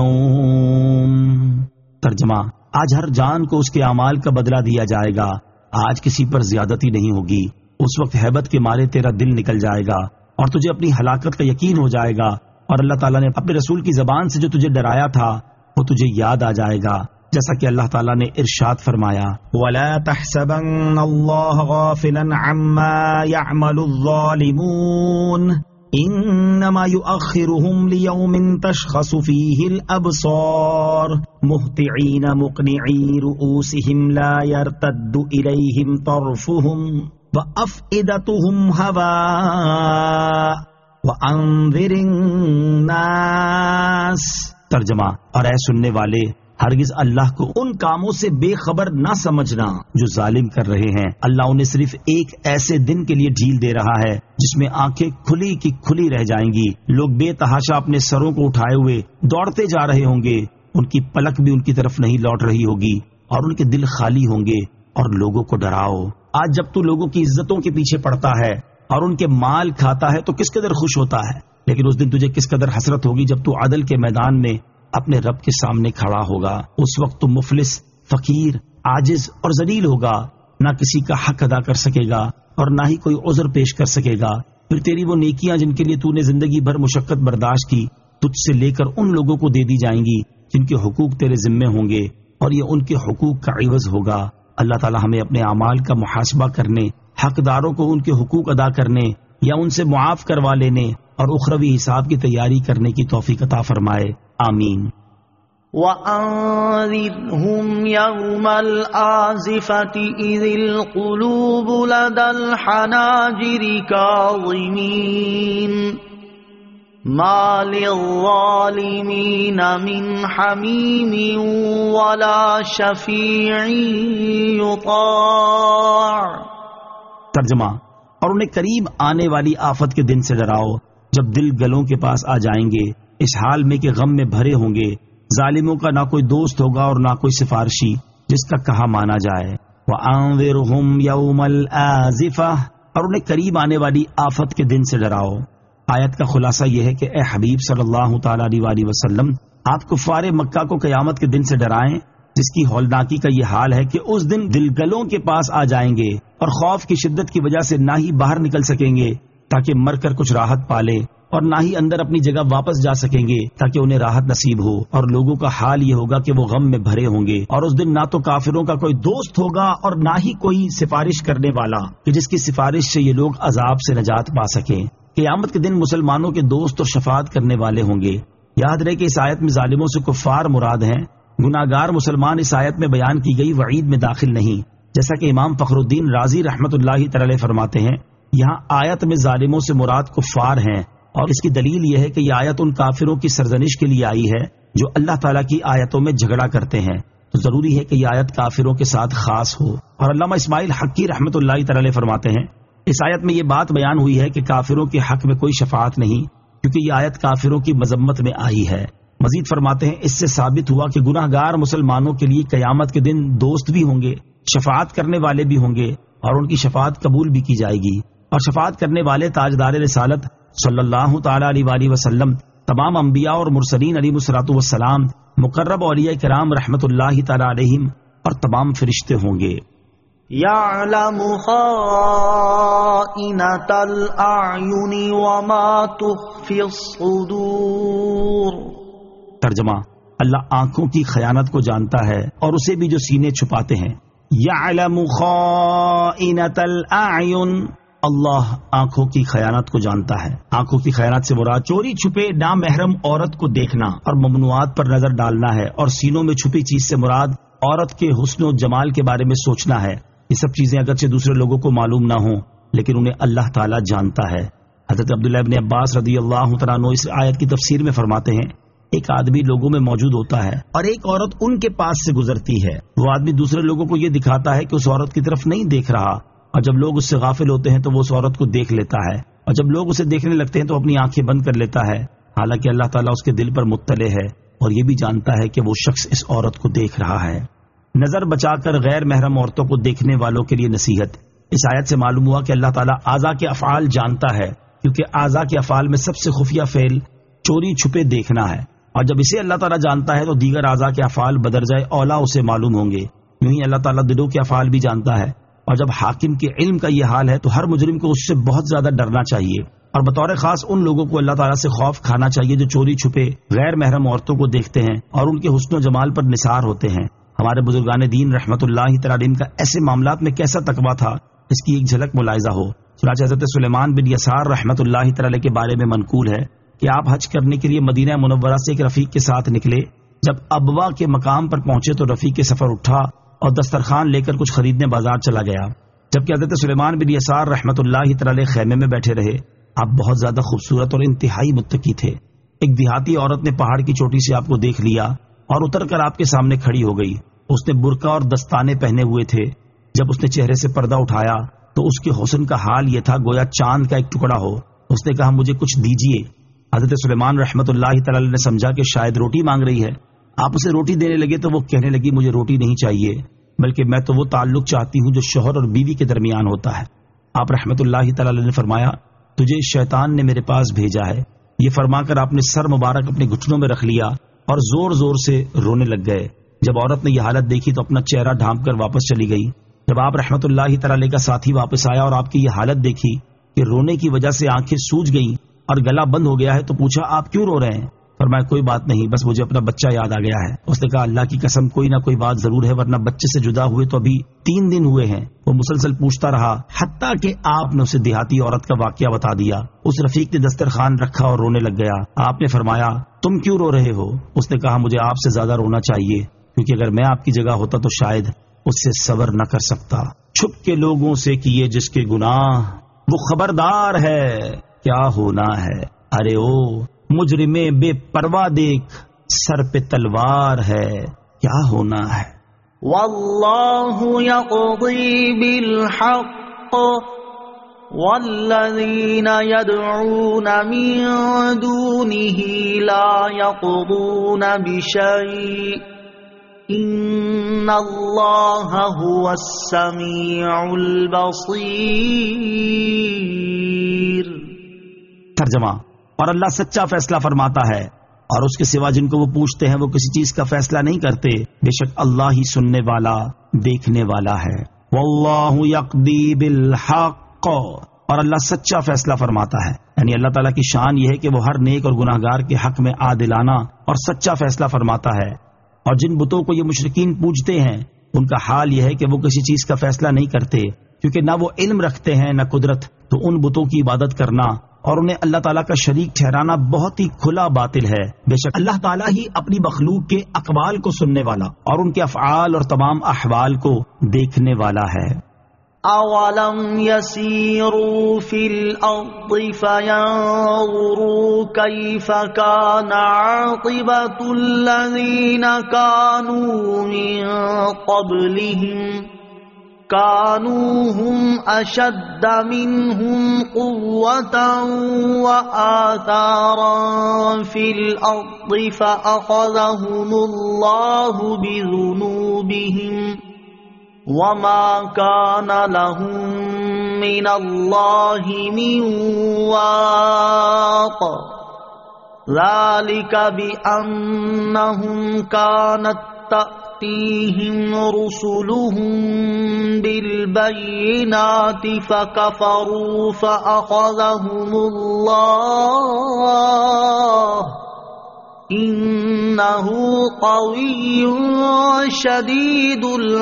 اليوم۔ ترجمہ، آج ہر جان کو اس کے اعمال کا بدلہ دیا جائے گا، آج کسی پر زیادتی نہیں ہوگی۔ اس وقت ہیبت کے مارے تیرا دل نکل جائے گا اور تجھے اپنی ہلاکت کا یقین ہو جائے گا، اور اللہ تعالیٰ نے اپنے رسول کی زبان سے جو تجھے ڈرایا تھا وہ تجھے یاد آ جائے گا، جیسا کہ اللہ تعالیٰ نے ارشاد فرمایا، وَلَا تَحْسَبَنَّ اللَّهَ غَافِلًا عَمَّا يَعْمَلُ الظَّالِمُونَ إِنَّمَا يُؤَخِّرُهُمْ لِيَوْمٍ تَشْخَصُ فِيهِ الْأَبْصَارُ مُهْطِعِينَ مُقْنِعِي رُؤُوسِهِمْ لَا يَرْتَدُّ إِلَيْهِمْ طَرْفُهُمْ وَأَفْئِدَتُهُمْ هَوَاءٌ وَأَنذِرِ النَّاسَ۔ ترجمہ، اور اے سننے والے، ہرگز اللہ کو ان کاموں سے بے خبر نہ سمجھنا جو ظالم کر رہے ہیں. اللہ انہیں صرف ایک ایسے دن کے لیے ڈھیل دے رہا ہے جس میں آنکھیں کھلی کی کھلی رہ جائیں گی. لوگ بے تحاشا اپنے سروں کو اٹھائے ہوئے دوڑتے جا رہے ہوں گے. ان کی پلک بھی ان کی طرف نہیں لوٹ رہی ہوگی اور ان کے دل خالی ہوں گے. اور لوگوں کو ڈراؤ. آج جب تو لوگوں کی عزتوں کے پیچھے پڑتا ہے اور ان کے مال کھاتا ہے تو کس قدر خوش ہوتا ہے، لیکن اس دن تجھے کس قدر حسرت ہوگی جب تو عدل کے میدان میں اپنے رب کے سامنے کھڑا ہوگا. اس وقت تو مفلس، فقیر، عاجز اور ذلیل ہوگا. نہ کسی کا حق ادا کر سکے گا اور نہ ہی کوئی عذر پیش کر سکے گا. پھر تیری وہ نیکیاں جن کے لیے تو نے زندگی بھر مشقت برداشت کی تجھ سے لے کر ان لوگوں کو دے دی جائیں گی جن کے حقوق تیرے ذمے ہوں گے، اور یہ ان کے حقوق کا عوض ہوگا. اللہ تعالی ہمیں اپنے اعمال کا محاسبہ کرنے، حقداروں کو ان کے حقوق ادا کرنے یا ان سے معاف کروا لینے اور اخروی حساب کی تیاری کرنے کی توفیق عطا فرمائے. آمین. وَأَنذِرْهُمْ يَوْمَ الْآزِفَةِ إِذِ الْقُلُوبُ لَدَى الْحَنَاجِرِ كَاظِمِينَ مَا لِلظَّالِمِينَ مِنْ حَمِيمٍ وَلَا شَفِيعٍ يُطَاعُ. ترجمہ: اور انہیں قریب آنے والی آفت کے دن سے ڈراؤ جب دل گلوں کے پاس آ جائیں گے، اس حال میں کہ غم میں بھرے ہوں گے. ظالموں کا نہ کوئی دوست ہوگا اور نہ کوئی سفارشی جس کا کہا مانا جائے. وَأَنذِرْهُمْ يَوْمَ الْآزِفَةِ، اور انہیں قریب آنے والی آفت کے دن سے ڈراؤ. آیت کا خلاصہ یہ ہے کہ اے حبیب صلی اللہ تعالی علیہ وآلہ وسلم، آپ کفار مکہ کو قیامت کے دن سے ڈرائیں جس کی ہولناکی کا یہ حال ہے کہ اس دن دلگلوں کے پاس آ جائیں گے اور خوف کی شدت کی وجہ سے نہ ہی باہر نکل سکیں گے تاکہ مر کر کچھ راحت پالے، اور نہ ہی اندر اپنی جگہ واپس جا سکیں گے تاکہ انہیں راحت نصیب ہو. اور لوگوں کا حال یہ ہوگا کہ وہ غم میں بھرے ہوں گے، اور اس دن نہ تو کافروں کا کوئی دوست ہوگا اور نہ ہی کوئی سفارش کرنے والا کہ جس کی سفارش سے یہ لوگ عذاب سے نجات پا سکیں. قیامت کے دن مسلمانوں کے دوست اور شفاعت کرنے والے ہوں گے. یاد رہے کہ اس آیت میں ظالموں سے کفار مراد ہیں. گناہگار مسلمان اس آیت میں بیان کی گئی وعید میں داخل نہیں، جیسا کہ امام فخر الدین رازی رحمت اللہ تعالی فرماتے ہیں یہاں آیت میں ظالموں سے مراد کفار ہیں، اور اس کی دلیل یہ ہے کہ یہ آیت ان کافروں کی سرزنش کے لیے آئی ہے جو اللہ تعالیٰ کی آیتوں میں جھگڑا کرتے ہیں. تو ضروری ہے کہ یہ آیت کافروں کے ساتھ خاص ہو. اور علامہ اسماعیل حقی رحمت اللہ تعالی فرماتے ہیں اس آیت میں یہ بات بیان ہوئی ہے کہ کافروں کے حق میں کوئی شفاعت نہیں، کیونکہ یہ آیت کافروں کی مذمت میں آئی ہے. مزید فرماتے ہیں اس سے ثابت ہوا کہ گناہ گار مسلمانوں کے لیے قیامت کے دن دوست بھی ہوں گے، شفاعت کرنے والے بھی ہوں گے، اور ان کی شفاعت قبول بھی کی جائے گی. اور شفاعت کرنے والے تاجدار رسالت صلی اللہ تعالی علیہ وآلہ وسلم، تمام انبیاء اور مرسلین علیہ الصلوۃ والسلام، مقرب اولیاء کرام رحمت اللہ تعالی علیہم، اور تمام فرشتے ہوں گے. يَعْلَمُ خَائِنَةَ الْأَعْيُنِ وَمَا تُخْفِي الصُّدُورُ. ترجمہ: اللہ آنکھوں کی خیانت کو جانتا ہے اور اسے بھی جو سینے چھپاتے ہیں. يَعْلَمُ خَائِنَةَ الْأَعْيُنِ، اللہ آنکھوں کی خیانت کو جانتا ہے. آنکھوں کی خیانت سے مراد چوری چھپے نامحرم عورت کو دیکھنا اور ممنوعات پر نظر ڈالنا ہے، اور سینوں میں چھپی چیز سے مراد عورت کے حسن و جمال کے بارے میں سوچنا ہے. یہ سب چیزیں اگرچہ دوسرے لوگوں کو معلوم نہ ہوں لیکن انہیں اللہ تعالیٰ جانتا ہے. حضرت عبداللہ ابن عباس رضی اللہ تعالیٰ عنہ اس آیت کی تفسیر میں فرماتے ہیں ایک آدمی لوگوں میں موجود ہوتا ہے اور ایک عورت ان کے پاس سے گزرتی ہے. وہ آدمی دوسرے لوگوں کو یہ دکھاتا ہے کہ اس عورت کی طرف نہیں دیکھ رہا، اور جب لوگ اس سے غافل ہوتے ہیں تو وہ اس عورت کو دیکھ لیتا ہے، اور جب لوگ اسے دیکھنے لگتے ہیں تو اپنی آنکھیں بند کر لیتا ہے، حالانکہ اللہ تعالیٰ اس کے دل پر مطلع ہے اور یہ بھی جانتا ہے کہ وہ شخص اس عورت کو دیکھ رہا ہے. نظر بچا کر غیر محرم عورتوں کو دیکھنے والوں کے لیے نصیحت. اس آیت سے معلوم ہوا کہ اللہ تعالیٰ اعضاء کے افعال جانتا ہے، کیونکہ اعضاء کے افعال میں سب سے خفیہ فعل چوری چھپے دیکھنا ہے، اور جب اسے اللہ تعالیٰ جانتا ہے تو دیگر اعضاء کے افعال بدرجہ اولا اسے معلوم ہوں گے. یوں ہی اللہ تعالیٰ دلوں کے افعال بھی جانتا ہے، اور جب حاکم کے علم کا یہ حال ہے تو ہر مجرم کو اس سے بہت زیادہ ڈرنا چاہیے، اور بطور خاص ان لوگوں کو اللہ تعالیٰ سے خوف کھانا چاہیے جو چوری چھپے غیر محرم عورتوں کو دیکھتے ہیں اور ان کے حسن و جمال پر نثار ہوتے ہیں. ہمارے بزرگان دین رحمت اللہ تعالی علیہم کا ایسے معاملات میں کیسا تقویٰ تھا، اس کی ایک جھلک ملاحظہ ہو. چنانچہ حضرت سلیمان بن یسار رحمت اللہ تعالی کے بارے میں منقول ہے کہ آپ حج کرنے کے لیے مدینہ منورہ سے ایک رفیق کے ساتھ نکلے. جب ابوا کے مقام پر پہنچے تو رفیق کے سفر اٹھا اور دسترخوان لے کر کچھ خریدنے بازار چلا گیا، جبکہ حضرت سلیمان بن یسار رحمت اللہ تعالی خیمے میں بیٹھے رہے. آپ بہت زیادہ خوبصورت اور انتہائی متقی تھے. ایک دیہاتی عورت نے پہاڑ کی چوٹی سے آپ کو دیکھ لیا اور اتر کر آپ کے سامنے کھڑی ہو گئی. اس نے برقع اور دستانے پہنے ہوئے تھے. جب اس نے چہرے سے پردہ اٹھایا تو اس کے حسن کا حال یہ تھا گویا چاند کا ایک ٹکڑا ہو. اس نے کہا مجھے کچھ دیجیے. حضرت سلیمان رحمت اللہ تعالی نے سمجھا کہ شاید روٹی مانگ رہی ہے. آپ اسے روٹی دینے لگے تو وہ کہنے لگی مجھے روٹی نہیں چاہیے بلکہ میں تو وہ تعلق چاہتی ہوں جو شوہر اور بیوی کے درمیان ہوتا ہے. آپ رحمت اللہ تعالی نے فرمایا تجھے شیطان نے میرے پاس بھیجا ہے. یہ فرما کر آپ نے سر مبارک اپنے گھٹنوں میں رکھ لیا اور زور زور سے رونے لگ گئے. جب عورت نے یہ حالت دیکھی تو اپنا چہرہ ڈھانپ کر واپس چلی گئی. جب آپ رحمت اللہ تعالی کا ساتھی واپس آیا اور آپ کی یہ حالت دیکھی کہ رونے کی وجہ سے آنکھیں سوج گئیں اور گلا بند ہو گیا ہے تو پوچھا آپ کیوں رو رہے ہیں؟ فرمایا کوئی بات نہیں، بس مجھے اپنا بچہ یاد آ گیا ہے. اس نے کہا اللہ کی قسم کوئی نہ کوئی بات ضرور ہے، ورنہ بچے سے جدا ہوئے تو ابھی تین دن ہوئے ہیں. وہ مسلسل پوچھتا رہا حتیٰ کہ آپ نے اسے دیہاتی عورت کا واقعہ بتا دیا. اس رفیق نے دسترخوان رکھا اور رونے لگ گیا. آپ نے فرمایا تم کیوں رو رہے ہو؟ اس نے کہا مجھے آپ سے زیادہ رونا چاہیے کیونکہ اگر میں آپ کی جگہ ہوتا تو شاید اس سے صبر نہ کر سکتا. چھپ کے لوگوں سے کیے جس کے گناہ وہ خبردار ہے کیا ہونا ہے. ارے او مجرمے بے پرواہ دیکھ سر پہ تلوار ہے کیا ہونا ہے. واللہ یقضی بالحق والذین یدعون من دونه لا یقضون بشیء ان اللہ هو السمیع البصیر. ترجمہ اور اللہ سچا فیصلہ فرماتا ہے اور اس کے سوا جن کو وہ پوچھتے ہیں وہ کسی چیز کا فیصلہ نہیں کرتے. بے شک اللہ ہی سننے والا دیکھنے والا ہے. واللہ یقضی بالحق اور اللہ سچا فیصلہ فرماتا ہے. یعنی اللہ تعالیٰ کی شان یہ ہے کہ وہ ہر نیک اور گناہگار کے حق میں عادلانہ اور سچا فیصلہ فرماتا ہے. اور جن بتوں کو یہ مشرکین پوجتے ہیں ان کا حال یہ ہے کہ وہ کسی چیز کا فیصلہ نہیں کرتے کیونکہ نہ وہ علم رکھتے ہیں نہ قدرت. تو ان بتوں کی عبادت کرنا اور انہیں اللہ تعالیٰ کا شریک ٹھہرانا بہت ہی کھلا باطل ہے. بے شک اللہ تعالیٰ ہی اپنی مخلوق کے اقوال کو سننے والا اور ان کے افعال اور تمام احوال کو دیکھنے والا ہے. اولم یسیروا فی الارض فینظروا کیف کان عاقبۃ الذین کانوا من قبلہم كانوا هم أشد منهم قوة وآثارا في الأرض فأخذهم الله بذنوبهم وما كان لهم من الله من واق ذلك بأنهم كانت تأتيهم رسلهم بالبينات فكفروا فأخذهم الله إنه قوي شديد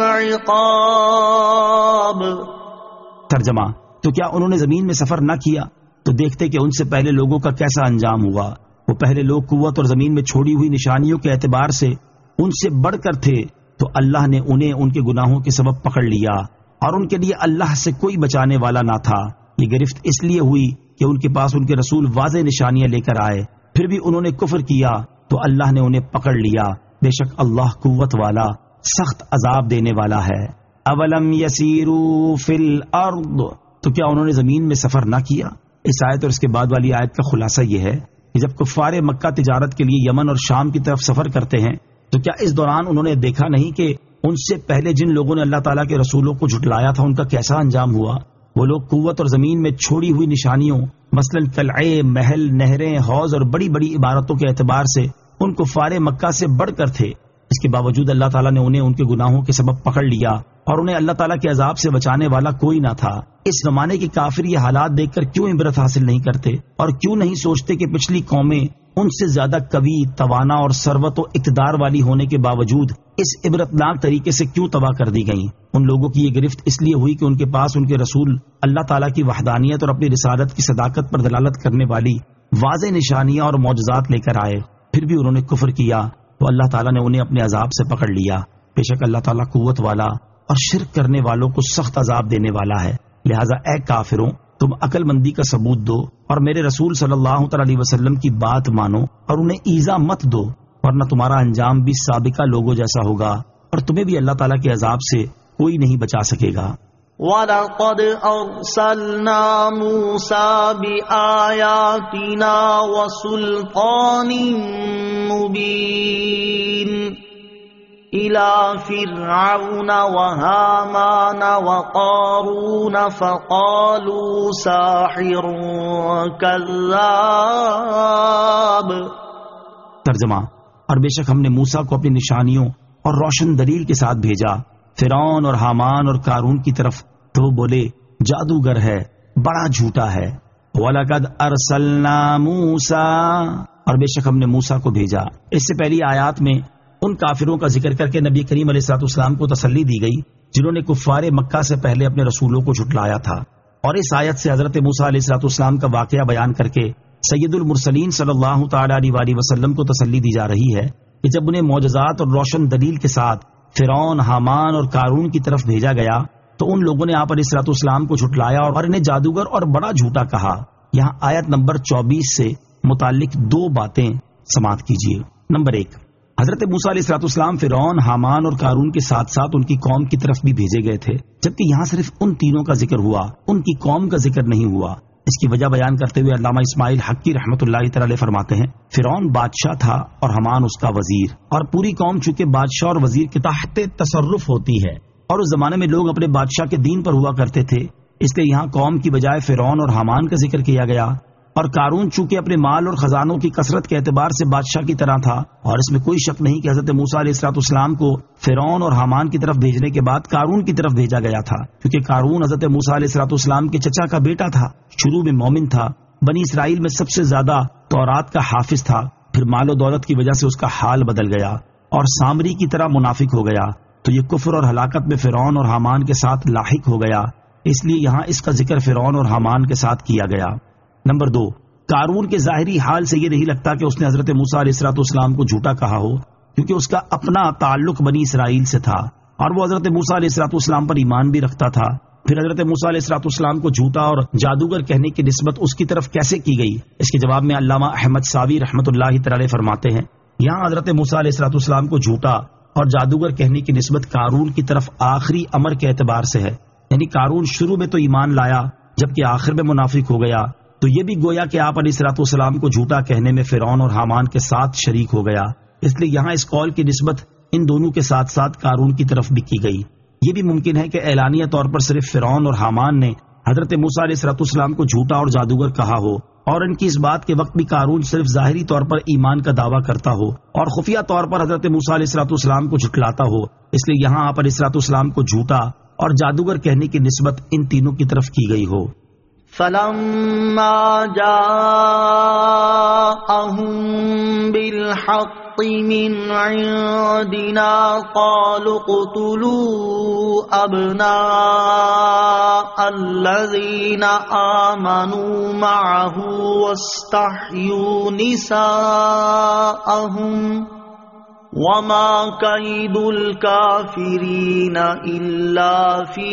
العقاب. ترجمہ تو کیا انہوں نے زمین میں سفر نہ کیا تو دیکھتے کہ ان سے پہلے لوگوں کا کیسا انجام ہوا. وہ پہلے لوگ قوت اور زمین میں چھوڑی ہوئی نشانیوں کے اعتبار سے ان سے بڑھ کر تھے تو اللہ نے انہیں ان کے گناہوں کے سبب پکڑ لیا اور ان کے لیے اللہ سے کوئی بچانے والا نہ تھا. یہ گرفت اس لیے ہوئی کہ ان کے پاس ان کے رسول واضح نشانیاں لے کر آئے پھر بھی انہوں نے کفر کیا تو اللہ نے انہیں پکڑ لیا. بے شک اللہ قوت والا سخت عذاب دینے والا ہے. اولم یسیروا فی الارض تو کیا انہوں نے زمین میں سفر نہ کیا. اس آیت اور اس کے بعد والی آیت کا خلاصہ یہ ہے کہ جب کفار مکہ تجارت کے لیے یمن اور شام کی طرف سفر کرتے ہیں تو کیا اس دوران انہوں نے دیکھا نہیں کہ ان سے پہلے جن لوگوں نے اللہ تعالیٰ کے رسولوں کو جھٹلایا تھا ان کا کیسا انجام ہوا. وہ لوگ قوت اور زمین میں چھوڑی ہوئی نشانیوں مثلا قلعے، محل، نہریں، حوض اور بڑی بڑی عبارتوں کے اعتبار سے ان کفار مکہ سے بڑھ کر تھے. اس کے باوجود اللہ تعالیٰ نے انہیں ان کے گناہوں کے سبب پکڑ لیا اور انہیں اللہ تعالیٰ کے عذاب سے بچانے والا کوئی نہ تھا. اس زمانے کے کافر یہ حالات دیکھ کر کیوں عبرت حاصل نہیں کرتے اور کیوں نہیں سوچتے کہ پچھلی قومیں ان سے زیادہ قوی، توانا اور ثروت و اقتدار والی ہونے کے باوجود اس عبرتناک طریقے سے کیوں تباہ کر دی گئیں. ان لوگوں کی یہ گرفت اس لیے ہوئی کہ ان کے پاس ان کے رسول اللہ تعالیٰ کی وحدانیت اور اپنی رسالت کی صداقت پر دلالت کرنے والی واضح نشانیاں اور معجزات لے کر آئے. پھر بھی انہوں نے کفر کیا تو اللہ تعالیٰ نے انہیں اپنے عذاب سے پکڑ لیا. بے شک اللہ تعالیٰ قوت والا اور شرک کرنے والوں کو سخت عذاب دینے والا ہے. لہٰذا اے کافروں تم عقل مندی کا ثبوت دو اور میرے رسول صلی اللہ تعالی علیہ وسلم کی بات مانو اور انہیں ایذا مت دو ورنہ تمہارا انجام بھی سابقہ لوگوں جیسا ہوگا اور تمہیں بھی اللہ تعالیٰ کے عذاب سے کوئی نہیں بچا سکے گا۔ وَلَقَدْ أَرْسَلْنَا مُوسَى بِآيَاتِنَا وَسُلْطَانٍ مُبِينٍ إِلَى فِرْعَوْنَ وَهَامَانَ وَقَارُونَ فَقَالُوا سَاحِرٌ كَذَّابٌ۔ ترجمہ، اور بے شک ہم نے موسیٰ کو اپنی نشانیوں اور روشن دلیل کے ساتھ بھیجا فرعون اور حامان اور قارون کی طرف، تو وہ بولے جادوگر ہے، بڑا جھوٹا ہے۔ وَلَقَدْ أَرْسَلْنَا مُوسَىٰ، اور بے شک ہم نے موسیٰ کو بھیجا۔ اس سے پہلی آیات میں ان کافروں کا ذکر کر کے نبی کریم علیہ الصلوۃ والسلام کو تسلی دی گئی جنہوں نے کفار مکہ سے پہلے اپنے رسولوں کو جھٹلایا تھا، اور اس آیت سے حضرت موسیٰ علیہ الصلوۃ والسلام کا واقعہ بیان کر کے سید المرسلین صلی اللہ تعالی علیہ وآلہ وسلم کو تسلی دی جا رہی ہے کہ جب انہیں معجزات اور روشن دلیل کے ساتھ فرعون، حامان اور قارون کی طرف بھیجا گیا تو ان لوگوں نے آپ علیہ الصلوۃ والسلام کو جھٹلایا اور انہیں جادوگر اور بڑا جھوٹا کہا۔ یہاں آیت نمبر چوبیس سے متعلق دو باتیں سماعت کیجیے۔ نمبر ایک، حضرت موسیٰ علیہ الصلوۃ والسلام فرعون، حامان اور قارون کے ساتھ ساتھ ان کی قوم کی طرف بھی بھیجے گئے تھے، جبکہ یہاں صرف ان تینوں کا ذکر ہوا، ان کی قوم کا ذکر نہیں ہوا۔ اس کی وجہ بیان کرتے ہوئے علامہ اسماعیل حقی رحمۃ اللہ تعالی فرماتے ہیں فرعون بادشاہ تھا اور حامان اس کا وزیر، اور پوری قوم چونکہ بادشاہ اور وزیر کے تحت تصرف ہوتی ہے اور اس زمانے میں لوگ اپنے بادشاہ کے دین پر ہوا کرتے تھے، اس لیے یہاں قوم کی بجائے فرعون اور حامان کا ذکر کیا گیا۔ اور قارون چونکہ اپنے مال اور خزانوں کی کثرت کے اعتبار سے بادشاہ کی طرح تھا، اور اس میں کوئی شک نہیں کہ حضرت موسیٰ علیہ الصلوۃ والسلام کو فرعون اور حامان کی طرف بھیجنے کے بعد قارون کی طرف بھیجا گیا تھا، کیونکہ قارون حضرت موسیٰ علیہ الصلوۃ والسلام کے چچا کا بیٹا تھا، شروع میں مومن تھا، بنی اسرائیل میں سب سے زیادہ تورات کا حافظ تھا، پھر مال و دولت کی وجہ سے اس کا حال بدل گیا اور سامری کی طرح منافق ہو گیا، تو یہ کفر اور ہلاکت میں فرعون اور حامان کے ساتھ لاحق ہو گیا، اس لیے یہاں اس کا ذکر فرعون اور حامان کے ساتھ کیا گیا۔ نمبر دو، قارون کے ظاہری حال سے یہ نہیں لگتا کہ اس نے حضرت موسیٰ علیہ الصلوۃ والسلام کو جھوٹا کہا ہو، کیونکہ اس کا اپنا تعلق بنی اسرائیل سے تھا اور وہ حضرت موسیٰ علیہ الصلوۃ والسلام پر ایمان بھی رکھتا تھا۔ پھر حضرت موسیٰ علیہ الصلوۃ والسلام کو جھوٹا اور جادوگر کہنے کی نسبت اس کی طرف کیسے کی گئی؟ اس کے جواب میں علامہ احمد ساوی رحمۃ اللہ تعالی فرماتے ہیں یہاں حضرت موسیٰ علیہ الصلوۃ والسلام کو جھوٹا اور جادوگر کہنے کی نسبت قارون کی طرف آخری امر کے اعتبار سے ہے، یعنی قارون شروع میں تو ایمان لایا جبکہ آخر میں منافق ہو گیا، تو یہ بھی گویا کہ آپ علیہ الصلوۃ والسلام کو جھوٹا کہنے میں فرعون اور حامان کے ساتھ شریک ہو گیا، اس لیے یہاں اس قول کی نسبت ان دونوں کے ساتھ ساتھ قارون کی طرف بھی کی گئی۔ یہ بھی ممکن ہے کہ اعلانیہ طور پر صرف فرعون اور حامان نے حضرت موسیٰ علیہ الصلوۃ والسلام کو جھوٹا اور جادوگر کہا ہو، اور ان کی اس بات کے وقت بھی قارون صرف ظاہری طور پر ایمان کا دعویٰ کرتا ہو اور خفیہ طور پر حضرت موسیٰ علیہ الصلوۃ والسلام کو جھٹلاتا ہو، اس لیے یہاں آپ علیہ الصلوۃ والسلام کو جھوٹا اور جادوگر کہنے کی نسبت ان تینوں کی طرف کی گئی ہو۔ فَلَمَّا جَاءَهُم بِالْحَقِّ مِنْ عِندِنَا قَالُوا اقْتُلُوا أَبْنَاءَ الَّذِينَ آمَنُوا مَعَهُ وَاسْتَحْيُوا نِسَاءَهُمْ وَمَا كَيْدُ الْكَافِرِينَ إِلَّا فِي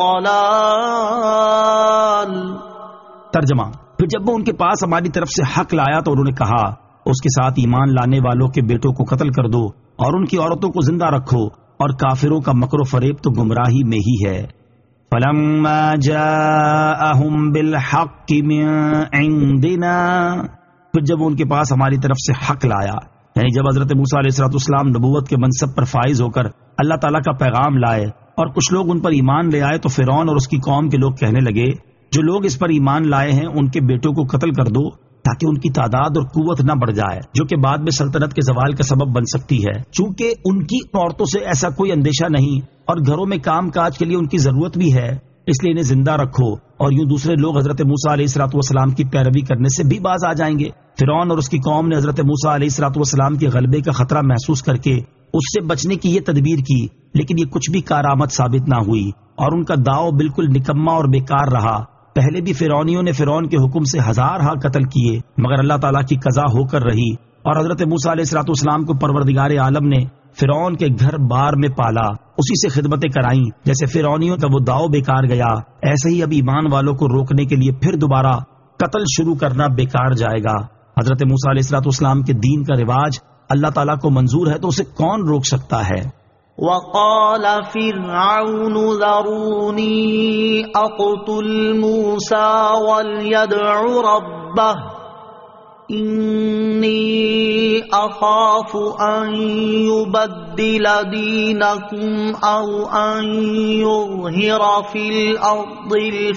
ضَلَالٍ۔ ترجمہ، پھر جب وہ ان کے پاس ہماری طرف سے حق لایا تو انہوں نے کہا اس کے ساتھ ایمان لانے والوں کے بیٹوں کو قتل کر دو اور ان کی عورتوں کو زندہ رکھو، اور کافروں کا مکر و فریب تو گمراہی میں ہی ہے۔ فَلَمَّا جَاءَهُم بِالْحَقِّ مِنْ عِنْدِنَا، پھر جب وہ ان کے پاس ہماری طرف سے حق لایا، یعنی جب حضرت موسیٰ علیہ الصلوۃ والسلام نبوت کے منصب پر فائز ہو کر اللہ تعالیٰ کا پیغام لائے اور کچھ لوگ ان پر ایمان لے آئے، تو فرعون اور اس کی قوم کے لوگ کہنے لگے جو لوگ اس پر ایمان لائے ہیں ان کے بیٹوں کو قتل کر دو تاکہ ان کی تعداد اور قوت نہ بڑھ جائے، جو کہ بعد میں سلطنت کے زوال کا سبب بن سکتی ہے۔ چونکہ ان کی عورتوں سے ایسا کوئی اندیشہ نہیں اور گھروں میں کام کاج کے لیے ان کی ضرورت بھی ہے، اس لیے انہیں زندہ رکھو، اور یوں دوسرے لوگ حضرت موسیٰ علیہ الصلوۃ والسلام کی پیروی کرنے سے بھی باز آ جائیں گے۔ فرعون اور اس کی قوم نے حضرت موسیٰ علیہ الصلوۃ والسلام کے غلبے کا خطرہ محسوس کر کے اس سے بچنے کی یہ تدبیر کی، لیکن یہ کچھ بھی کارآمد ثابت نہ ہوئی اور ان کا داؤ بالکل نکما اور بیکار رہا۔ پہلے بھی فرعونیوں نے فرعون کے حکم سے ہزار ہا قتل کیے، مگر اللہ تعالیٰ کی قضا ہو کر رہی، اور حضرت موسیٰ علیہ الصلوۃ والسلام کو پروردگار عالم نے فرعون کے گھر بار میں پالا، اسی سے خدمتیں کرائیں۔ جیسے فرعونیوں کا وہ داؤ بیکار گیا، ایسے ہی اب ایمان والوں کو روکنے کے لیے پھر دوبارہ قتل شروع کرنا بیکار جائے گا۔ حضرت موسیٰ علیہ الصلوۃ والسلام کے دین کا رواج اللہ تعالیٰ کو منظور ہے تو اسے کون روک سکتا ہے؟ وقال فرعون ذروني اقتل موسى وليدع ربه إني أخاف أن يبدل دينكم أو أن يظهر في الأرض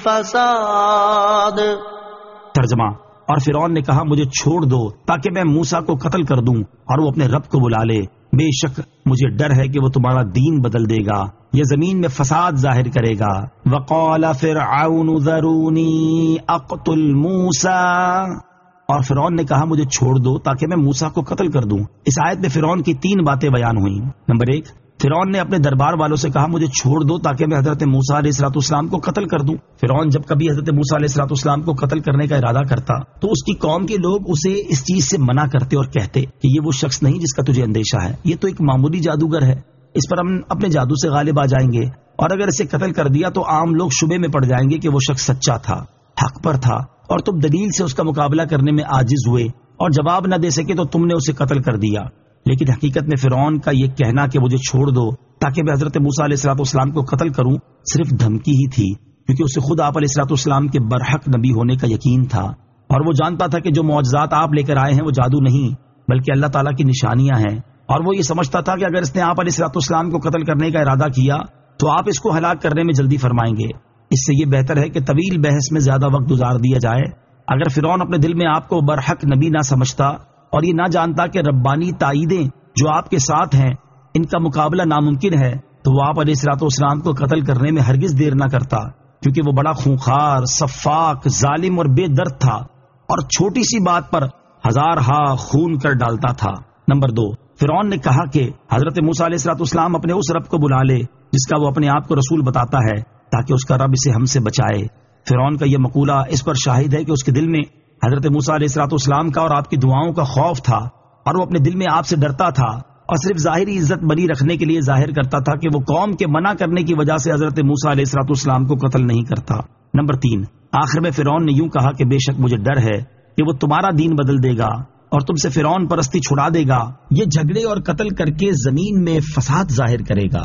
الفساد. ترجمہ: اور فرعون نے کہا مجھے چھوڑ دو تاکہ میں موسیٰ کو قتل کر دوں اور وہ اپنے رب کو بلا لے، بے شک مجھے ڈر ہے کہ وہ تمہارا دین بدل دے گا یا زمین میں فساد ظاہر کرے گا. وقال فرعون ذرونی اقتل موسیٰ، اور فرعون نے کہا مجھے چھوڑ دو تاکہ میں موسیٰ کو قتل کر دوں. اس آیت میں فرعون کی تین باتیں بیان ہوئیں. نمبر ایک، فرعون نے اپنے دربار والوں سے کہا مجھے چھوڑ دو تاکہ میں حضرت موسیٰ علیہ الصلوۃ والسلام کو قتل کر دوں. فرعون جب کبھی حضرت موسیٰ علیہ الصلوۃ والسلام کو قتل کرنے کا ارادہ کرتا تو اس کی قوم کے لوگ اسے اس چیز سے منع کرتے اور کہتے کہ یہ وہ شخص نہیں جس کا تجھے اندیشہ ہے، یہ تو ایک معمولی جادوگر ہے، اس پر ہم اپنے جادو سے غالب آ جائیں گے، اور اگر اسے قتل کر دیا تو عام لوگ شبے میں پڑ جائیں گے کہ وہ شخص سچا تھا، حق پر تھا، اور تم دلیل سے اس کا مقابلہ کرنے میں عاجز ہوئے اور جواب نہ دے سکے تو تم نے اسے قتل کر دیا. لیکن حقیقت میں فرعون کا یہ کہنا کہ مجھے چھوڑ دو تاکہ میں حضرت موسیٰ علیہ الصلوۃ والسلام کو قتل کروں صرف دھمکی ہی تھی، کیونکہ اسے خود آپ علیہ الصلوۃ والسلام کے برحق نبی ہونے کا یقین تھا، اور وہ جانتا تھا کہ جو معجزات آپ لے کر آئے ہیں وہ جادو نہیں بلکہ اللہ تعالیٰ کی نشانیاں ہیں، اور وہ یہ سمجھتا تھا کہ اگر اس نے آپ علیہ الصلوۃ والسلام کو قتل کرنے کا ارادہ کیا تو آپ اس کو ہلاک کرنے میں جلدی فرمائیں گے. اس سے یہ بہتر ہے کہ طویل بحث میں زیادہ وقت گزار دیا جائے. اگر فرعون اپنے دل میں آپ کو برحق نبی نہ سمجھتا اور یہ نہ جانتا کہ ربانی تائیدیں جو آپ کے ساتھ ہیں ان کا مقابلہ ناممکن ہے تو وہ آپ علیہ الصلوۃ والسلام کو قتل کرنے میں ہرگز دیر نہ کرتا، کیونکہ وہ بڑا خونخوار، صفاک، ظالم اور بے درد تھا اور چھوٹی سی بات پر ہزار ہا خون کر ڈالتا تھا. نمبر دو، فرعون نے کہا کہ حضرت موسیٰ علیہ الصلوۃ والسلام اپنے اس رب کو بلا لے جس کا وہ اپنے آپ کو رسول بتاتا ہے تاکہ اس کا رب اسے ہم سے بچائے. فرعون کا یہ مقولہ اس پر شاہد ہے کہ اس کے دل میں حضرت موسیٰ علیہ الصلوۃ والسلام کا اور آپ کی دعاؤں کا خوف تھا، اور وہ اپنے دل میں آپ سے ڈرتا تھا اور صرف ظاہری عزت بنی رکھنے کے لیے ظاہر کرتا تھا کہ وہ قوم کے منع کرنے کی وجہ سے حضرت موسیٰ علیہ الصلوۃ والسلام کو قتل نہیں کرتا. نمبر تین، آخر میں فرعون نے یوں کہا کہ بے شک مجھے ڈر ہے کہ وہ تمہارا دین بدل دے گا اور تم سے فرعون پرستی چھڑا دے گا، یہ جھگڑے اور قتل کر کے زمین میں فساد ظاہر کرے گا.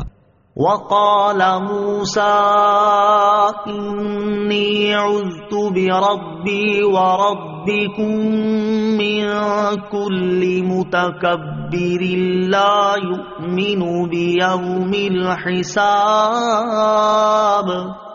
وقال موسى إني عذت بربي وربكم من كل متكبر لا يؤمن بيوم الحساب.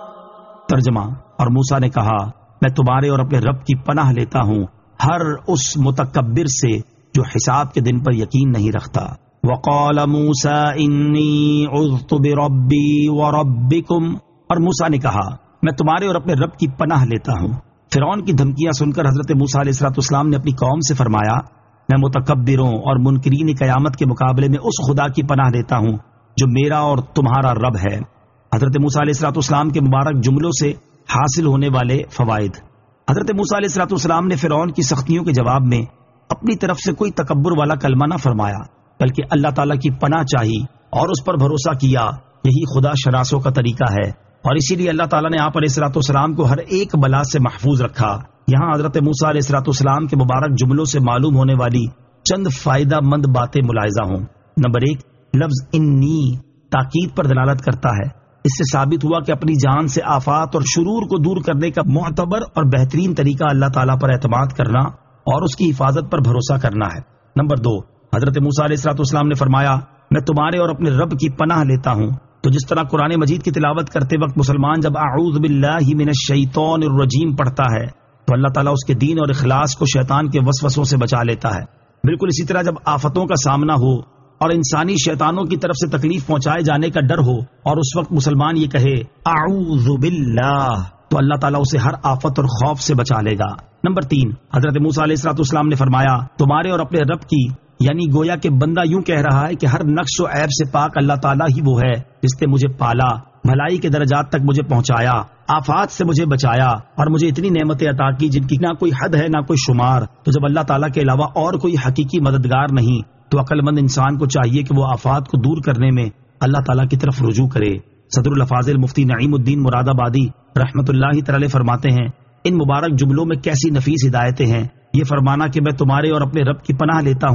ترجمہ: اور موسیٰ نے کہا میں تمہارے اور اپنے رب کی پناہ لیتا ہوں ہر اس متکبر سے جو حساب کے دن پر یقین نہیں رکھتا. وقال موسیٰ انی عذت بربی وربکم، اور موسیٰ نے کہا میں تمہارے اور اپنے رب کی پناہ لیتا ہوں. فرعون کی دھمکیاں سن کر حضرت موسیٰ علیہ الصلوۃ والسلام نے اپنی قوم سے فرمایا میں متکبروں اور منکرین قیامت کے مقابلے میں اس خدا کی پناہ لیتا ہوں جو میرا اور تمہارا رب ہے. حضرت موسیٰ علیہ الصلوۃ والسلام کے مبارک جملوں سے حاصل ہونے والے فوائد. حضرت موسیٰ علیہ الصلوۃ والسلام نے فرعون کی سختیوں کے جواب میں اپنی طرف سے کوئی تکبر والا کلمہ نہ فرمایا بلکہ اللہ تعالیٰ کی پناہ چاہی اور اس پر بھروسہ کیا. یہی خدا شناسوں کا طریقہ ہے، اور اسی لیے اللہ تعالیٰ نے آپ علیہ الصلوۃ والسلام کو ہر ایک بلا سے محفوظ رکھا. یہاں حضرت موسیٰ علیہ الصلوۃ والسلام کے مبارک جملوں سے معلوم ہونے والی چند فائدہ مند باتیں ملاحظہ ہوں. نمبر ایک، لفظ انی تاکید پر دلالت کرتا ہے. اس سے ثابت ہوا کہ اپنی جان سے آفات اور شرور کو دور کرنے کا معتبر اور بہترین طریقہ اللہ تعالیٰ پر اعتماد کرنا اور اس کی حفاظت پر بھروسہ کرنا ہے. نمبر دو، حضرت موسیٰ علیہ الصلوۃ والسلام نے فرمایا میں تمہارے اور اپنے رب کی پناہ لیتا ہوں. تو جس طرح قرآن مجید کی تلاوت کرتے وقت مسلمان جب اعوذ باللہ من الشیطان الرجیم پڑھتا ہے تو اللہ تعالیٰ اس کے دین اور اخلاص کو شیطان کے وسوسوں سے بچا لیتا ہے. بالکل اسی طرح جب آفتوں کا سامنا ہو اور انسانی شیطانوں کی طرف سے تکلیف پہنچائے جانے کا ڈر ہو اور اس وقت مسلمان یہ کہے اعوذ باللہ تو اللہ تعالیٰ اسے ہر آفت اور خوف سے بچا لے گا. نمبر تین، حضرت موسیٰ علیہ الصلوۃ والسلام نے فرمایا تمہارے اور اپنے رب کی، یعنی گویا کہ بندہ یوں کہہ رہا ہے کہ ہر نقص و عیب سے پاک اللہ تعالیٰ ہی وہ ہے جس نے مجھے پالا، بھلائی کے درجات تک مجھے پہنچایا، آفات سے مجھے بچایا اور مجھے اتنی نعمتیں عطا کی جن کی نہ کوئی حد ہے نہ کوئی شمار. تو جب اللہ تعالیٰ کے علاوہ اور کوئی حقیقی مددگار نہیں تو عقل مند انسان کو چاہیے کہ وہ آفات کو دور کرنے میں اللہ تعالیٰ کی طرف رجوع کرے. صدر الافاضل مفتی نعیم الدین مراد آبادی رحمۃ اللہ تعالی فرماتے ہیں ان مبارک جملوں میں کیسی نفیس ہدایتیں ہیں. یہ فرمانا کہ میں تمہارے اور اپنے رب کی پناہ لیتا ہوں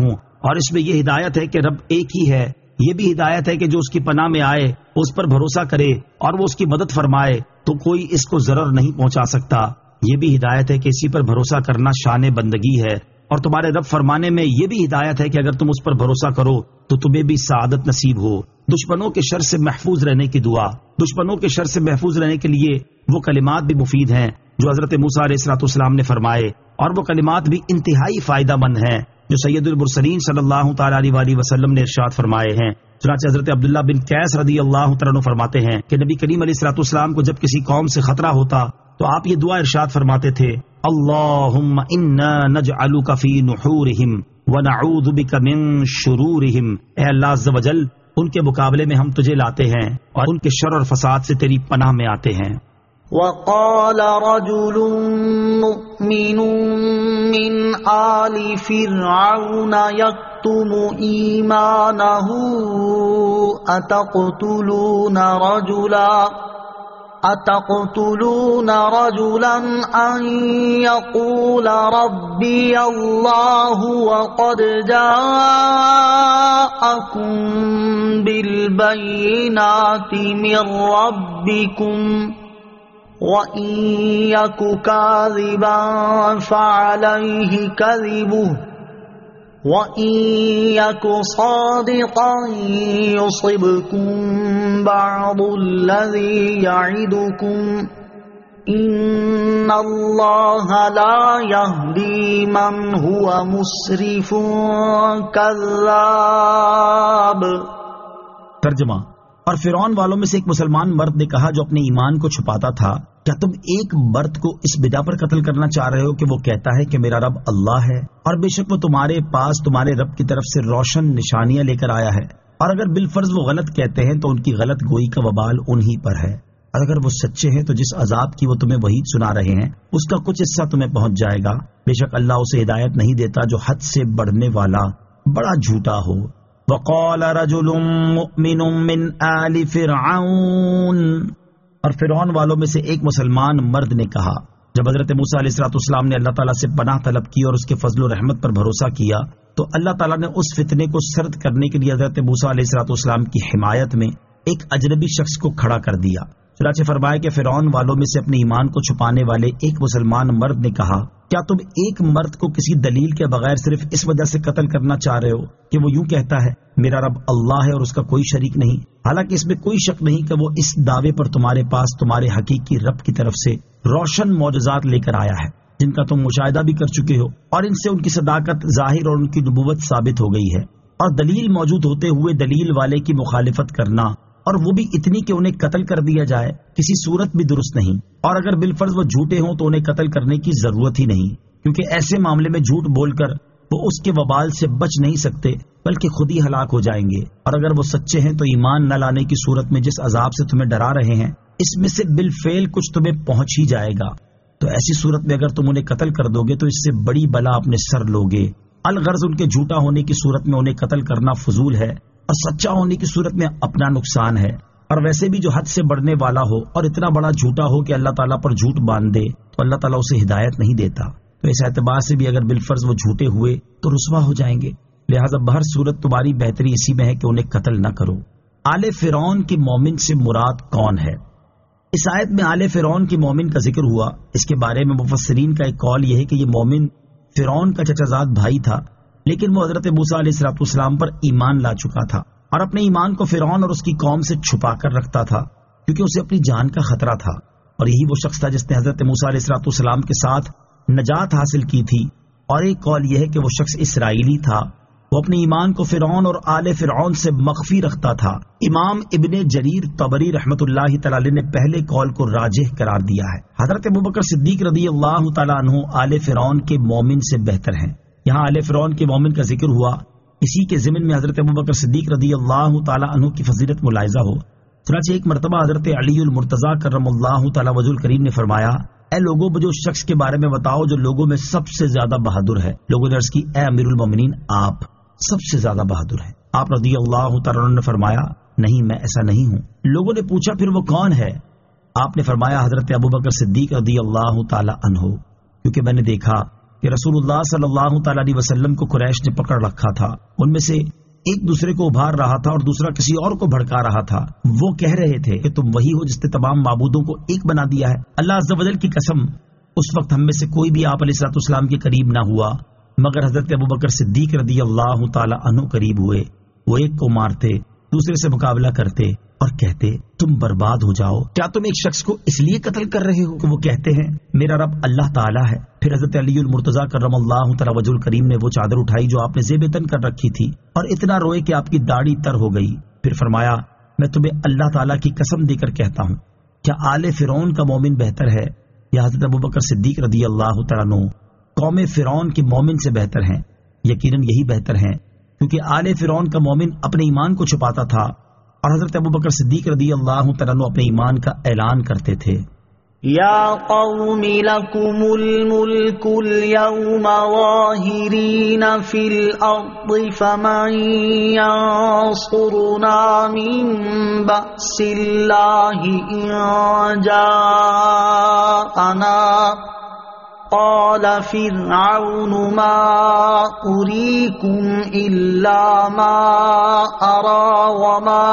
اور اس میں یہ ہدایت ہے کہ رب ایک ہی ہے، یہ بھی ہدایت ہے کہ جو اس کی پناہ میں آئے اس پر بھروسہ کرے اور وہ اس کی مدد فرمائے تو کوئی اس کو ضرر نہیں پہنچا سکتا۔ یہ بھی ہدایت ہے کہ اسی پر بھروسہ کرنا شان بندگی ہے، اور تمہارے رب فرمانے میں یہ بھی ہدایت ہے کہ اگر تم اس پر بھروسہ کرو تو تمہیں بھی سعادت نصیب ہو۔ دشمنوں کے شر سے محفوظ رہنے کی دعا، دشمنوں کے شر سے محفوظ رہنے کے لیے وہ کلمات بھی مفید ہیں جو حضرت موسیٰ علیہ الصلوۃ والسلام نے فرمائے، اور وہ کلمات بھی انتہائی فائدہ مند ہیں جو سید المرسلین صلی اللہ تعالی علیہ وآلہ وسلم نے ارشاد فرمائے ہیں۔ چنانچہ حضرت عبداللہ بن قیس رضی اللہ تعالیٰ عنہ فرماتے ہیں کہ نبی کریم علیہ الصلوۃ والسلام کو جب کسی قوم سے خطرہ ہوتا تو آپ یہ دعا ارشاد فرماتے تھے، اللہم انا نجعلک فی نحورہم ونعوذ بک من شرورہم، اے اللہ عز و جل ان کے مقابلے میں ہم تجھے لاتے ہیں اور ان کے شر اور فساد سے تیری پناہ میں آتے ہیں۔ وقال رجل مؤمن من آل فرعون يكتم ایمانه اتقتلون رجلا أتقتلون رجلا أن يقول ربي الله وقد جاءكم بالبينات من ربكم وإن يك كاذبا فعليه كذبه وَإِن يَكُ صَادِقًا يُصِبْكُم بَعْضُ الَّذِي يَعِدُكُمْ إِنَّ اللَّهَ لَا يَهْدِي مَنْ هُوَ مُسْرِفٌ كَذَّابٌ۔ ترجمہ۔ اور فرعون والوں میں سے ایک مسلمان مرد نے کہا جو اپنے ایمان کو چھپاتا تھا، کیا تم ایک مرد کو اس بنا پر قتل کرنا چاہ رہے ہو کہ وہ کہتا ہے کہ میرا رب اللہ ہے، اور بے شک وہ تمہارے پاس تمہارے رب کی طرف سے روشن نشانیاں لے کر آیا ہے، اور اگر بالفرض وہ غلط کہتے ہیں تو ان کی غلط گوئی کا وبال انہی پر ہے، اور اگر وہ سچے ہیں تو جس عذاب کی وہ تمہیں وحی سنا رہے ہیں اس کا کچھ حصہ تمہیں پہنچ جائے گا، بے شک اللہ اسے ہدایت نہیں دیتا جو حد سے بڑھنے والا بڑا جھوٹا ہو۔ وقال رجل مؤمن من آل فرعون، اور فرعون والوں میں سے ایک مسلمان مرد نے کہا جب حضرت موسیٰ علیہ الصلوۃ والسلام نے اللہ تعالیٰ سے پناہ طلب کی اور اس کے فضل و رحمت پر بھروسہ کیا تو اللہ تعالیٰ نے اس فتنے کو سرد کرنے کے لیے حضرت موسیٰ علیہ الصلوۃ والسلام کی حمایت میں ایک اجنبی شخص کو کھڑا کر دیا۔ چنانچہ فرمایا کہ فرعون والوں میں سے اپنے ایمان کو چھپانے والے ایک مسلمان مرد نے کہا، کیا تم ایک مرد کو کسی دلیل کے بغیر صرف اس وجہ سے قتل کرنا چاہ رہے ہو کہ وہ یوں کہتا ہے میرا رب اللہ ہے اور اس کا کوئی شریک نہیں، حالانکہ اس میں کوئی شک نہیں کہ وہ اس دعوے پر تمہارے پاس تمہارے حقیقی رب کی طرف سے روشن معجزات لے کر آیا ہے جن کا تم مشاہدہ بھی کر چکے ہو، اور ان سے ان کی صداقت ظاہر اور ان کی نبوت ثابت ہو گئی ہے، اور دلیل موجود ہوتے ہوئے دلیل والے کی مخالفت کرنا اور وہ بھی اتنی کہ انہیں قتل کر دیا جائے کسی صورت بھی درست نہیں، اور اگر بالفرض وہ جھوٹے ہوں تو انہیں قتل کرنے کی ضرورت ہی نہیں، کیونکہ ایسے معاملے میں جھوٹ بول کر وہ اس کے وبال سے بچ نہیں سکتے بلکہ خود ہی ہلاک ہو جائیں گے، اور اگر وہ سچے ہیں تو ایمان نہ لانے کی صورت میں جس عذاب سے تمہیں ڈرا رہے ہیں اس میں سے بالفعل کچھ تمہیں پہنچ ہی جائے گا، تو ایسی صورت میں اگر تم انہیں قتل کر دو گے تو اس سے بڑی بلا اپنے سر لوگے۔ الغرض ان کے جھوٹا ہونے کی صورت میں انہیں قتل کرنا فضول ہے، اور سچا ہونے کی صورت میں اپنا نقصان ہے، اور ویسے بھی جو حد سے بڑھنے والا ہو اور اتنا بڑا جھوٹا ہو کہ اللہ تعالیٰ پر جھوٹ باندھ دے تو اللہ تعالیٰ اسے ہدایت نہیں دیتا، تو اس اعتبار سے بھی اگر بالفرض وہ جھوٹے ہوئے تو رسوا ہو جائیں گے، لہٰذا بہر صورت تمہاری بہتری اسی میں ہے کہ انہیں قتل نہ کرو۔ آل فرعون کی مومن سے مراد کون ہے؟ اس آیت میں آل فرعون کی مومن کا ذکر ہوا، اس کے بارے میں مفسرین کا ایک قول یہ ہے کہ یہ مومن فرعون کا چچا زاد بھائی تھا، لیکن وہ حضرت موسیٰ علیہ الصلوۃ والسلام پر ایمان لا چکا تھا اور اپنے ایمان کو فرعون اور اس کی قوم سے چھپا کر رکھتا تھا کیونکہ اسے اپنی جان کا خطرہ تھا، اور یہی وہ شخص تھا جس نے حضرت موسیٰ علیہ الصلوۃ والسلام کے ساتھ نجات حاصل کی تھی، اور ایک قول یہ ہے کہ وہ شخص اسرائیلی تھا، وہ اپنے ایمان کو فرعون اور آل فرعون سے مخفی رکھتا تھا۔ امام ابن جریر طبری رحمۃ اللہ تعالی علیہ نے پہلے قول کو راجح قرار دیا ہے۔ حضرت ابوبکر صدیق رضی اللہ تعالیٰ عنہ آل فرعون کے مومن سے بہتر ہیں۔ یہاں آل فرعون کے مومن کا ذکر ہوا، اسی کے ضمن میں حضرت ابوبکر صدیق رضی اللہ تعالیٰ عنہ کی فضیلت ملاحظہ ہو۔ چنانچہ ایک مرتبہ حضرت علی المرتضیٰ کرم اللہ تعالیٰ وجہ الکریم نے فرمایا، اے لوگوں مجھے اس شخص کے بارے میں بتاؤ جو لوگوں میں سب سے زیادہ بہادر ہے۔ لوگوں نے عرض کی، اے امیر المومنین آپ سب سے زیادہ بہادر ہیں۔ آپ رضی اللہ تعالیٰ عنہ نے فرمایا، نہیں میں ایسا نہیں ہوں۔ لوگوں نے پوچھا پھر وہ کون ہے؟ آپ نے فرمایا حضرت ابوبکر صدیق رضی اللہ تعالیٰ عنہ، کیونکہ میں نے دیکھا کہ رسول اللہ صلی اللہ تعالی علیہ وسلم کو قریش نے پکڑ رکھا تھا. ان میں سے ایک دوسرے کو ابھار رہا تھا اور دوسرا کسی اور کو بھڑکا رہا تھا. وہ کہہ رہے تھے کہ تم وہی ہو جس نے تمام معبودوں کو ایک بنا دیا ہے. اللہ عز و جل کی قسم اس وقت ہم میں سے کوئی بھی آپ علیہ الصلوۃ والسلام کے قریب نہ ہوا مگر حضرت ابوبکر صدیق رضی اللہ تعالی عنہ قریب ہوئے. وہ ایک کو مارتے، دوسرے سے مقابلہ کرتے اور کہتے تم برباد ہو جاؤ. کیا تم ایک شخص کو اس لیے قتل کر رہے ہو کہ وہ کہتے ہیں میرا رب اللہ تعالیٰ ہے؟ پھر حضرت علی المرتضیٰ کرم اللہ تعالی وجہ الکریم نے وہ چادر اٹھائی جو آپ نے زیب تن کر رکھی تھی اور اتنا روئے کہ آپ کی داڑھی تر ہو گئی. پھر فرمایا میں تمہیں اللہ تعالیٰ کی قسم دے کر کہتا ہوں کیا آل فرعون کا مومن بہتر ہے یا حضرت ابوبکر صدیق رضی اللہ تعالیٰ عنہ قوم فرعون کے مومن سے بہتر ہیں؟ یقیناً یہی بہتر ہیں، کیونکہ آل فرعون کا مومن اپنے ایمان کو چھپاتا تھا اور حضرت ابوبکر صدیق رضی اللہ تعالیٰ عنہ اپنے ایمان کا اعلان کرتے تھے. یا قوم لکم الملک اليوم ظاہرین فی الارض فمن ینصرنا من بأس اللہ ان جاءنا قال فرعون ما أريكم إلا ما أرى وما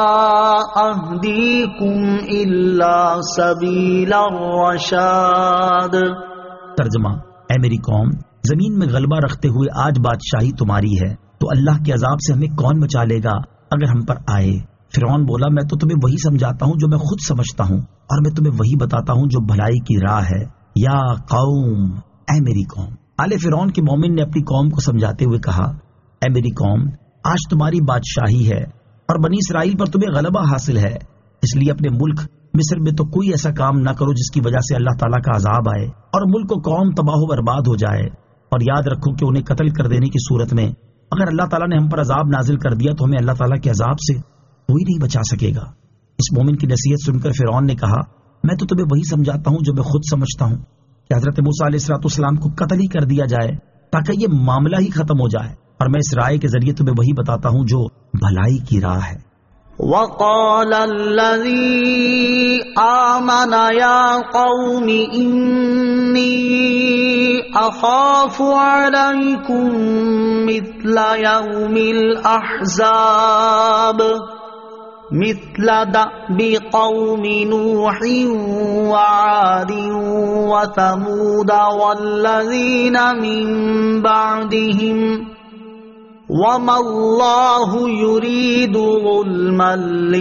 أهديكم إلا سبيل الرشاد. ترجمہ: اے میری قوم، زمین میں غلبہ رکھتے ہوئے آج بادشاہی تمہاری ہے تو اللہ کے عذاب سے ہمیں کون بچا لے گا اگر ہم پر آئے؟ فرعون بولا میں تو تمہیں وہی سمجھاتا ہوں جو میں خود سمجھتا ہوں اور میں تمہیں وہی بتاتا ہوں جو بھلائی کی راہ ہے. یا قوم، اے میری قوم. آل فرعون کے مومن نے اپنی قوم کو سمجھاتے ہوئے کہا اے میری قوم، آج تمہاری بادشاہی ہے اور بنی اسرائیل پر تمہیں غلبہ حاصل ہے، اس لیے اپنے ملک مصر میں تو کوئی ایسا کام نہ کرو جس کی وجہ سے اللہ تعالیٰ کا عذاب آئے اور ملک و قوم تباہ و برباد ہو جائے. اور یاد رکھو کہ انہیں قتل کر دینے کی صورت میں اگر اللہ تعالیٰ نے ہم پر عذاب نازل کر دیا تو ہمیں اللہ تعالیٰ کے عذاب سے کوئی نہیں بچا سکے گا. اس مومن کی نصیحت سن کر فرعون نے کہا میں تو تمہیں وہی سمجھاتا ہوں جو میں خود سمجھتا ہوں کہ حضرت موسیٰ علیہ الصلوۃ والسلام کو قتل ہی کر دیا جائے تاکہ یہ معاملہ ہی ختم ہو جائے، اور میں اس رائے کے ذریعے تمہیں وہی بتاتا ہوں جو بھلائی کی راہ ہے. وقال الذي آمن يا قوم إني أخاف عليكم مثل يوم الأحزاب مثل دأب قوم نوح وعاد وثمود والذين من بعدهم وما اللہ يريد ظلما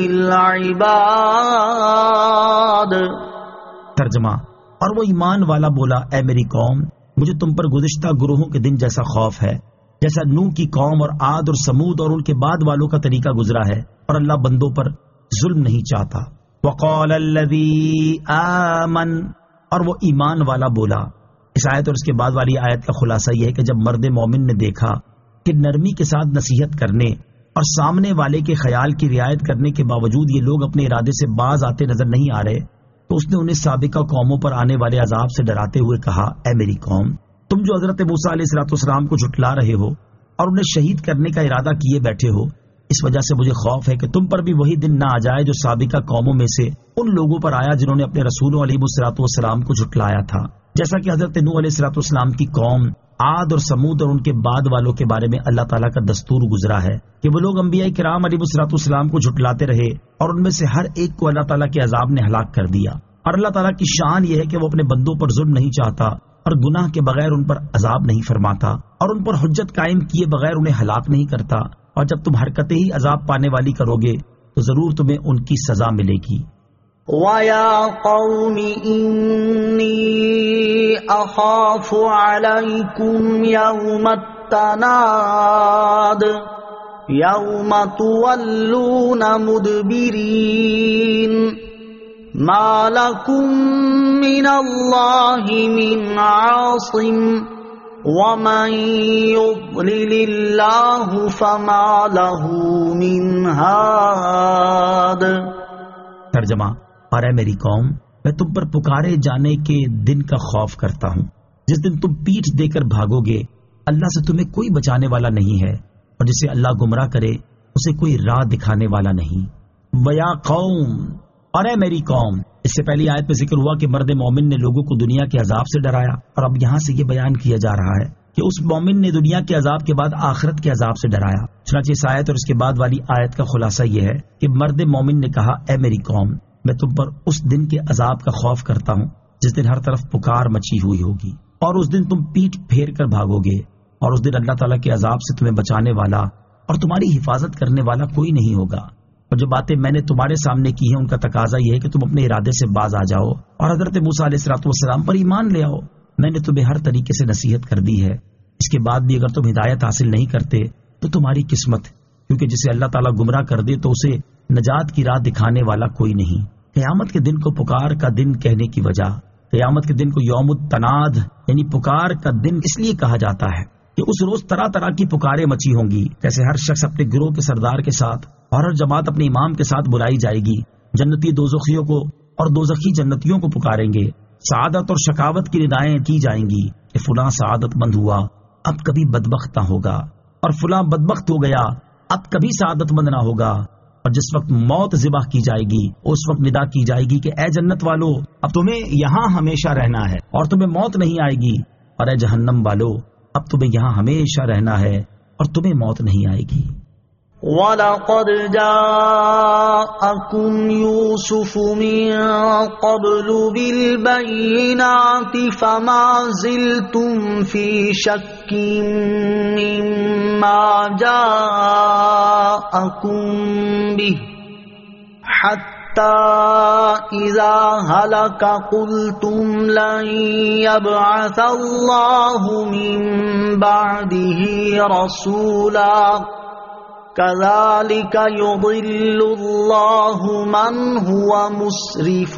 للعباد. ترجمہ: اور وہ ایمان والا بولا اے میری قوم، مجھے تم پر گزشتہ گروہوں کے دن جیسا خوف ہے جیسا نوح کی قوم اور عاد اور سمود اور ان کے بعد والوں کا طریقہ گزرا ہے، اور اللہ بندوں پر ظلم نہیں چاہتا. وقال الذی آمن، اور وہ ایمان والا بولا. اس آیت اور اس کے بعد والی آیت کا خلاصہ یہ ہے کہ جب مرد مومن نے دیکھا کہ نرمی کے ساتھ نصیحت کرنے اور سامنے والے کے خیال کی رعایت کرنے کے باوجود یہ لوگ اپنے ارادے سے باز آتے نظر نہیں آ رہے تو اس نے انہیں سابقہ قوموں پر آنے والے عذاب سے ڈراتے ہوئے کہا اے میری قوم، تم جو حضرت موسیٰ علیہ الصلوۃ والسلام کو جھٹلا رہے ہو اور انہیں شہید کرنے کا ارادہ کیے بیٹھے ہو، اس وجہ سے مجھے خوف ہے کہ تم پر بھی وہی دن نہ آ جائے جو سابقہ قوموں میں سے ان لوگوں پر آیا جنہوں نے اپنے رسولوں علیہ الصلوۃ والسلام کو جھٹلایا تھا، جیسا کہ حضرت نوح علیہ الصلوۃ والسلام کی قوم، عاد اور سمود اور ان کے بعد والوں کے بارے میں اللہ تعالیٰ کا دستور گزرا ہے کہ وہ لوگ انبیاء کرام علیہ الصلوۃ والسلام کو جھٹلاتے رہے اور ان میں سے ہر ایک کو اللہ تعالیٰ کے عذاب نے ہلاک کر دیا. اور اللہ تعالیٰ کی شان یہ ہے کہ وہ اپنے بندوں پر ظلم نہیں چاہتا اور گناہ کے بغیر ان پر عذاب نہیں فرماتا اور ان پر حجت قائم کیے بغیر انہیں ہلاک نہیں کرتا. اور جب تم حرکتیں ہی عذاب پانے والی کرو گے تو ضرور تمہیں ان کی سزا ملے گی. وَيَا قَوْمِ إِنِّي أَخَافُ عَلَيْكُمْ يَوْمَ التَّنَادِ يَوْمَ تُوَلُّونَ مُدْبِرِينَ مَا لَكُمْ مِنَ اللَّهِ مِنْ عَاصِمٍ وَمَنْ يُضْلِلِ اللَّهُ فَمَا لَهُ مِنْ هَادٍ. ترجمہ: اور اے میری قوم، میں تم پر پکارے جانے کے دن کا خوف کرتا ہوں جس دن تم پیٹھ دے کر بھاگو گے. اللہ سے تمہیں کوئی بچانے والا نہیں ہے اور جسے اللہ گمراہ کرے اسے کوئی راہ دکھانے والا نہیں. وَيَا قَوْم، اور اے میری قوم. اس سے پہلی آیت میں ذکر ہوا کہ مرد مومن نے لوگوں کو دنیا کے عذاب سے ڈرایا اور اب یہاں سے یہ بیان کیا جا رہا ہے کہ اس مومن نے دنیا کے عذاب کے بعد آخرت کے عذاب سے ڈرایا۔ چنانچہ اس آیت اور اس کے بعد والی آیت کا خلاصہ یہ ہے کہ مرد مومن نے کہا، اے میری قوم، میں تم پر اس دن کے عذاب کا خوف کرتا ہوں جس دن ہر طرف پکار مچی ہوئی ہوگی، اور اس دن تم پیٹ پھیر کر بھاگو گے، اور اس دن اللہ تعالیٰ کے عذاب سے تمہیں بچانے والا اور تمہاری حفاظت کرنے والا کوئی نہیں ہوگا۔ اور جو باتیں میں نے تمہارے سامنے کی ہیں ان کا تقاضا یہ ہے کہ تم اپنے ارادے سے باز آ جاؤ اور حضرت موسیٰ علیہ الصلوۃ والسلام پر ایمان لے آؤ۔ میں نے تمہیں ہر طریقے سے نصیحت کر دی ہے، اس کے بعد بھی اگر تم ہدایت حاصل نہیں کرتے تو تمہاری قسمت، کیونکہ جسے اللہ تعالیٰ گمراہ کر دے تو اسے نجات کی راہ دکھانے والا کوئی نہیں۔ قیامت کے دن کو پکار کا دن کہنے کی وجہ، قیامت کے دن کو یوم التناد یعنی پکار کا دن اس لیے کہا جاتا ہے کہ اس روز طرح طرح کی پکاریں مچی ہوں گی، جیسے ہر شخص اپنے گروہ کے سردار کے ساتھ اور ہر جماعت اپنے امام کے ساتھ بلائی جائے گی۔ جنتی دوزخیوں کو اور دوزخی جنتیوں کو پکاریں گے، سعادت اور شقاوت کی ندائیں کی جائیں گی کہ فلاں سعادت مند ہوا اب کبھی بدبخت نہ ہوگا، اور فلاں بدبخت ہو گیا اب کبھی سعادت مند نہ ہوگا۔ اور جس وقت موت ذبح کی جائے گی اس وقت ندا کی جائے گی کہ اے جنت والو، اب تمہیں یہاں ہمیشہ رہنا ہے اور تمہیں موت نہیں آئے گی، اور اے جہنم والو، اب تمہیں یہاں ہمیشہ رہنا ہے اور تمہیں موت نہیں آئے گی۔ وَلَقَدْ جَاءَكُمْ يُوسُفُ مِن قَبْلُ بِالْبَيِّنَاتِ فَمَا زِلْتُمْ فِي شَكٍّ مِّمَّا جَاءَكُمْ بِهِ حَتَّى إِذَا هَلَكَ قُلْتُمْ لَن يَبْعَثَ اللَّهُ مِن بَعْدِهِ رَسُولًا كَذَلِكَ يُضِلُّ اللَّهُ مَنْ هُوَ مُسْرِفٌ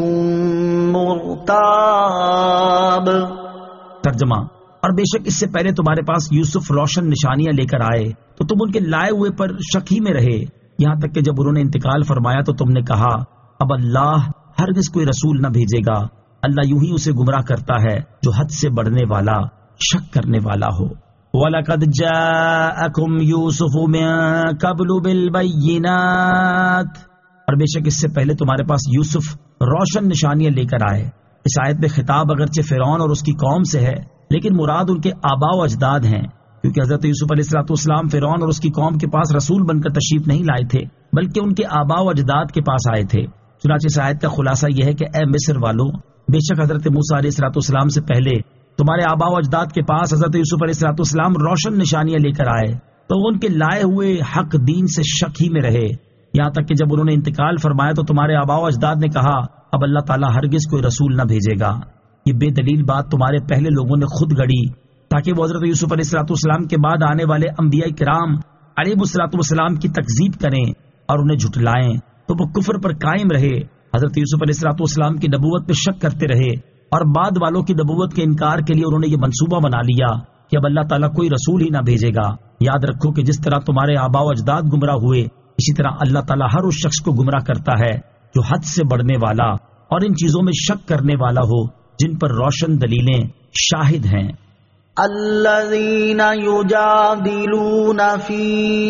مُرْتَابٌ۔ ترجمہ، اور بے شک اس سے پہلے تمہارے پاس یوسف روشن نشانیاں لے کر آئے تو تم ان کے لائے ہوئے پر شک ہی میں رہے، یہاں تک کہ جب انہوں نے انتقال فرمایا تو تم نے کہا اب اللہ ہرگز کوئی رسول نہ بھیجے گا، اللہ یوں ہی اسے گمراہ کرتا ہے جو حد سے بڑھنے والا، شک کرنے والا ہو۔ وَلَقَدْ جَاءَكُمْ يُوسُفُ مِن قَبْلُ بِالْبَيِّنَاتِ، اور بے شک اس سے پہلے تمہارے پاس یوسف روشن نشانیاں لے کر آئے۔ اس آیت میں خطاب اگرچہ فرعون اور اس کی قوم سے ہے، لیکن مراد ان کے آباء و اجداد ہیں، کیونکہ حضرت یوسف علیہ الصلوۃ والسلام فرعون اور اس کی قوم کے پاس رسول بن کر تشریف نہیں لائے تھے، بلکہ ان کے آباء و اجداد کے پاس آئے تھے۔ چنانچہ اس آیت کا خلاصہ یہ ہے کہ اے مصر والو، بے شک حضرت موسیٰ علیہ الصلوۃ والسلام سے پہلے تمہارے آباء و اجداد کے پاس حضرت یوسف علیہ الصلوۃ والسلام روشن نشانیاں لے کر آئے، تو وہ ان کے لائے ہوئے حق دین سے شک ہی میں رہے، یہاں تک کہ جب انہوں نے انتقال فرمایا تو تمہارے آباء و اجداد نے کہا اب اللہ تعالیٰ ہرگز کوئی رسول نہ بھیجے گا۔ یہ بے دلیل بات تمہارے پہلے لوگوں نے خود گڑی تاکہ وہ حضرت یوسف علیہ الصلوۃ والسلام کے بعد آنے والے انبیاء کرام علیہ الصلوۃ والسلام کی تکذیب کریں اور انہیں جھٹلائیں، تو وہ کفر پر قائم رہے، حضرت یوسف علیہ الصلوۃ والسلام کی نبوت پہ شک کرتے رہے، اور بعد والوں کی نبوت کے انکار کے لیے انہوں نے یہ منصوبہ بنا لیا کہ اب اللہ تعالیٰ کوئی رسول ہی نہ بھیجے گا۔ یاد رکھو کہ جس طرح تمہارے آباء و اجداد گمراہ ہوئے، اسی طرح اللہ تعالیٰ ہر اس شخص کو گمراہ کرتا ہے جو حد سے بڑھنے والا اور ان چیزوں میں شک کرنے والا ہو جن پر روشن دلیلیں شاہد ہیں۔ الذين يجادلون في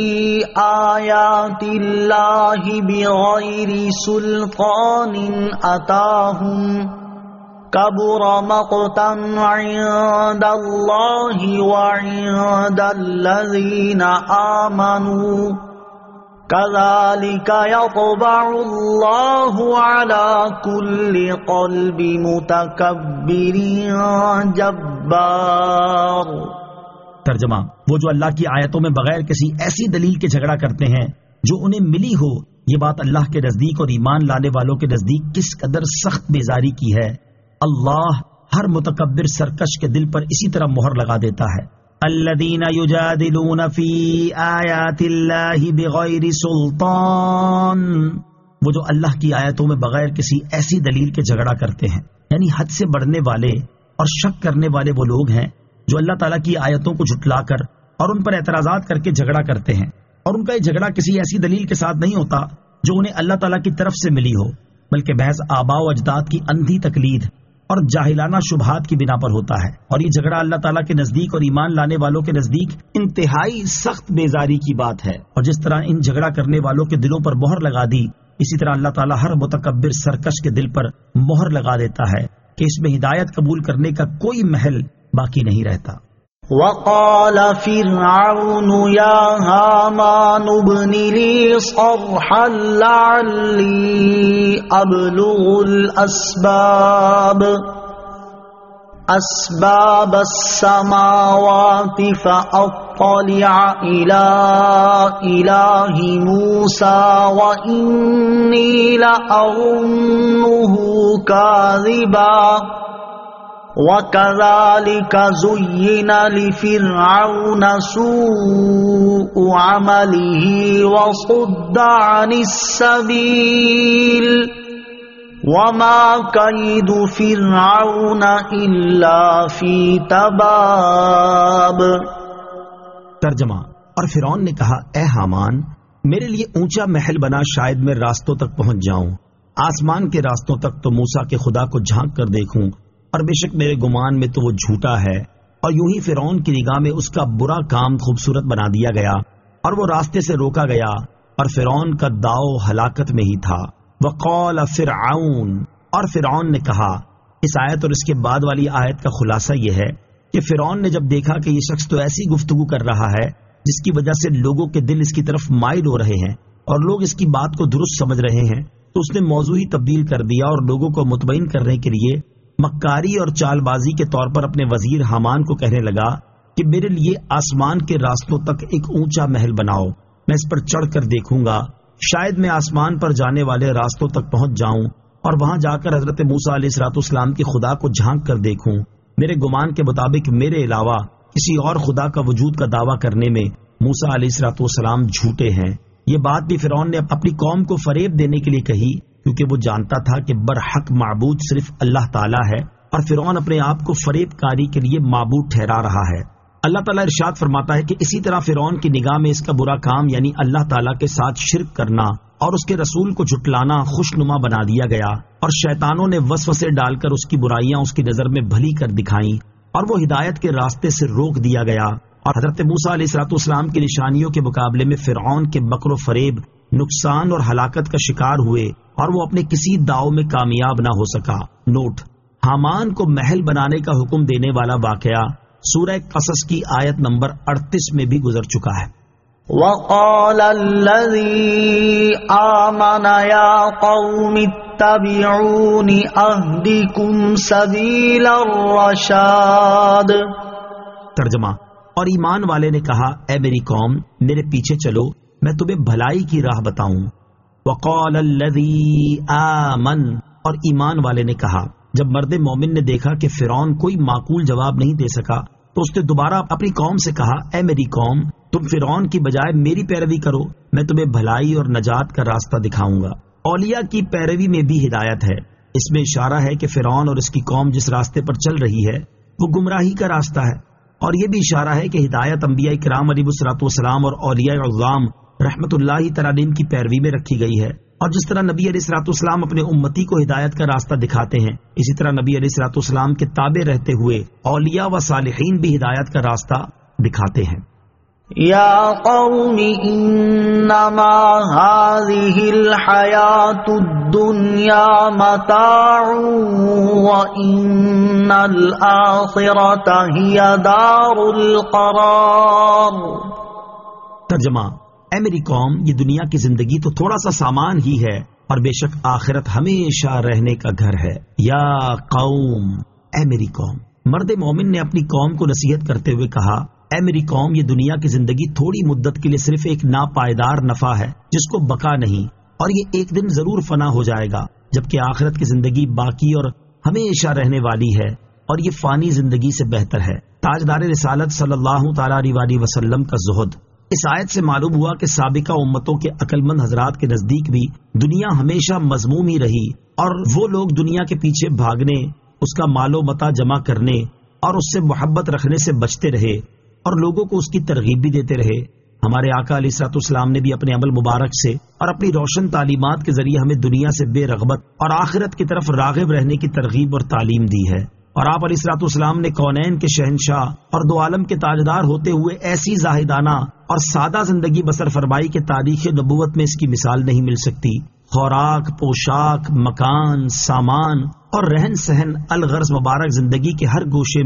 آيات الله بغير سلطان أتاهم كبر مقتا عند الله وعند الذين آمنوا كذلك يطبع الله على كل قلب متكبر جبار۔ ترجمہ، وہ جو اللہ کی آیتوں میں بغیر کسی ایسی دلیل کے جھگڑا کرتے ہیں جو انہیں ملی ہو، یہ بات اللہ کے نزدیک اور ایمان لانے والوں کے نزدیک کس قدر سخت بیزاری کی ہے۔ اللہ ہر متکبر سرکش کے دل پر اسی طرح مہر لگا دیتا ہے۔ الذین یجادلون فی آیات اللہ بغیر سلطان، وہ جو اللہ کی آیتوں میں بغیر کسی ایسی دلیل کے جھگڑا کرتے ہیں، یعنی حد سے بڑھنے والے اور شک کرنے والے وہ لوگ ہیں جو اللہ تعالیٰ کی آیتوں کو جھٹلا کر اور ان پر اعتراضات کر کے جھگڑا کرتے ہیں، اور ان کا یہ جھگڑا کسی ایسی دلیل کے ساتھ نہیں ہوتا جو انہیں اللہ تعالیٰ کی طرف سے ملی ہو، بلکہ محض آباء و اجداد کی اندھی تقلید اور جاہلانہ شبہات کی بنا پر ہوتا ہے، اور یہ جھگڑا اللہ تعالیٰ کے نزدیک اور ایمان لانے والوں کے نزدیک انتہائی سخت بیزاری کی بات ہے۔ اور جس طرح ان جھگڑا کرنے والوں کے دلوں پر مہر لگا دی، اسی طرح اللہ تعالیٰ ہر متکبر سرکش کے دل پر مہر لگا دیتا ہے کہ اس میں ہدایت قبول کرنے کا کوئی محل باقی نہیں رہتا۔ وقال فرعون يا هامان ابن لي صرحا لعلي أبلغ الأسباب أسباب السماوات فأطلع إلى إله موسى وإني لأظنه كاذبا وَكَذَلِكَ زُيِّنَ لِفِرْعَوْنَ سُوءُ عَمَلِهِ وَصُدَّ عَنِ السَّبِيلِ وَمَا كَيْدُ فِرْعَوْنَ إِلَّا فِي تَبَابٍ۔ ترجمہ۔ اور فرعون نے کہا اے حامان میرے لیے اونچا محل بنا، شاید میں راستوں تک پہنچ جاؤں، آسمان کے راستوں تک تو موسیٰ کے خدا کو جھانک کر دیکھوں، اور بے شک میرے گمان میں تو وہ جھوٹا ہے۔ اور یوں ہی فرعون کی نگاہ میں اس کا برا کام خوبصورت بنا دیا گیا اور وہ راستے سے روکا گیا، اور فرعون کا داؤ ہلاکت میں ہی تھا۔ وقال فرعون، اور فرعون نے کہا۔ اس آیت اور اس کے بعد والی آیت کا خلاصہ یہ ہے کہ فرعون نے جب دیکھا کہ یہ شخص تو ایسی گفتگو کر رہا ہے جس کی وجہ سے لوگوں کے دل اس کی طرف مائل ہو رہے ہیں اور لوگ اس کی بات کو درست سمجھ رہے ہیں، تو اس نے موضوع ہی تبدیل کر دیا اور لوگوں کو مطمئن کرنے کے لیے مکاری اور چال بازی کے طور پر اپنے وزیر حامان کو کہنے لگا کہ میرے لیے آسمان کے راستوں تک ایک اونچا محل بناؤ، میں اس پر چڑھ کر دیکھوں گا، شاید میں آسمان پر جانے والے راستوں تک پہنچ جاؤں اور وہاں جا کر حضرت موسیٰ علیہ الصلوۃ والسلام کی خدا کو جھانک کر دیکھوں۔ میرے گمان کے مطابق میرے علاوہ کسی اور خدا کا وجود کا دعویٰ کرنے میں موسیٰ علیہ الصلوۃ والسلام جھوٹے ہیں۔ یہ بات بھی فرعون نے اپنی قوم کو فریب دینے کے لیے کہی، کیونکہ وہ جانتا تھا کہ برحق معبود صرف اللہ تعالیٰ ہے اور فرعون اپنے آپ کو فریب کاری کے لیے معبود ٹھہرا رہا ہے۔ اللہ تعالیٰ ارشاد فرماتا ہے کہ اسی طرح فرعون کی نگاہ میں اس کا برا کام یعنی اللہ تعالیٰ کے ساتھ شرک کرنا اور اس کے رسول کو جھٹلانا خوشنما بنا دیا گیا، اور شیطانوں نے وسوسے ڈال کر اس کی برائیاں اس کی نظر میں بھلی کر دکھائیں اور وہ ہدایت کے راستے سے روک دیا گیا، اور حضرت موسیٰ علیہ الصلوۃ والسلام کی نشانیوں کے مقابلے میں فرعون کے مکر و فریب نقصان اور ہلاکت کا شکار ہوئے اور وہ اپنے کسی داؤ میں کامیاب نہ ہو سکا۔ نوٹ: حامان کو محل بنانے کا حکم دینے والا واقعہ سورہ قصص کی آیت نمبر اڑتیس میں بھی گزر چکا ہے۔ وَقَالَ الَّذِي آمَنَ يَا قَوْمِ اتَّبِعُونِ أَهْدِكُمْ سَبِيلَ الرَّشَادِ۔ ترجمہ۔ اور ایمان والے نے کہا اے میری قوم میرے پیچھے چلو، میں تمہیں بھلائی کی راہ بتاؤں۔ وقال الذی آمن، اور ایمان والے نے کہا۔ جب مرد مومن نے دیکھا کہ فرعون کوئی معقول جواب نہیں دے سکا تو اس نے دوبارہ اپنی قوم سے کہا اے میری قوم تم فرعون کی بجائے میری پیروی کرو، میں تمہیں بھلائی اور نجات کا راستہ دکھاؤں گا۔ اولیاء کی پیروی میں بھی ہدایت ہے۔ اس میں اشارہ ہے کہ فرعون اور اس کی قوم جس راستے پر چل رہی ہے وہ گمراہی کا راستہ ہے، اور یہ بھی اشارہ ہے کہ ہدایت انبیاء کرام علیہ الصلوۃ والسلام اور اولیاء عظام رحمت اللہ تعالیٰ کی پیروی میں رکھی گئی ہے، اور جس طرح نبی علیہ الصلوۃ والسلام اپنے امتی کو ہدایت کا راستہ دکھاتے ہیں، اسی طرح نبی علیہ الصلوۃ والسلام کے تابع رہتے ہوئے اولیاء و صالحین بھی ہدایت کا راستہ دکھاتے ہیں۔ یا قوم انما هذه الحیاة الدنیا متاع وان الآخرة هي دار القرار۔ ترجمہ۔ اے میری قوم یہ دنیا کی زندگی تو تھوڑا سا سامان ہی ہے اور بے شک آخرت ہمیشہ رہنے کا گھر ہے۔ یا قوم، اے میری قوم۔ مرد مومن نے اپنی قوم کو نصیحت کرتے ہوئے کہا اے میری قوم یہ دنیا کی زندگی تھوڑی مدت کے لیے صرف ایک ناپائیدار نفع ہے جس کو بقا نہیں، اور یہ ایک دن ضرور فنا ہو جائے گا، جبکہ آخرت کی زندگی باقی اور ہمیشہ رہنے والی ہے اور یہ فانی زندگی سے بہتر ہے۔ تاجدار رسالت صلی اللہ تعالی علیہ وسلم کا زہد۔ اس آیت سے معلوم ہوا کہ سابقہ امتوں کے عقل مند حضرات کے نزدیک بھی دنیا ہمیشہ مذموم ہی رہی، اور وہ لوگ دنیا کے پیچھے بھاگنے، اس کا مال و متاع جمع کرنے اور اس سے محبت رکھنے سے بچتے رہے اور لوگوں کو اس کی ترغیب بھی دیتے رہے۔ ہمارے آقا علیہ الصلوۃ والسلام نے بھی اپنے عمل مبارک سے اور اپنی روشن تعلیمات کے ذریعے ہمیں دنیا سے بے رغبت اور آخرت کی طرف راغب رہنے کی ترغیب اور تعلیم دی ہے، اور آپ علیہ الصلوۃ والسلام نے کونین کے شہنشاہ اور دو عالم کے تاجدار ہوتے ہوئے ایسی زاہدانہ اور سادہ زندگی بسر فرمائی کہ تاریخ نبوت میں اس کی مثال نہیں مل سکتی۔ خوراک، پوشاک، مکان، سامان اور رہن سہن الغرض مبارک زندگی کے ہر گوشے میں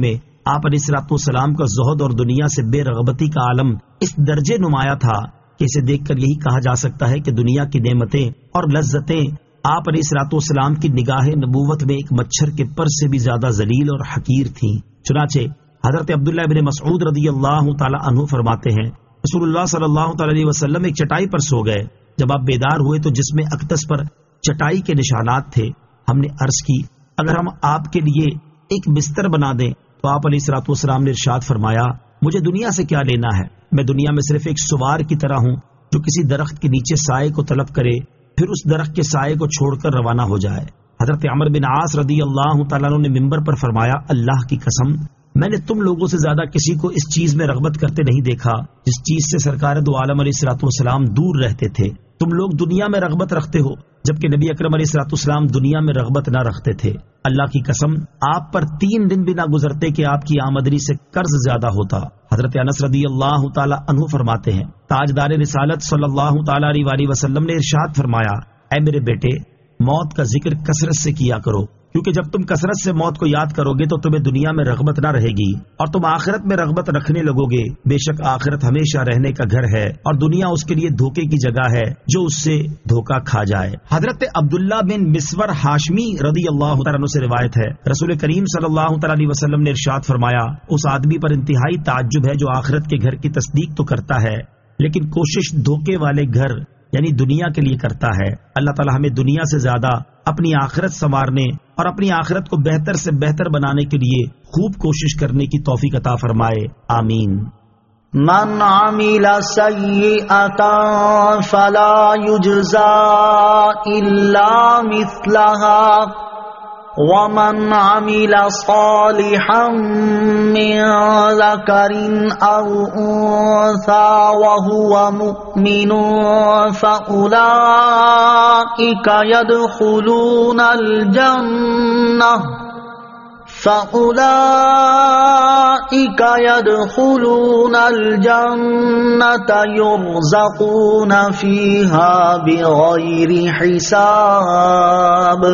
آپ علیہ الصلوۃ والسلام کا زہد اور دنیا سے بے رغبتی کا عالم اس درجے نمایاں تھا کہ اسے دیکھ کر یہی کہا جا سکتا ہے کہ دنیا کی نعمتیں اور لذتیں آپ علیہ الصلوۃ والسلام کی نگاہ نبوت میں ایک مچھر کے پر سے بھی زیادہ ذلیل اور حقیر تھیں۔ چنانچہ حضرت عبداللہ بن مسعود رضی اللہ تعالی عنہ فرماتے ہیں رسول اللہ صلی اللہ تعالی علیہ وسلم ایک چٹائی پر سو گئے، جب آپ بیدار ہوئے تو جسم اقدس پر چٹائی کے نشانات تھے۔ ہم نے عرض کی اگر ہم آپ کے لیے ایک بستر بنا دیں تو آپ علیہ الصلوۃ والسلام نے ارشاد فرمایا مجھے دنیا سے کیا لینا ہے، میں دنیا میں صرف ایک سوار کی طرح ہوں جو کسی درخت کے نیچے سائے کو طلب کرے پھر اس درخت کے سائے کو چھوڑ کر روانہ ہو جائے۔ حضرت عمر بن عاص رضی اللہ تعالیٰ عنہ نے ممبر پر فرمایا اللہ کی قسم میں نے تم لوگوں سے زیادہ کسی کو اس چیز میں رغبت کرتے نہیں دیکھا جس چیز سے سرکار دو عالم علیہ الصلوۃ والسلام دور رہتے تھے۔ تم لوگ دنیا میں رغبت رکھتے ہو جبکہ نبی اکرم علیہ الصلوۃ والسلام دنیا میں رغبت نہ رکھتے تھے۔ اللہ کی قسم آپ پر تین دن بھی نہ گزرتے کہ آپ کی آمدنی سے قرض زیادہ ہوتا۔ حضرت انس رضی اللہ تعالی عنہ فرماتے ہیں تاجدار رسالت صلی اللہ تعالی علیہ وآلہ وسلم نے ارشاد فرمایا اے میرے بیٹے موت کا ذکر کثرت سے کیا کرو کیونکہ جب تم کثرت سے موت کو یاد کرو گے تو تمہیں دنیا میں رغبت نہ رہے گی اور تم آخرت میں رغبت رکھنے لگو گے۔ بے شک آخرت ہمیشہ رہنے کا گھر ہے اور دنیا اس کے لیے دھوکے کی جگہ ہے جو اس سے دھوکا کھا جائے۔ حضرت عبداللہ بن مسور ہاشمی رضی اللہ تعالیٰ عنہ سے روایت ہے رسول کریم صلی اللہ تعالیٰ علیہ وسلم نے ارشاد فرمایا اس آدمی پر انتہائی تعجب ہے جو آخرت کے گھر کی تصدیق تو کرتا ہے لیکن کوشش دھوکے والے گھر یعنی دنیا کے لیے کرتا ہے۔ اللہ تعالی ہمیں دنیا سے زیادہ اپنی آخرت سنوارنے اور اپنی آخرت کو بہتر سے بہتر بنانے کے لیے خوب کوشش کرنے کی توفیق عطا فرمائے، آمین۔ من عمل سیئتا فلا یجزا الا مثلها ومن عمل صالحا من ذكر أو أنثى وهو مؤمن فأولئك يدخلون الجنة فأولئك يدخلون الجنة يرزقون فيها بغير حساب۔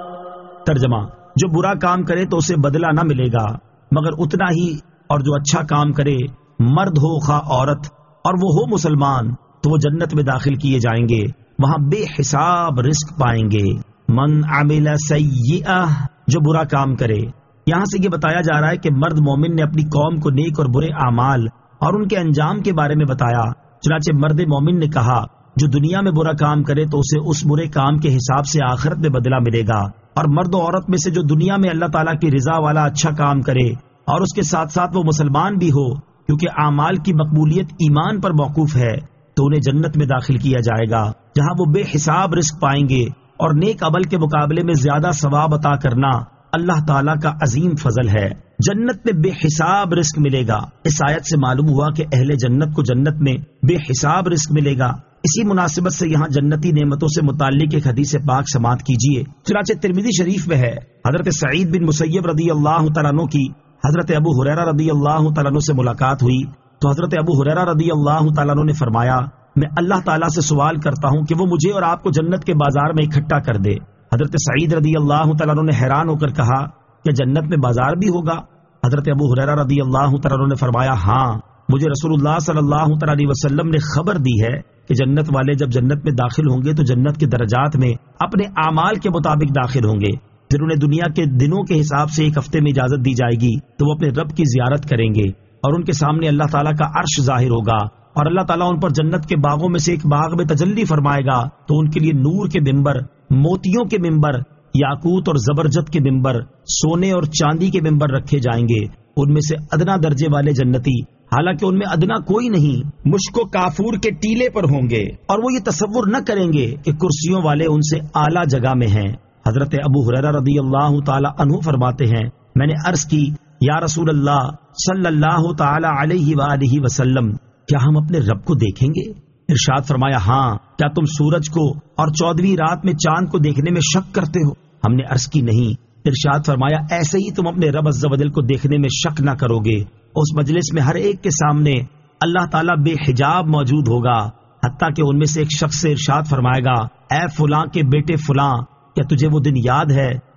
ترجمہ جو برا کام کرے تو اسے بدلہ نہ ملے گا مگر اتنا ہی اور جو اچھا کام کرے مرد ہو خواہ عورت اور وہ ہو مسلمان تو وہ جنت میں داخل کیے جائیں گے، وہاں بے حساب رزق پائیں گے۔ من عمل سیئہ جو برا کام کرے، یہاں سے یہ بتایا جا رہا ہے کہ مرد مومن نے اپنی قوم کو نیک اور برے اعمال اور ان کے انجام کے بارے میں بتایا۔ چنانچہ مرد مومن نے کہا جو دنیا میں برا کام کرے تو اسے اس برے کام کے حساب سے آخرت میں بدلہ ملے گا، اور مرد و عورت میں سے جو دنیا میں اللہ تعالیٰ کی رضا والا اچھا کام کرے اور اس کے ساتھ ساتھ وہ مسلمان بھی ہو کیونکہ اعمال کی مقبولیت ایمان پر موقوف ہے تو انہیں جنت میں داخل کیا جائے گا جہاں وہ بے حساب رزق پائیں گے، اور نیک عمل کے مقابلے میں زیادہ ثواب عطا کرنا اللہ تعالیٰ کا عظیم فضل ہے۔ جنت میں بے حساب رزق ملے گا۔ اس آیت سے معلوم ہوا کہ اہل جنت کو جنت میں بے حساب رزق ملے گا۔ اسی مناسبت سے یہاں جنتی نعمتوں سے متعلق ایک حدیث پاک سماعت کیجیے۔ چنانچہ ترمذی شریف میں ہے حضرت سعید بن مسیب رضی اللہ تعالیٰ عنہ کی حضرت ابو ہریرہ رضی اللہ تعالیٰ عنہ سے ملاقات ہوئی تو حضرت ابو ہریرہ رضی اللہ تعالیٰ عنہ نے فرمایا میں اللہ تعالیٰ سے سوال کرتا ہوں کہ وہ مجھے اور آپ کو جنت کے بازار میں اکٹھا کر دے۔ حضرت سعید رضی اللہ تعالیٰ عنہ نے حیران ہو کر کہا کہ جنت میں بازار بھی ہوگا؟ حضرت ابو ہریرہ رضی اللہ تعالیٰ عنہ نے فرمایا ہاں، مجھے رسول اللہ صلی اللہ تعالیٰ علیہ وسلم نے خبر دی ہے کہ جنت والے جب جنت میں داخل ہوں گے تو جنت کے درجات میں اپنے اعمال کے مطابق داخل ہوں گے، پھر انہیں دنیا کے دنوں کے حساب سے ایک ہفتے میں اجازت دی جائے گی تو وہ اپنے رب کی زیارت کریں گے اور ان کے سامنے اللہ تعالیٰ کا عرش ظاہر ہوگا اور اللہ تعالیٰ ان پر جنت کے باغوں میں سے ایک باغ میں تجلی فرمائے گا تو ان کے لیے نور کے ممبر، موتیوں کے ممبر، یاقوت اور زبرجد کے ممبر، سونے اور چاندی کے ممبر رکھے جائیں گے۔ ان میں سے ادنا درجے والے جنتی، حالانکہ ان میں ادنا کوئی نہیں، مشک و کافور کے ٹیلے پر ہوں گے اور وہ یہ تصور نہ کریں گے کہ کرسیوں والے ان سے اعلیٰ جگہ میں ہیں۔ حضرت ابو ہریرہ رضی اللہ تعالی عنہ فرماتے ہیں میں نے عرض کی یا رسول اللہ صلی اللہ تعالی علیہ وآلہ وسلم کیا ہم اپنے رب کو دیکھیں گے؟ ارشاد فرمایا ہاں، کیا تم سورج کو اور چودہویں رات میں چاند کو دیکھنے میں شک کرتے ہو؟ ہم نے عرض کی نہیں۔ ارشاد فرمایا ایسے ہی تم اپنے رب عز و جل کو دیکھنے میں شک نہ کرو گے۔ اس مجلس میں ہر ایک کے سامنے اللہ تعالیٰ بے حجاب موجود ہوگا، حتیٰ کہ ان میں سے ایک شخص سے ارشاد فرمائے گا اے فلاں کے بیٹے فلاں، کیا تجھے وہ دن یاد ہے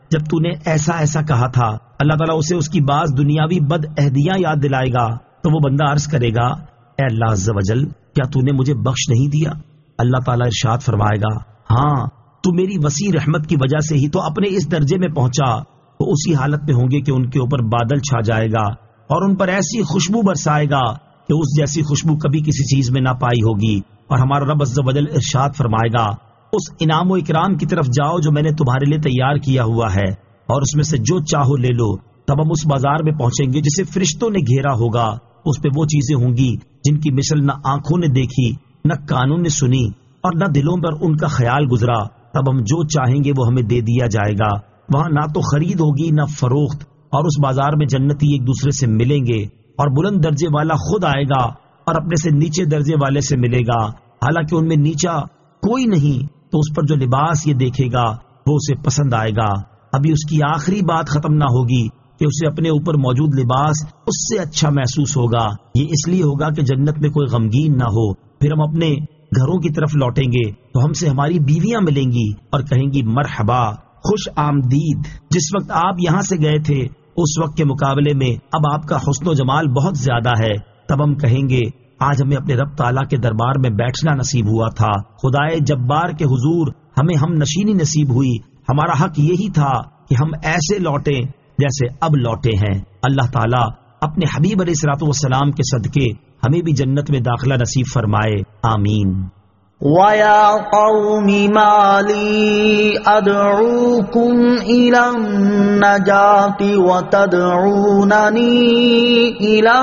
جب تو نے ایسا ایسا کہا تھا، اللہ تعالیٰ اسے اس کی بعض دنیاوی بد عہدیاں یاد دلائے گا تو وہ بندہ عرض کرے گا، اے اللہ عز و جل، کیا تو نے مجھے بخش نہیں دیا؟ اللہ تعالیٰ ارشاد فرمائے گا، ہاں تو میری وسیع رحمت کی وجہ سے ہی تو اپنے اس درجے میں پہنچا۔ وہ اسی حالت میں ہوں گے کہ ان کے اوپر بادل چھا جائے گا اور ان پر ایسی خوشبو برسائے گا کہ اس جیسی خوشبو کبھی کسی چیز میں نہ پائی ہوگی۔ اور ہمارا رب عز و جل ارشاد فرمائے گا، اس انعام و اکرام کی طرف جاؤ جو میں نے تمہارے لیے تیار کیا ہوا ہے، اور اس میں سے جو چاہو لے لو۔ تب ہم اس بازار میں پہنچیں گے جسے فرشتوں نے گھیرا ہوگا، اس پہ وہ چیزیں ہوں گی جن کی مثل نہ آنکھوں نے دیکھی، نہ کانوں نے سنی، اور نہ دلوں پر ان کا خیال گزرا۔ تب ہم جو چاہیں گے وہ ہمیں دے دیا جائے گا۔ وہاں نہ تو خرید ہوگی نہ فروخت، اور اس بازار میں جنتی ایک دوسرے سے ملیں گے، اور بلند درجے والا خود آئے گا اور اپنے سے نیچے درجے والے سے ملے گا، حالانکہ ان میں نیچا کوئی نہیں، تو اس پر جو لباس یہ دیکھے گا وہ اسے پسند آئے گا۔ ابھی اس کی آخری بات ختم نہ ہوگی کہ اسے اپنے اوپر موجود لباس اس سے اچھا محسوس ہوگا۔ یہ اس لیے ہوگا کہ جنت میں کوئی غمگین نہ ہو۔ پھر ہم اپنے گھروں کی طرف لوٹیں گے تو ہم سے ہماری بیویاں ملیں گی اور کہیں گی، مرحبا، خوش آمدید، جس وقت آپ یہاں سے گئے تھے اس وقت کے مقابلے میں اب آپ کا حسن و جمال بہت زیادہ ہے۔ تب ہم کہیں گے، آج ہمیں اپنے رب تعالیٰ کے دربار میں بیٹھنا نصیب ہوا تھا، خدائے جبار کے حضور ہمیں ہم نشینی نصیب ہوئی۔ ہمارا حق یہی تھا کہ ہم ایسے لوٹیں جیسے اب لوٹے ہیں۔ اللہ تعالیٰ اپنے حبیب علیہ الصلوۃ والسلام کے صدقے ہمیں بھی جنت میں داخلہ نصیب فرمائے، آمین۔ وَيَا قَوْمِ مَا لِي أَدْعُوكُمْ إِلَى النَّجَاةِ وَتَدْعُونَنِي إِلَى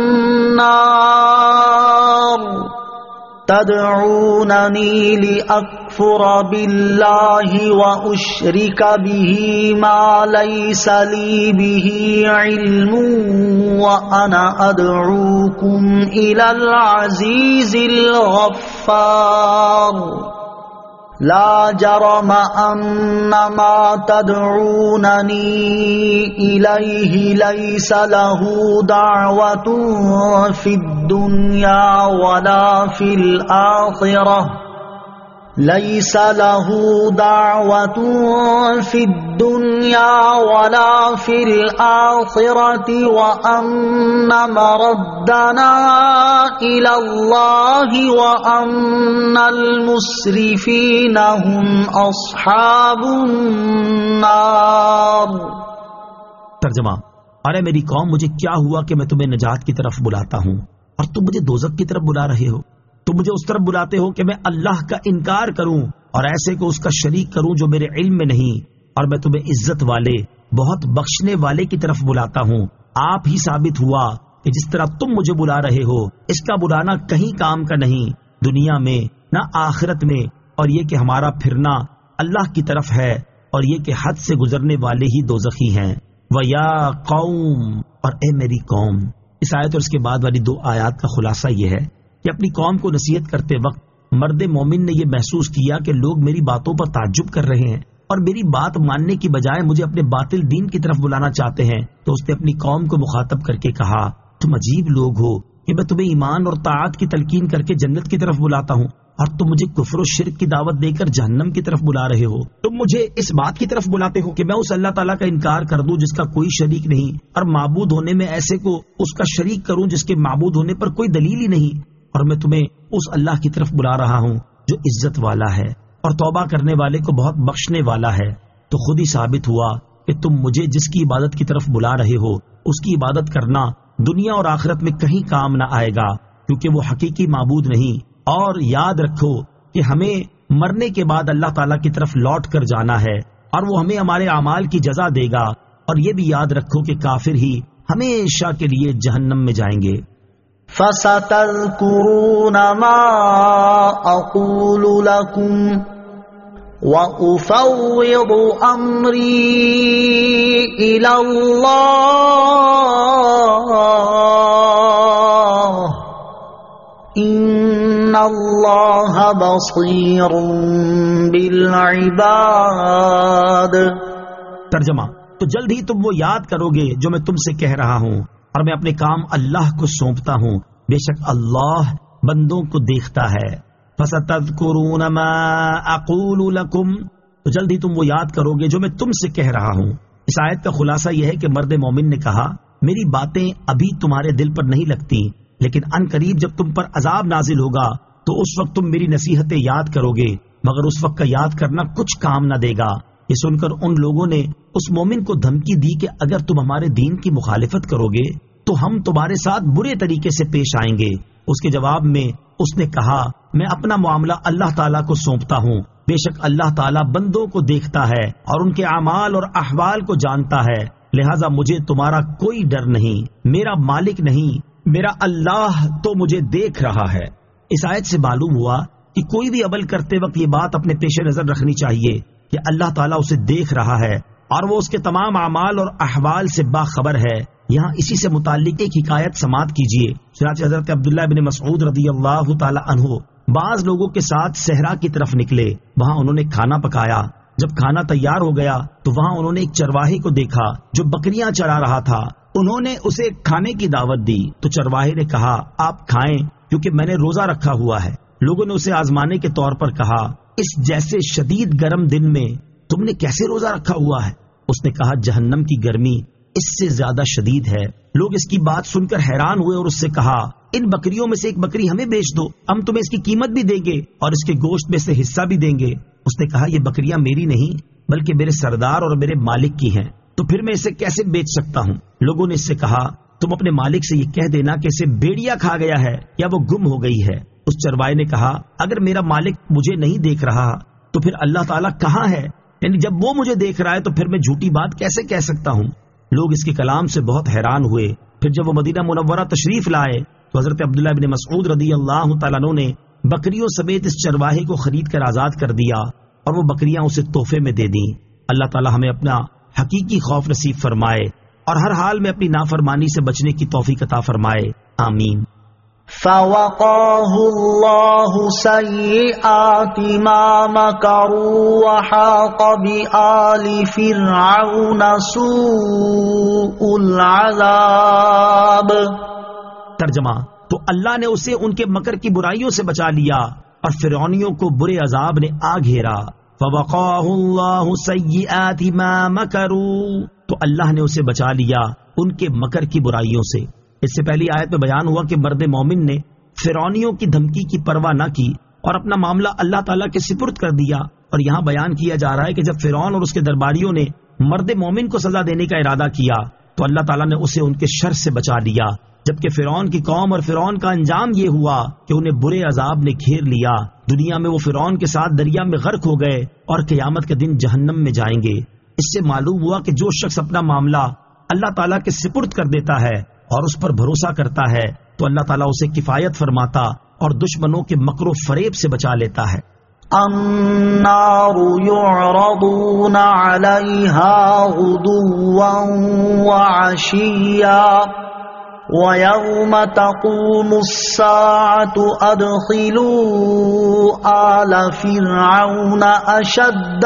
النَّارِ تَدْعُونَنِي لِأَكْفُرَ بِاللَّهِ وَأُشْرِكَ بِهِ مَا لَيْسَ لِي بِهِ عِلْمٌ وَأَنَا أَدْعُوكُمْ إِلَى الْعَزِيزِ الْغَفَّارِ لا جرم أن ما تدعونني إليه ليس له دعوة في الدنيا ولا في الآخرة ليس له دعوة في الدنيا ولا في الآخرة وأن مردنا إلى الله وأن المسرفين هم أصحاب النار۔ ترجمہ، ارے میری قوم، مجھے کیا ہوا کہ میں تمہیں نجات کی طرف بلاتا ہوں اور تم مجھے دوزخ کی طرف بلا رہے ہو؟ تم مجھے اس طرف بلاتے ہو کہ میں اللہ کا انکار کروں اور ایسے کو اس کا شریک کروں جو میرے علم میں نہیں، اور میں تمہیں عزت والے بہت بخشنے والے کی طرف بلاتا ہوں۔ آپ ہی ثابت ہوا کہ جس طرح تم مجھے بلا رہے ہو اس کا بلانا کہیں کام کا نہیں، دنیا میں نہ آخرت میں، اور یہ کہ ہمارا پھرنا اللہ کی طرف ہے، اور یہ کہ حد سے گزرنے والے ہی دوزخی ہیں۔ وَيَا قَوْمِ، اور اے میری قوم۔ اس آیت اور اس کے بعد والی دو آیات کا خلاصہ یہ ہے کہ اپنی قوم کو نصیحت کرتے وقت مرد مومن نے یہ محسوس کیا کہ لوگ میری باتوں پر تعجب کر رہے ہیں اور میری بات ماننے کی بجائے مجھے اپنے باطل دین کی طرف بلانا چاہتے ہیں، تو اس نے اپنی قوم کو مخاطب کر کے کہا، تم عجیب لوگ ہو کہ میں تمہیں ایمان اور طاعت کی تلقین کر کے جنت کی طرف بلاتا ہوں اور تم مجھے کفر و شرک کی دعوت دے کر جہنم کی طرف بلا رہے ہو۔ تم مجھے اس بات کی طرف بلاتے ہو کہ میں اس اللہ تعالیٰ کا انکار کر دوں جس کا کوئی شریک نہیں، اور معبود ہونے میں ایسے کو اس کا شریک کروں جس کے معبود ہونے پر کوئی دلیل ہی نہیں، اور میں تمہیں اس اللہ کی طرف بلا رہا ہوں جو عزت والا ہے اور توبہ کرنے والے کو بہت بخشنے والا ہے۔ تو خود ہی ثابت ہوا کہ تم مجھے جس کی عبادت کی طرف بلا رہے ہو اس کی عبادت کرنا دنیا اور آخرت میں کہیں کام نہ آئے گا، کیونکہ وہ حقیقی معبود نہیں۔ اور یاد رکھو کہ ہمیں مرنے کے بعد اللہ تعالیٰ کی طرف لوٹ کر جانا ہے، اور وہ ہمیں ہمارے اعمال کی جزا دے گا، اور یہ بھی یاد رکھو کہ کافر ہی ہمیشہ کے لیے جہنم میں جائیں گے۔ فَسَتَذْكُرُونَ مَا أَقُولُ لَكُمْ وَأُفَوِّضُ أَمْرِي إِلَى اللَّهِ إِنَّ اللَّهَ بَصِيرٌ بِالْعِبَادِ۔ ترجمہ، تو جلد ہی تم وہ یاد کرو گے جو میں تم سے کہہ رہا ہوں، اور میں اپنے کام اللہ کو سونپتا ہوں، بے شک اللہ بندوں کو دیکھتا ہے۔ فَسَتَذْكُرُونَ مَا أَقُولُ لَكُمْ، تو جلد ہی تم وہ یاد کرو گے جو میں تم سے کہہ رہا ہوں۔ اس آیت کا خلاصہ یہ ہے کہ مرد مومن نے کہا میری باتیں ابھی تمہارے دل پر نہیں لگتی، لیکن ان قریب جب تم پر عذاب نازل ہوگا تو اس وقت تم میری نصیحتیں یاد کرو گے، مگر اس وقت کا یاد کرنا کچھ کام نہ دے گا۔ یہ سن کر ان لوگوں نے اس مومن کو دھمکی دی کہ اگر تم ہمارے دین کی مخالفت کرو گے تو ہم تمہارے ساتھ برے طریقے سے پیش آئیں گے۔ اس کے جواب میں اس نے کہا میں اپنا معاملہ اللہ تعالیٰ کو سونپتا ہوں، بے شک اللہ تعالیٰ بندوں کو دیکھتا ہے اور ان کے اعمال اور احوال کو جانتا ہے، لہذا مجھے تمہارا کوئی ڈر نہیں، میرا مالک نہیں، میرا اللہ تو مجھے دیکھ رہا ہے۔ اس آیت سے معلوم ہوا کہ کوئی بھی عمل کرتے وقت یہ بات اپنے پیش نظر رکھنی چاہیے کہ اللہ تعالیٰ اسے دیکھ رہا ہے اور وہ اس کے تمام اعمال اور احوال سے باخبر ہے۔ یہاں اسی سے متعلق ایک حکایت سماعت کیجیے۔ چنانچہ حضرت عبداللہ بن مسعود رضی اللہ تعالی عنہ بعض لوگوں کے ساتھ صحرا کی طرف نکلے، وہاں انہوں نے کھانا پکایا۔ جب کھانا تیار ہو گیا تو وہاں انہوں نے ایک چرواہے کو دیکھا جو بکریاں چرا رہا تھا۔ انہوں نے اسے کھانے کی دعوت دی تو چرواہے نے کہا آپ کھائیں کیونکہ میں نے روزہ رکھا ہوا ہے۔ لوگوں نے اسے آزمانے کے طور پر کہا اس جیسے شدید گرم دن میں تم نے کیسے روزہ رکھا ہوا ہے؟ اس نے کہا جہنم کی گرمی اس سے زیادہ شدید ہے۔ لوگ اس کی بات سن کر حیران ہوئے اور اس سے کہا ان بکریوں میں سے ایک بکری ہمیں بیچ دو، ہم تمہیں اس کی قیمت بھی دیں گے اور اس کے گوشت میں سے حصہ بھی دیں گے۔ اس نے کہا یہ بکریاں میری نہیں بلکہ میرے سردار اور میرے مالک کی ہیں، تو پھر میں اسے کیسے بیچ سکتا ہوں؟ لوگوں نے اس سے کہا تم اپنے مالک سے یہ کہہ دینا کہ اسے بھیڑیا کھا گیا ہے یا وہ گم ہو گئی ہے۔ اس چرواہے نے کہا اگر میرا مالک مجھے نہیں دیکھ رہا تو پھر اللہ تعالیٰ کہاں ہے؟ یعنی جب وہ مجھے دیکھ رہا ہے تو پھر میں جھوٹی بات کیسے کہہ سکتا ہوں؟ لوگ اس کے کلام سے بہت حیران ہوئے۔ پھر جب وہ مدینہ منورہ تشریف لائے تو حضرت عبداللہ بن مسعود رضی اللہ تعالیٰ عنہ نے بکریوں سمیت اس چرواہے کو خرید کر آزاد کر دیا اور وہ بکریاں اسے تحفے میں دے دیں۔ اللہ تعالیٰ ہمیں اپنا حقیقی خوف نصیب فرمائے اور ہر حال میں اپنی نافرمانی سے بچنے کی توفیق عطا فرمائے، آمین۔ فوقاه الله سيئات ما مكروا وحاق بآل فرعون سوء العذاب۔ ترجمہ تو اللہ نے اسے ان کے مکر کی برائیوں سے بچا لیا اور فرعونیوں کو برے عذاب نے آ گھیرا۔ فوقاه الله سيئات ما مكروا تو اللہ نے اسے بچا لیا ان کے مکر کی برائیوں سے۔ اس سے پہلی آیت میں بیان ہوا کہ مرد مومن نے فرعونیوں کی دھمکی کی پرواہ نہ کی اور اپنا معاملہ اللہ تعالیٰ کے سپرد کر دیا، اور یہاں بیان کیا جا رہا ہے کہ جب فرعون اور اس کے درباریوں نے مرد مومن کو سزا دینے کا ارادہ کیا تو اللہ تعالیٰ نے اسے ان کے شر سے بچا لیا، جبکہ فرعون کی قوم اور فرعون کا انجام یہ ہوا کہ انہیں برے عذاب نے گھیر لیا۔ دنیا میں وہ فرعون کے ساتھ دریا میں غرق ہو گئے اور قیامت کے دن جہنم میں جائیں گے۔ اس سے معلوم ہوا کہ جو شخص اپنا معاملہ اللہ تعالیٰ کے سپرد کر دیتا ہے اور اس پر بھروسہ کرتا ہے تو اللہ تعالیٰ اسے کفایت فرماتا اور دشمنوں کے مکر و فریب سے بچا لیتا ہے۔ النار يعرضون عليها غدوا وعشيا ويوم تقوم الساعة أدخلوا آل فرعون أشد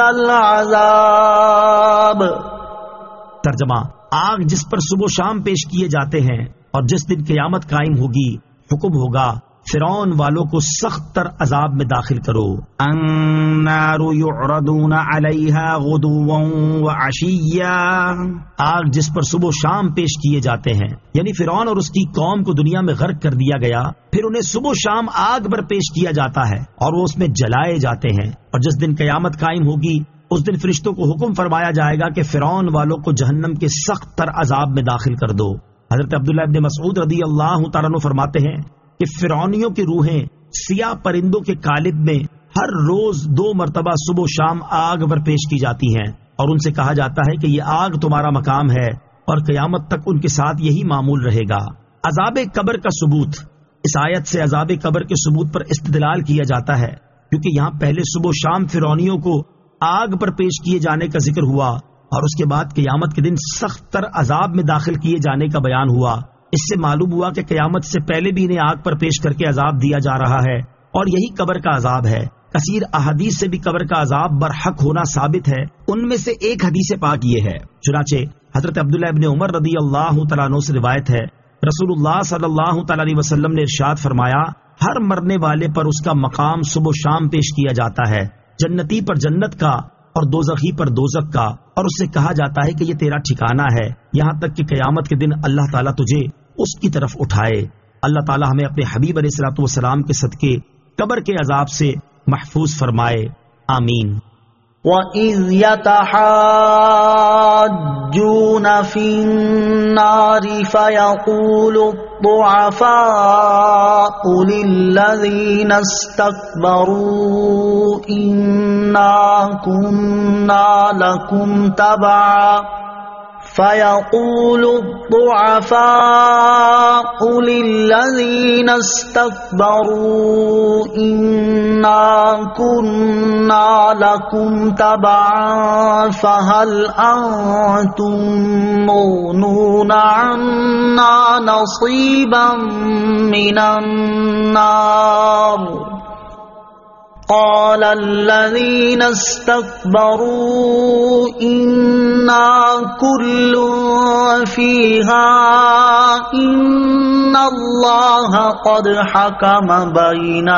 العذاب۔ ترجمہ آگ جس پر صبح و شام پیش کیے جاتے ہیں اور جس دن قیامت قائم ہوگی حکم ہوگا فرعون والوں کو سخت تر عذاب میں داخل کرو۔ النار يعرضون عليها غدوا وعشيا آگ جس پر صبح و شام پیش کیے جاتے ہیں، یعنی فرعون اور اس کی قوم کو دنیا میں غرق کر دیا گیا، پھر انہیں صبح و شام آگ پر پیش کیا جاتا ہے اور وہ اس میں جلائے جاتے ہیں، اور جس دن قیامت قائم ہوگی اس دن فرشتوں کو حکم فرمایا جائے گا کہ فرعون والوں کو جہنم کے سخت تر عذاب میں داخل کر دو۔ حضرت عبداللہ ابن مسعود رضی اللہ تعالیٰ عنہ فرماتے ہیں کہ فرعونیوں کی روحیں سیاہ پرندوں کے قالب میں ہر روز دو مرتبہ صبح و شام آگ پر پیش کی جاتی ہیں اور ان سے کہا جاتا ہے کہ یہ آگ تمہارا مقام ہے اور قیامت تک ان کے ساتھ یہی معمول رہے گا۔ عذاب قبر کا ثبوت۔ اس آیت سے عذاب قبر کے ثبوت پر استدلال کیا جاتا ہے کیونکہ یہاں پہلے صبح و شام فرعونیوں کو آگ پر پیش کیے جانے کا ذکر ہوا اور اس کے بعد قیامت کے دن سخت تر عذاب میں داخل کیے جانے کا بیان ہوا۔ اس سے معلوم ہوا کہ قیامت سے پہلے بھی انہیں آگ پر پیش کر کے عذاب دیا جا رہا ہے اور یہی قبر کا عذاب ہے۔ کثیر احادیث سے بھی قبر کا عذاب برحق ہونا ثابت ہے، ان میں سے ایک حدیث پاک یہ ہے۔ چنانچہ حضرت عبداللہ ابن عمر رضی اللہ تعالیٰ عنہ سے روایت ہے، رسول اللہ صلی اللہ تعالیٰ علیہ وسلم نے ارشاد فرمایا، ہر مرنے والے پر اس کا مقام صبح و شام پیش کیا جاتا ہے، جنتی پر جنت کا اور دوزخی پر دوزخ کا، اور اس سے کہا جاتا ہے کہ یہ تیرا ٹھکانہ ہے، یہاں تک کہ قیامت کے دن اللہ تعالیٰ تجھے اس کی طرف اٹھائے۔ اللہ تعالیٰ ہمیں اپنے حبیب علیہ الصلوۃ والسلام کے صدقے قبر کے عذاب سے محفوظ فرمائے، آمین۔ وَإِذْ يَتَحَاجُّونَ فِي النَّارِ فَيَقُولُ الضُّعَفَاءُ لِلَّذِينَ اسْتَكْبَرُوا إِنَّا كُنَّا لَكُمْ تَبَعًا فَيَقُولُ الضُّعَفَاءُ لِلَّذِينَ اسْتَكْبَرُوا إِنَّا كُنَّا لَكُمْ تَبَعًا فَهَلْ أَنْتُمْ مُغْنُونَ عَنَّا نَصِيبًا مِنَ النَّارِ قال الذين استكبروا إنا كل فيها إن الله قد حكم بين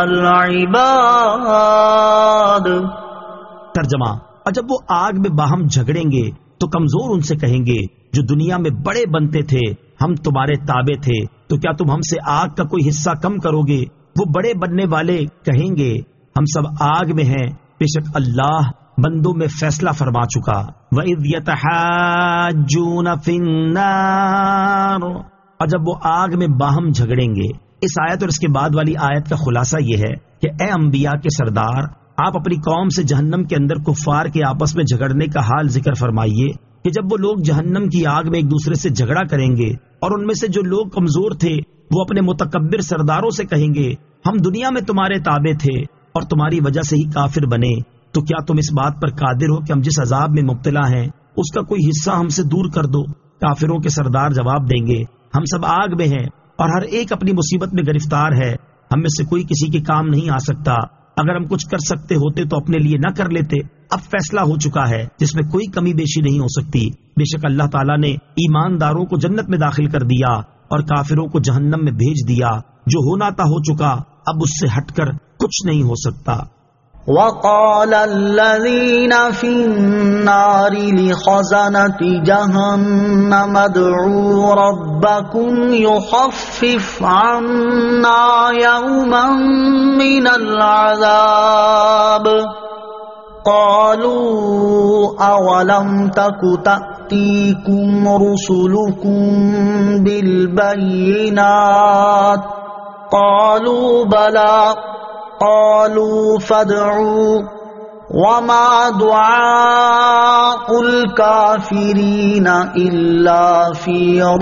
العباد۔ ترجمہ، اور جب وہ آگ میں باہم جھگڑیں گے تو کمزور ان سے کہیں گے جو دنیا میں بڑے بنتے تھے ہم تمہارے تابع تھے، تو کیا تم ہم سے آگ کا کوئی حصہ کم کرو گے؟ وہ بڑے بننے والے کہیں گے ہم سب آگ میں ہیں، بے شک اللہ بندوں میں فیصلہ فرما چکا۔ وَإِذْ يَتَحَاجُّونَ فِي النَّارِ، اور جب وہ آگ میں باہم جھگڑیں گے۔ اس آیت اور اس کے بعد والی آیت کا خلاصہ یہ ہے کہ اے انبیاء کے سردار، آپ اپنی قوم سے جہنم کے اندر کفار کے آپس میں جھگڑنے کا حال ذکر فرمائیے کہ جب وہ لوگ جہنم کی آگ میں ایک دوسرے سے جھگڑا کریں گے اور ان میں سے جو لوگ کمزور تھے وہ اپنے متکبر سرداروں سے کہیں گے ہم دنیا میں تمہارے تابع تھے اور تمہاری وجہ سے ہی کافر بنے، تو کیا تم اس بات پر قادر ہو کہ ہم جس عذاب میں مبتلا ہیں اس کا کوئی حصہ ہم سے دور کر دو؟ کافروں کے سردار جواب دیں گے ہم سب آگ میں ہیں اور ہر ایک اپنی مصیبت میں گرفتار ہے، ہم میں سے کوئی کسی کے کام نہیں آ سکتا، اگر ہم کچھ کر سکتے ہوتے تو اپنے لیے نہ کر لیتے، اب فیصلہ ہو چکا ہے جس میں کوئی کمی بیشی نہیں ہو سکتی۔ بے شک اللہ تعالیٰ نے ایمانداروں کو جنت میں داخل کر دیا اور کافروں کو جہنم میں بھیج دیا، جو ہونا تھا ہو چکا، اب اس سے ہٹ کر کچھ نہیں ہو سکتا۔ وَقَالَ الَّذِينَ فِي النَّارِ لِخَزَنَةِ جَهَنَّمَ ادْعُوا رَبَّكُمْ يُخَفِّفْ عَنَّا يَوْمًا مِّنَ الْعَذَابِ قَالُوا أَوَلَمْ تَكُ تَأْتِيكُمْ رُسُلُكُمْ بِالْبَيِّنَاتِ قَالُوا بَلَىٰ قالوا فادعوا وما دعاء الكافرين الا في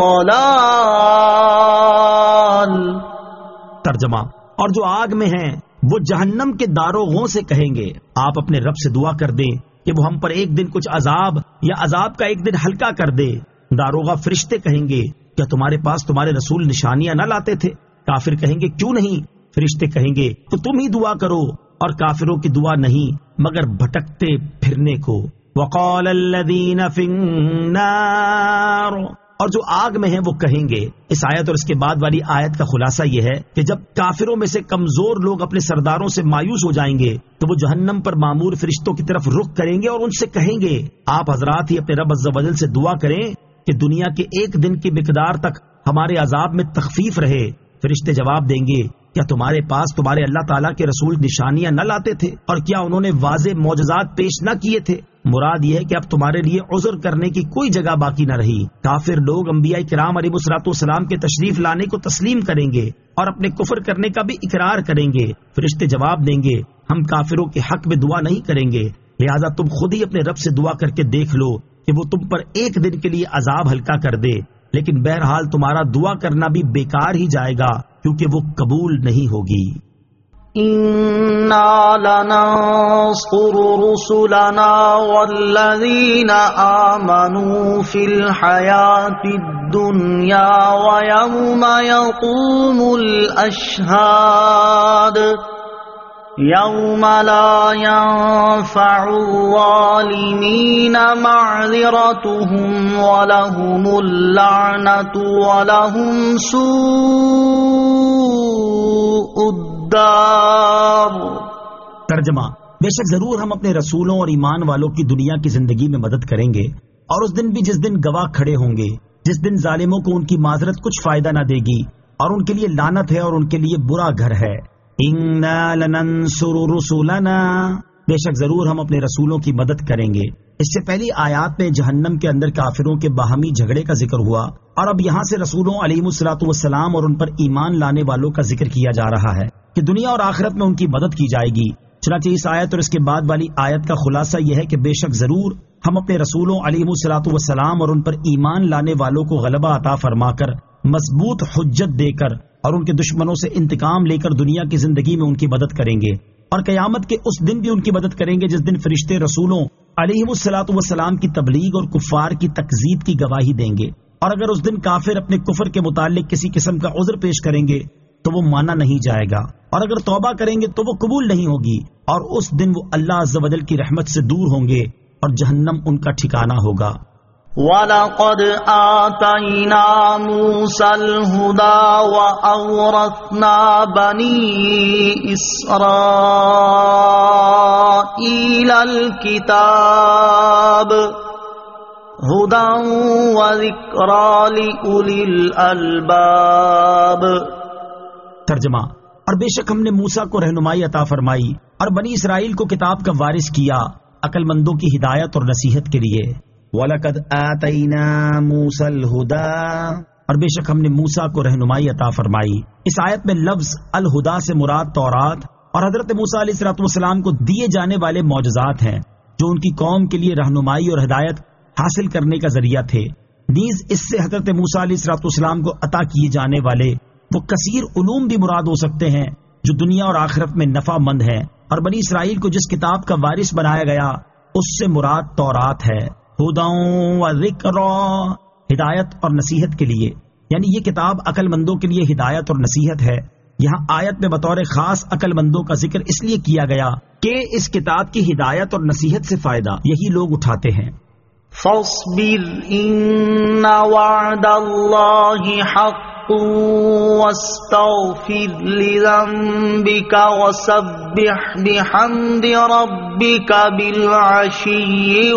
ضلال۔ ترجمہ، اور جو آگ میں ہیں وہ جہنم کے داروغوں سے کہیں گے آپ اپنے رب سے دعا کر دیں کہ وہ ہم پر ایک دن کچھ عذاب یا عذاب کا ایک دن ہلکا کر دے۔ داروغہ فرشتے کہیں گے کیا تمہارے پاس تمہارے رسول نشانیاں نہ لاتے تھے؟ کافر کہیں گے کیوں نہیں؟ فرشتے کہیں گے تو تم ہی دعا کرو، اور کافروں کی دعا نہیں مگر بھٹکتے پھرنے کو۔ وقال الذین فی النار، اور جو آگ میں ہیں وہ کہیں گے۔ اس آیت اور اس کے بعد والی آیت کا خلاصہ یہ ہے کہ جب کافروں میں سے کمزور لوگ اپنے سرداروں سے مایوس ہو جائیں گے تو وہ جہنم پر مامور فرشتوں کی طرف رخ کریں گے اور ان سے کہیں گے آپ حضرات ہی اپنے رب عز و جل سے دعا کریں کہ دنیا کے ایک دن کی مقدار تک ہمارے عذاب میں تخفیف رہے۔ فرشتے جواب دیں گے کیا تمہارے پاس تمہارے اللہ تعالیٰ کے رسول نشانیاں نہ لاتے تھے اور کیا انہوں نے واضح معجزات پیش نہ کیے تھے؟ مراد یہ ہے کہ اب تمہارے لیے عذر کرنے کی کوئی جگہ باقی نہ رہی۔ کافر لوگ انبیاء کرام علیہ الصلوۃ والسلام کے تشریف لانے کو تسلیم کریں گے اور اپنے کفر کرنے کا بھی اقرار کریں گے۔ فرشتے جواب دیں گے ہم کافروں کے حق میں دعا نہیں کریں گے، لہذا تم خود ہی اپنے رب سے دعا کر کے دیکھ لو کہ وہ تم پر ایک دن کے لیے عذاب ہلکا کر دے، لیکن بہرحال تمہارا دعا کرنا بھی بیکار ہی جائے گا کیونکہ وہ قبول نہیں ہوگی۔ اِنَّا لَنَنصُرُ رُسُلَنَا وَالَّذِينَ آمَنُوا فِي الْحَيَاةِ الدُّنْيَا وَيَوْمَ يَقُومُ الْأَشْهَادُ يَوْمَ لَا يَنفَعُ الظَّالِمِينَ مَعْذِرَتُهُمْ وَلَهُمُ اللَّعْنَةُ وَلَهُمْ سُوءُ الدَّارِ۔ ترجمہ، بے شک ضرور ہم اپنے رسولوں اور ایمان والوں کی دنیا کی زندگی میں مدد کریں گے، اور اس دن بھی جس دن گواہ کھڑے ہوں گے، جس دن ظالموں کو ان کی معذرت کچھ فائدہ نہ دے گی، اور ان کے لیے لعنت ہے اور ان کے لیے برا گھر ہے۔ اِنَّا لَنَنصُرُ رُسُلَنَا، بے شک ضرور ہم اپنے رسولوں کی مدد کریں گے۔ اس سے پہلی آیات میں جہنم کے اندر کافروں کے باہمی جھگڑے کا ذکر ہوا، اور اب یہاں سے رسولوں علیہ الصلوۃ والسلام اور ان پر ایمان لانے والوں کا ذکر کیا جا رہا ہے کہ دنیا اور آخرت میں ان کی مدد کی جائے گی۔ چنانچہ اس آیت اور اس کے بعد والی آیت کا خلاصہ یہ ہے کہ بے شک ضرور ہم اپنے رسولوں علیہ الصلوۃ والسلام اور ان پر ایمان لانے والوں کو غلبہ عطا فرما کر، مضبوط حجت دے کر اور ان کے دشمنوں سے انتقام لے کر دنیا کی زندگی میں ان کی مدد کریں گے، اور قیامت کے اس دن بھی ان کی مدد کریں گے جس دن فرشتے رسولوں علیہ الصلوۃ والسلام کی تبلیغ اور کفار کی تکذیب کی گواہی دیں گے، اور اگر اس دن کافر اپنے کفر کے متعلق کسی قسم کا عذر پیش کریں گے تو وہ مانا نہیں جائے گا، اور اگر توبہ کریں گے تو وہ قبول نہیں ہوگی، اور اس دن وہ اللہ عز و جل کی رحمت سے دور ہوں گے اور جہنم ان کا ٹھکانہ ہوگا۔ وَلَقَدْ آتَيْنَا مُوسَى الْهُدَى وَأَوْرَثْنَا بَنِي إِسْرَائِيلَ الْكِتَابَ هُدًى وَذِكْرَى لِأُولِي الْأَلْبَابِ۔ ترجمہ، اور بے شک ہم نے موسیٰ کو رہنمائی عطا فرمائی اور بنی اسرائیل کو کتاب کا وارث کیا، عقل مندوں کی ہدایت اور نصیحت کے لیے۔ وَلَقَدْ آتَيْنَا مُوسَى الْهُدَى، اور بے شک ہم نے موسیٰ کو رہنمائی عطا فرمائی۔ اس آیت میں لفظ الہدا سے مراد تورات اور حضرت موسیٰ علیہ الصلوۃ والسلام کو دیے جانے والے معجزات ہیں جو ان کی قوم کے لیے رہنمائی اور ہدایت حاصل کرنے کا ذریعہ تھے۔ نیز اس سے حضرت موسیٰ علیہ الصلوۃ والسلام کو عطا کیے جانے والے وہ کثیر علوم بھی مراد ہو سکتے ہیں جو دنیا اور آخرت میں نفع مند ہیں، اور بنی اسرائیل کو جس کتاب کا وارث بنایا گیا اس سے مراد تورات ہے، ہدی و ذکر، ہدایت اور نصیحت کے لیے، یعنی یہ کتاب عقل مندوں کے لیے ہدایت اور نصیحت ہے۔ یہاں آیت میں بطور خاص عقل مندوں کا ذکر اس لیے کیا گیا کہ اس کتاب کی ہدایت اور نصیحت سے فائدہ یہی لوگ اٹھاتے ہیں۔ فاصبر ان وعد اللہ حق واستغفر لذنبك وسبح بحمد ربك بالعشی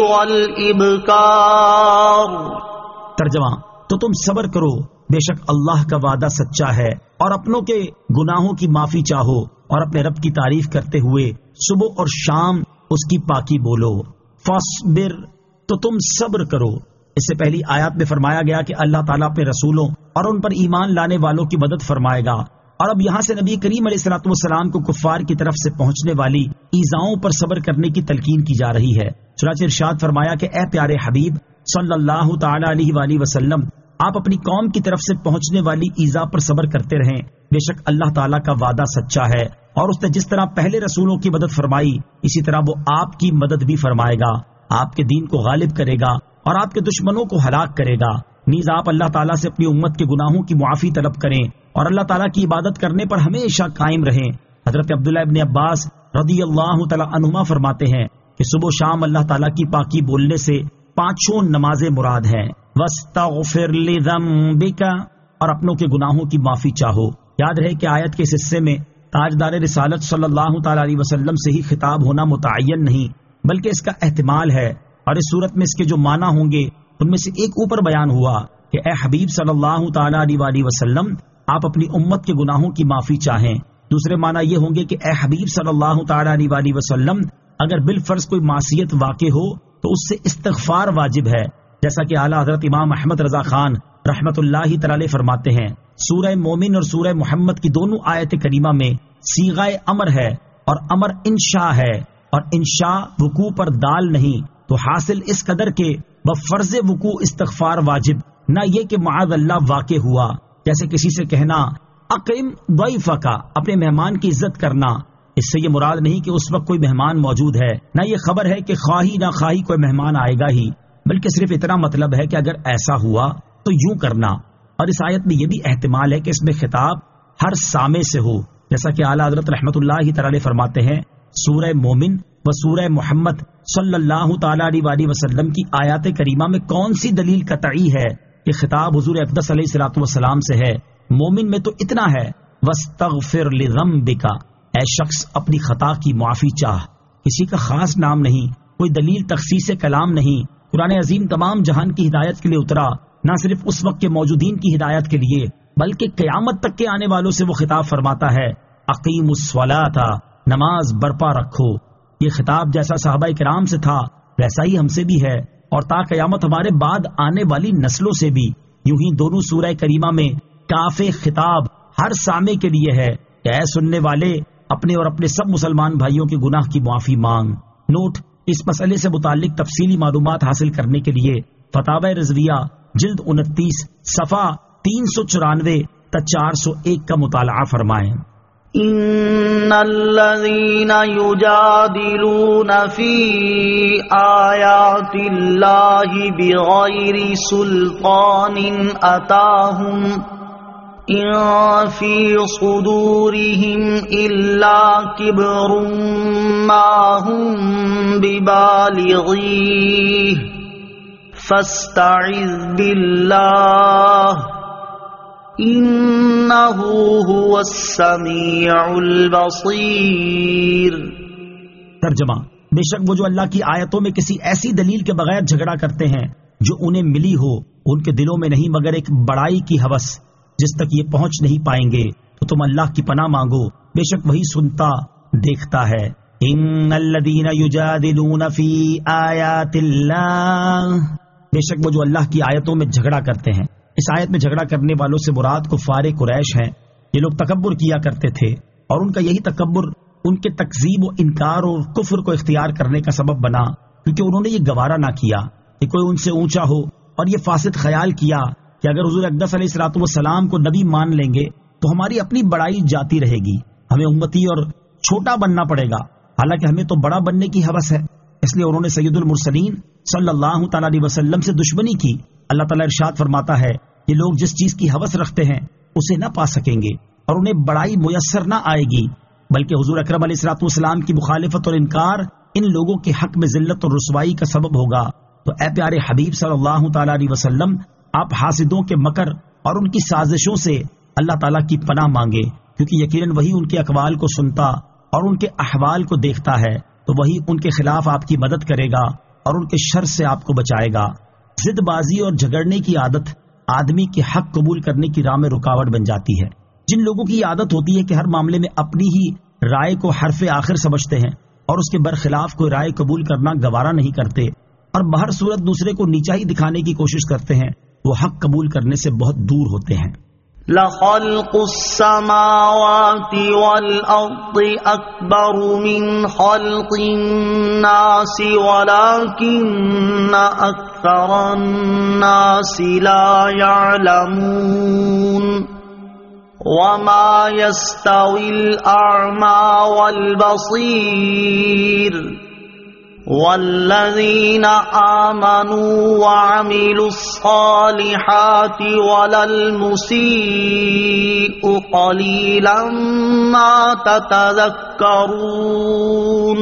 والابکار۔ ترجمہ، تو تم صبر کرو، بے شک اللہ کا وعدہ سچا ہے، اور اپنوں کے گناہوں کی معافی چاہو اور اپنے رب کی تعریف کرتے ہوئے صبح اور شام اس کی پاکی بولو۔ فاصبر، تو تم صبر کرو۔ اس سے پہلی آیات میں فرمایا گیا کہ اللہ تعالیٰ اپنے رسولوں اور ان پر ایمان لانے والوں کی مدد فرمائے گا، اور اب یہاں سے نبی کریم علیہ الصلوۃ والسلام کو کفار کی طرف سے پہنچنے والی ایذاؤں پر صبر کرنے کی تلقین کی جا رہی ہے۔ چنانچہ ارشاد فرمایا کہ اے پیارے حبیب صلی اللہ تعالی علیہ وآلہ وسلم، آپ اپنی قوم کی طرف سے پہنچنے والی ایذا پر صبر کرتے رہیں، بے شک اللہ تعالیٰ کا وعدہ سچا ہے، اور اس نے جس طرح پہلے رسولوں کی مدد فرمائی اسی طرح وہ آپ کی مدد بھی فرمائے گا، آپ کے دین کو غالب کرے گا اور آپ کے دشمنوں کو ہلاک کرے گا۔ نیز آپ اللہ تعالیٰ سے اپنی امت کے گناہوں کی معافی طلب کریں اور اللہ تعالیٰ کی عبادت کرنے پر ہمیشہ قائم رہیں۔ حضرت عبداللہ ابن عباس رضی اللہ تعالیٰ عنہما فرماتے ہیں کہ صبح و شام اللہ تعالیٰ کی پاکی بولنے سے پانچوں نمازیں مراد ہیں۔ وَاسْتَغْفِرْ لِذَنبِكَ، اور اپنوں کے گناہوں کی معافی چاہو۔ یاد رہے کہ آیت کے اس حصے میں تاجدار رسالت صلی اللہ تعالی علیہ وسلم سے ہی خطاب ہونا متعین نہیں بلکہ اس کا احتمال ہے، اور اس صورت میں اس کے جو معنی ہوں گے ان میں سے ایک اوپر بیان ہوا کہ اے حبیب صلی اللہ تعالی علیہ وسلم، آپ اپنی امت کے گناہوں کی معافی چاہیں۔ دوسرے معنی یہ ہوں گے کہ اے حبیب صلی اللہ تعالی علیہ وسلم، اگر بالفرض کوئی معصیت واقع ہو تو اس سے استغفار واجب ہے، جیسا کہ اعلیٰ حضرت امام احمد رضا خان رحمت اللہ تعالی فرماتے ہیں، سورہ مومن اور سورہ محمد کی دونوں آیت کریمہ میں صیغہ امر ہے، اور امر انشاء ہے، اور انشاء وقوع پر دال نہیں، تو حاصل اس قدر کے بفرض وقوع استغفار واجب، نہ یہ کہ معاذ اللہ واقع ہوا، جیسے کسی سے کہنا اکرم ضیفک، اپنے مہمان کی عزت کرنا۔ اس سے یہ مراد نہیں کہ اس وقت کوئی مہمان موجود ہے، نہ یہ خبر ہے کہ خواہی نہ خواہی کوئی مہمان آئے گا ہی، بلکہ صرف اتنا مطلب ہے کہ اگر ایسا ہوا تو یوں کرنا۔ اور اس آیت میں یہ بھی احتمال ہے کہ اس میں خطاب ہر سامع سے ہو، جیسا کہ اعلیٰ حضرت رحمت اللہ تعالی فرماتے ہیں، سورہ مومن و سورہ محمد صلی اللہ تعالی علیہ وسلم کی آیات کریمہ میں کون سی دلیل قطعی ہے کہ خطاب حضور اقدس علیہ الصلوۃ والسلام سے ہے؟ مومن میں تو اتنا ہے، وَاسْتَغْفِرْ لِذَنبِكَ، اے شخص اپنی خطا کی معافی چاہ۔ کسی کا خاص نام نہیں، کوئی دلیل تخصیص کلام نہیں. قرآن عظیم تمام جہان کی ہدایت کے لیے اترا، نہ صرف اس وقت کے موجودین کی ہدایت کے لیے بلکہ قیامت تک کے آنے والوں سے وہ خطاب فرماتا ہے اقیم الصلاۃ، نماز برپا رکھو. یہ خطاب جیسا صحابہ کرام سے تھا ویسا ہی ہم سے بھی ہے، اور تا قیامت ہمارے بعد آنے والی نسلوں سے بھی. یوں ہی دونوں سورہ کریمہ میں کافی خطاب ہر سامع کے لیے ہے کہ اے سننے والے، اپنے اور اپنے سب مسلمان بھائیوں کے گناہ کی معافی مانگ. نوٹ: اس مسئلے سے متعلق تفصیلی معلومات حاصل کرنے کے لیے فتاوی رضویہ جلد انتیس صفحہ تین سو چورانوے تا چار سو ایک کا مطالعہ فرمائیں. ان الذين يجادلون في آيات الله بغير سلطان أتاهم إن في صدورهم إلا كبر ما هم ببالغيه فاستعذ بالله انہ هو السمیع البصیر. ترجمہ: بے شک وہ جو اللہ کی آیتوں میں کسی ایسی دلیل کے بغیر جھگڑا کرتے ہیں جو انہیں ملی ہو، ان کے دلوں میں نہیں مگر ایک بڑائی کی ہوس جس تک یہ پہنچ نہیں پائیں گے، تو تم اللہ کی پناہ مانگو، بے شک وہی سنتا دیکھتا ہے. ان الذین یجادلون فی آیات اللہ، بے شک وہ جو اللہ کی آیتوں میں جھگڑا کرتے ہیں. اس آیت میں جھگڑا کرنے والوں سے مراد کفار قریش ہیں. یہ لوگ تکبر کیا کرتے تھے اور ان کا یہی تکبر ان کے تکذیب و انکار اور کفر کو اختیار کرنے کا سبب بنا، کیونکہ انہوں نے یہ گوارا نہ کیا کہ کوئی ان سے اونچا ہو، اور یہ فاسد خیال کیا کہ اگر حضور اقدس علیہ الصلوۃ والسلام کو نبی مان لیں گے تو ہماری اپنی بڑائی جاتی رہے گی، ہمیں امتی اور چھوٹا بننا پڑے گا، حالانکہ ہمیں تو بڑا بننے کی ہوس ہے. اس لیے انہوں نے سید المرسلین صلی اللہ تعالی علیہ وسلم سے دشمنی کی. اللہ تعالیٰ ارشاد فرماتا ہے یہ لوگ جس چیز کی ہوس رکھتے ہیں اسے نہ پا سکیں گے اور انہیں بڑائی میسر نہ آئے گی، بلکہ حضور اکرم علیہ الصلوۃ والسلام کی مخالفت اور انکار ان لوگوں کے حق میں ذلت اور رسوائی کا سبب ہوگا. تو اے پیارے حبیب صلی اللہ تعالی علیہ وسلم، آپ حاسدوں کے مکر اور ان کی سازشوں سے اللہ تعالیٰ کی پناہ مانگے، کیونکہ یقیناً وہی ان کے اقوال کو سنتا اور ان کے احوال کو دیکھتا ہے، تو وہی ان کے خلاف آپ کی مدد کرے گا اور ان کے شر سے آپ کو بچائے گا. ضد بازی اور جھگڑنے کی عادت آدمی کے حق قبول کرنے کی راہ میں رکاوٹ بن جاتی ہے. جن لوگوں کی عادت ہوتی ہے کہ ہر معاملے میں اپنی ہی رائے کو حرف آخر سمجھتے ہیں اور اس کے برخلاف کوئی رائے قبول کرنا گوارا نہیں کرتے اور بہر صورت دوسرے کو نیچا ہی دکھانے کی کوشش کرتے ہیں، وہ حق قبول کرنے سے بہت دور ہوتے ہیں. لَخَلْقُ السَّمَاوَاتِ وَالْأَرْضِ أَكْبَرُ مِنْ خَلْقِ النَّاسِ وَلَكِنَّ أَكْثَرَ النَّاسِ لَا يَعْلَمُونَ. وَمَا يَسْتَوِي الْأَعْمَى وَالْبَصِيرُ وَالَّذِينَ آمَنُوا وَعَمِلُوا الصَّالِحَاتِ وَلَا الْمُسِيءُ قَلِيلًا مَا تَتَذَكَّرُونَ.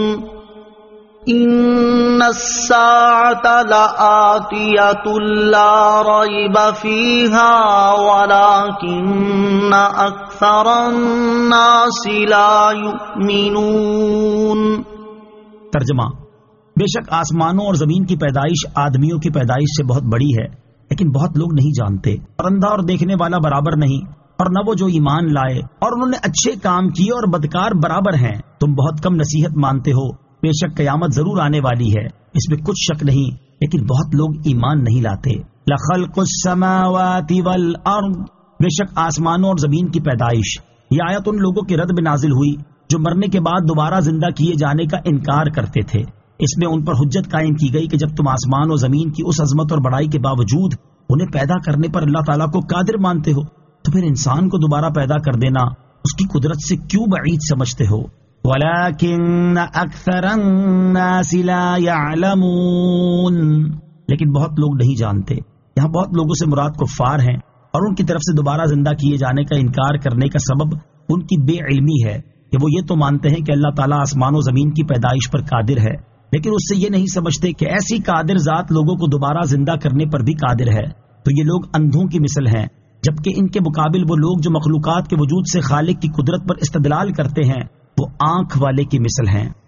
إِنَّ السَّاعَةَ لَآتِيَةٌ لَا رَيْبَ فِيهَا وَلَكِنَّ أَكْثَرَ النَّاسِ لَا يُؤْمِنُونَ. ترجمہ: بے شک آسمانوں اور زمین کی پیدائش آدمیوں کی پیدائش سے بہت بڑی ہے، لیکن بہت لوگ نہیں جانتے. اور اندھا اور دیکھنے والا برابر نہیں، اور نہ وہ جو ایمان لائے اور انہوں نے اچھے کام کیے اور بدکار برابر ہیں. تم بہت کم نصیحت مانتے ہو. بے شک قیامت ضرور آنے والی ہے، اس میں کچھ شک نہیں، لیکن بہت لوگ ایمان نہیں لاتے. لخلق السماوات والارض، بے شک آسمانوں اور زمین کی پیدائش. یہ آیت ان لوگوں کے رد میں نازل ہوئی جو مرنے کے بعد دوبارہ زندہ کیے جانے کا انکار کرتے تھے. اس میں ان پر حجت قائم کی گئی کہ جب تم آسمان و زمین کی اس عظمت اور بڑائی کے باوجود انہیں پیدا کرنے پر اللہ تعالیٰ کو قادر مانتے ہو، تو پھر انسان کو دوبارہ پیدا کر دینا اس کی قدرت سے کیوں بعید سمجھتے ہو. وَلَكِنَّ أَكْثَرَ النَّاسِ لَا يَعْلَمُونَ، لیکن بہت لوگ نہیں جانتے. یہاں بہت لوگوں سے مراد کفار ہیں، اور ان کی طرف سے دوبارہ زندہ کیے جانے کا انکار کرنے کا سبب ان کی بے علمی ہے کہ وہ یہ تو مانتے ہیں کہ اللہ تعالیٰ آسمان و زمین کی پیدائش پر قادر ہے، لیکن اس سے یہ نہیں سمجھتے کہ ایسی قادر ذات لوگوں کو دوبارہ زندہ کرنے پر بھی قادر ہے. تو یہ لوگ اندھوں کی مثل ہیں، جبکہ ان کے مقابل وہ لوگ جو مخلوقات کے وجود سے خالق کی قدرت پر استدلال کرتے ہیں وہ آنکھ والے کی مثل ہیں.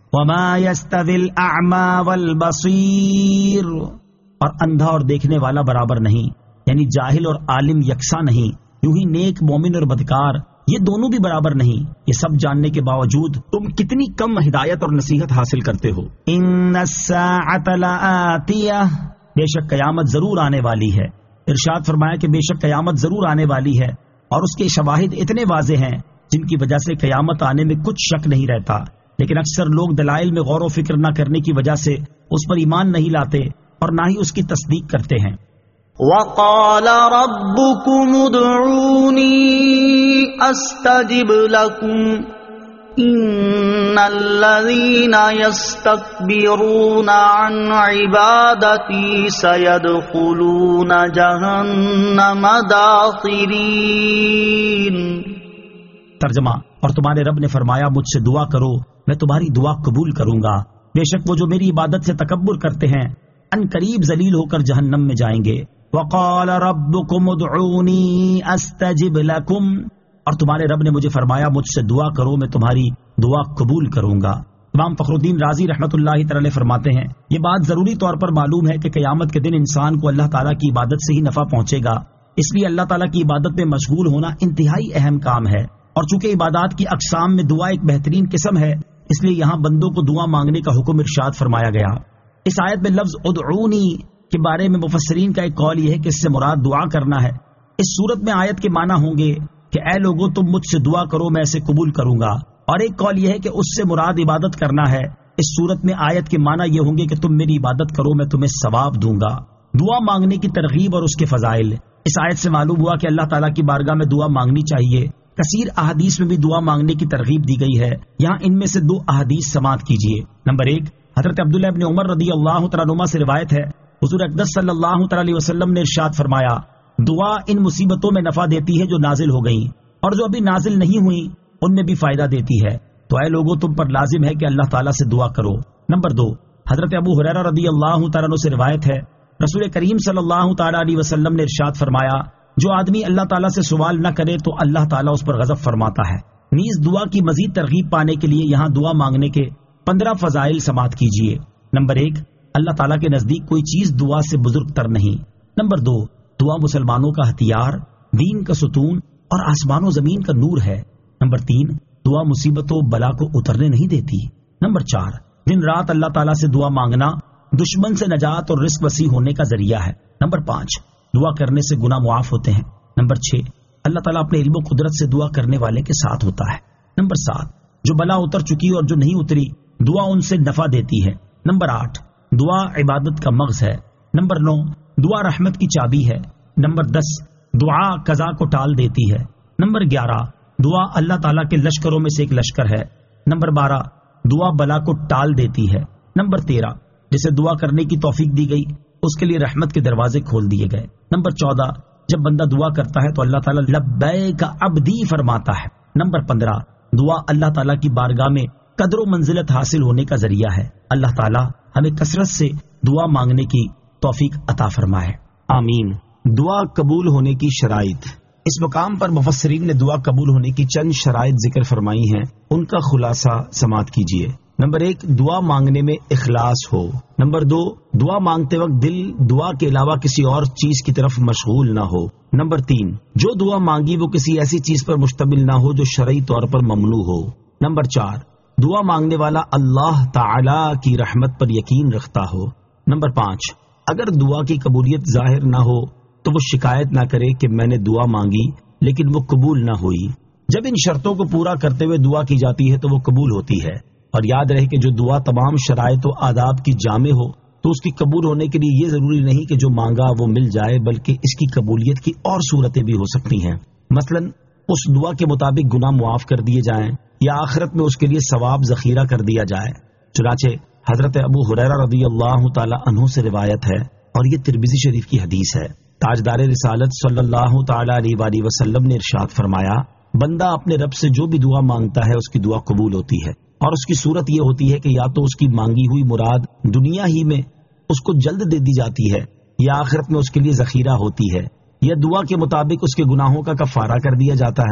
وما يستوي الاعمى والبصير، اور اندھا اور دیکھنے والا برابر نہیں، یعنی جاہل اور عالم یکساں نہیں، یوں ہی نیک مومن اور بدکار یہ دونوں بھی برابر نہیں۔ یہ سب جاننے کے باوجود تم کتنی کم ہدایت اور نصیحت حاصل کرتے ہو۔ ان الساعة لآتیہ، بے شک قیامت ضرور آنے والی ہے۔ ارشاد فرمایا کہ بے شک قیامت ضرور آنے والی ہے، اور اس کے شواہد اتنے واضح ہیں جن کی وجہ سے قیامت آنے میں کچھ شک نہیں رہتا، لیکن اکثر لوگ دلائل میں غور و فکر نہ کرنے کی وجہ سے اس پر ایمان نہیں لاتے اور نہ ہی اس کی تصدیق کرتے ہیں۔ وقال ربكم ادعوني استجب لكم ان الذين يستكبرون عن عبادتي سيدخلون جهنم داخرين۔ ترجمہ، اور تمہارے رب نے فرمایا مجھ سے دعا کرو میں تمہاری دعا قبول کروں گا، بے شک وہ جو میری عبادت سے تکبر کرتے ہیں ان قریب ذلیل ہو کر جہنم میں جائیں گے۔ وقال ربكم ادعوني استجب لكم، اور تمہارے رب نے مجھے فرمایا مجھ سے دعا کرو میں تمہاری دعا قبول کروں گا۔ امام فخر الدین رازی رحمۃ اللہ تعالی فرماتے ہیں یہ بات ضروری طور پر معلوم ہے کہ قیامت کے دن انسان کو اللہ تعالیٰ کی عبادت سے ہی نفع پہنچے گا، اس لیے اللہ تعالیٰ کی عبادت میں مشغول ہونا انتہائی اہم کام ہے، اور چونکہ عبادات کی اقسام میں دعا ایک بہترین قسم ہے اس لیے یہاں بندوں کو دعا مانگنے کا حکم ارشاد فرمایا گیا۔ اس آیت میں لفظ ادعونی کے بارے میں مفسرین کا ایک قول یہ ہے کہ اس سے مراد دعا کرنا ہے۔ اس صورت میں آیت کے معنی ہوں گے کہ اے لوگوں تم مجھ سے دعا کرو میں اسے قبول کروں گا، اور ایک قول یہ ہے کہ اس سے مراد عبادت کرنا ہے۔ اس صورت میں آیت کے معنی یہ ہوں گے کہ تم میری عبادت کرو میں تمہیں ثواب دوں گا۔ دعا مانگنے کی ترغیب اور اس کے فضائل، اس آیت سے معلوم ہوا کہ اللہ تعالیٰ کی بارگاہ میں دعا مانگنی چاہیے۔ کثیر احادیث میں بھی دعا مانگنے کی ترغیب دی گئی ہے، یہاں ان میں سے دو احادیث سماعت کیجیے۔ نمبر ایک، حضرت عبداللہ ابن عمر رضی اللہ تعالیٰ عنہما سے روایت ہے، حضور اقدس صلی اللہ تعالیٰ علیہ وسلم نے ارشاد فرمایا دعا ان مصیبتوں میں نفع دیتی ہے جو نازل ہو گئیں اور جو ابھی نازل نہیں ہوئی ان میں بھی فائدہ دیتی ہے، تو اے لوگوں تم پر لازم ہے کہ اللہ تعالیٰ سے دعا کرو۔ نمبر دو، حضرت ابو ہریرہ رضی اللہ تعالیٰ عنہ سے روایت ہے، رسول کریم صلی اللہ تعالیٰ علیہ وسلم نے ارشاد فرمایا جو آدمی اللہ تعالیٰ سے سوال نہ کرے تو اللہ تعالیٰ اس پر غضب فرماتا ہے۔ نیز دعا کی مزید ترغیب پانے کے لیے یہاں دعا مانگنے کے پندرہ فضائل سماعت کیجیے۔ نمبر ایک، اللہ تعالیٰ کے نزدیک کوئی چیز دعا سے بزرگ تر نہیں۔ نمبر دو، دعا مسلمانوں کا ہتھیار، دین کا ستون اور آسمان و زمین کا نور ہے۔ نمبر تین، دعا مصیبت و بلا کو اترنے نہیں دیتی۔ نمبر چار، دن رات اللہ تعالیٰ سے دعا مانگنا دشمن سے نجات اور رزق وسیع ہونے کا ذریعہ ہے۔ نمبر پانچ، دعا کرنے سے گناہ معاف ہوتے ہیں۔ نمبر چھ، اللہ تعالیٰ اپنے علم و قدرت سے دعا کرنے والے کے ساتھ ہوتا ہے۔ نمبر سات، جو بلا اتر چکی اور جو نہیں اتری دعا ان سے نفع دیتی ہے۔ نمبر آٹھ، دعا عبادت کا مغز ہے۔ نمبر نو، دعا رحمت کی چابی ہے۔ نمبر دس، دعا قضا کو ٹال دیتی ہے۔ نمبر گیارہ، دعا اللہ تعالیٰ کے لشکروں میں سے ایک لشکر ہے۔ نمبر بارہ، دعا بلا کو ٹال دیتی ہے۔ نمبر تیرہ، جسے دعا کرنے کی توفیق دی گئی اس کے لیے رحمت کے دروازے کھول دیے گئے۔ نمبر چودہ، جب بندہ دعا کرتا ہے تو اللہ تعالیٰ لبیک عبدی فرماتا ہے۔ نمبر پندرہ، دعا اللہ تعالیٰ کی بارگاہ میں قدر و منزلت حاصل ہونے کا ذریعہ ہے۔ اللہ تعالیٰ ہمیں کثرت سے دعا مانگنے کی توفیق عطا فرمائے، آمین۔ دعا قبول ہونے کی شرائط۔ اس مقام پر مفسرین نے دعا قبول ہونے کی چند شرائط ذکر فرمائی ہیں، ان کا خلاصہ سماعت کیجیے۔ نمبر ایک، دعا مانگنے میں اخلاص ہو۔ نمبر دو، دعا مانگتے وقت دل دعا کے علاوہ کسی اور چیز کی طرف مشغول نہ ہو۔ نمبر تین، جو دعا مانگی وہ کسی ایسی چیز پر مشتمل نہ ہو جو شرعی طور پر ممنوع ہو۔ نمبر چار، دعا مانگنے والا اللہ تعالی کی رحمت پر یقین رکھتا ہو۔ نمبر پانچ، اگر دعا کی قبولیت ظاہر نہ ہو تو وہ شکایت نہ کرے کہ میں نے دعا مانگی لیکن وہ قبول نہ ہوئی۔ جب ان شرطوں کو پورا کرتے ہوئے دعا کی جاتی ہے تو وہ قبول ہوتی ہے، اور یاد رہے کہ جو دعا تمام شرائط و آداب کی جامع ہو تو اس کی قبول ہونے کے لیے یہ ضروری نہیں کہ جو مانگا وہ مل جائے، بلکہ اس کی قبولیت کی اور صورتیں بھی ہو سکتی ہیں۔ مثلا اس دعا کے مطابق گناہ معاف کر دیے جائیں یا آخرت میں اس کے لیے ثواب ذخیرہ کر دیا جائے۔ چنانچہ حضرت ابو ہریرہ رضی اللہ تعالی عنہ سے روایت ہے، اور یہ ترمذی شریف کی حدیث ہے، تاجدار رسالت صلی اللہ تعالی علیہ وآلہ وسلم نے ارشاد فرمایا بندہ اپنے رب سے جو بھی دعا مانگتا ہے اس کی دعا قبول ہوتی ہے، اور اس کی صورت یہ ہوتی ہے کہ یا تو اس کی مانگی ہوئی مراد دنیا ہی میں اس کو جلد دے دی جاتی ہے یا آخرت میں اس کے لیے ذخیرہ ہوتی ہے، یا دعا کے مطابق اس کے گناہوں کا کفارہ کر دیا جاتا ہے،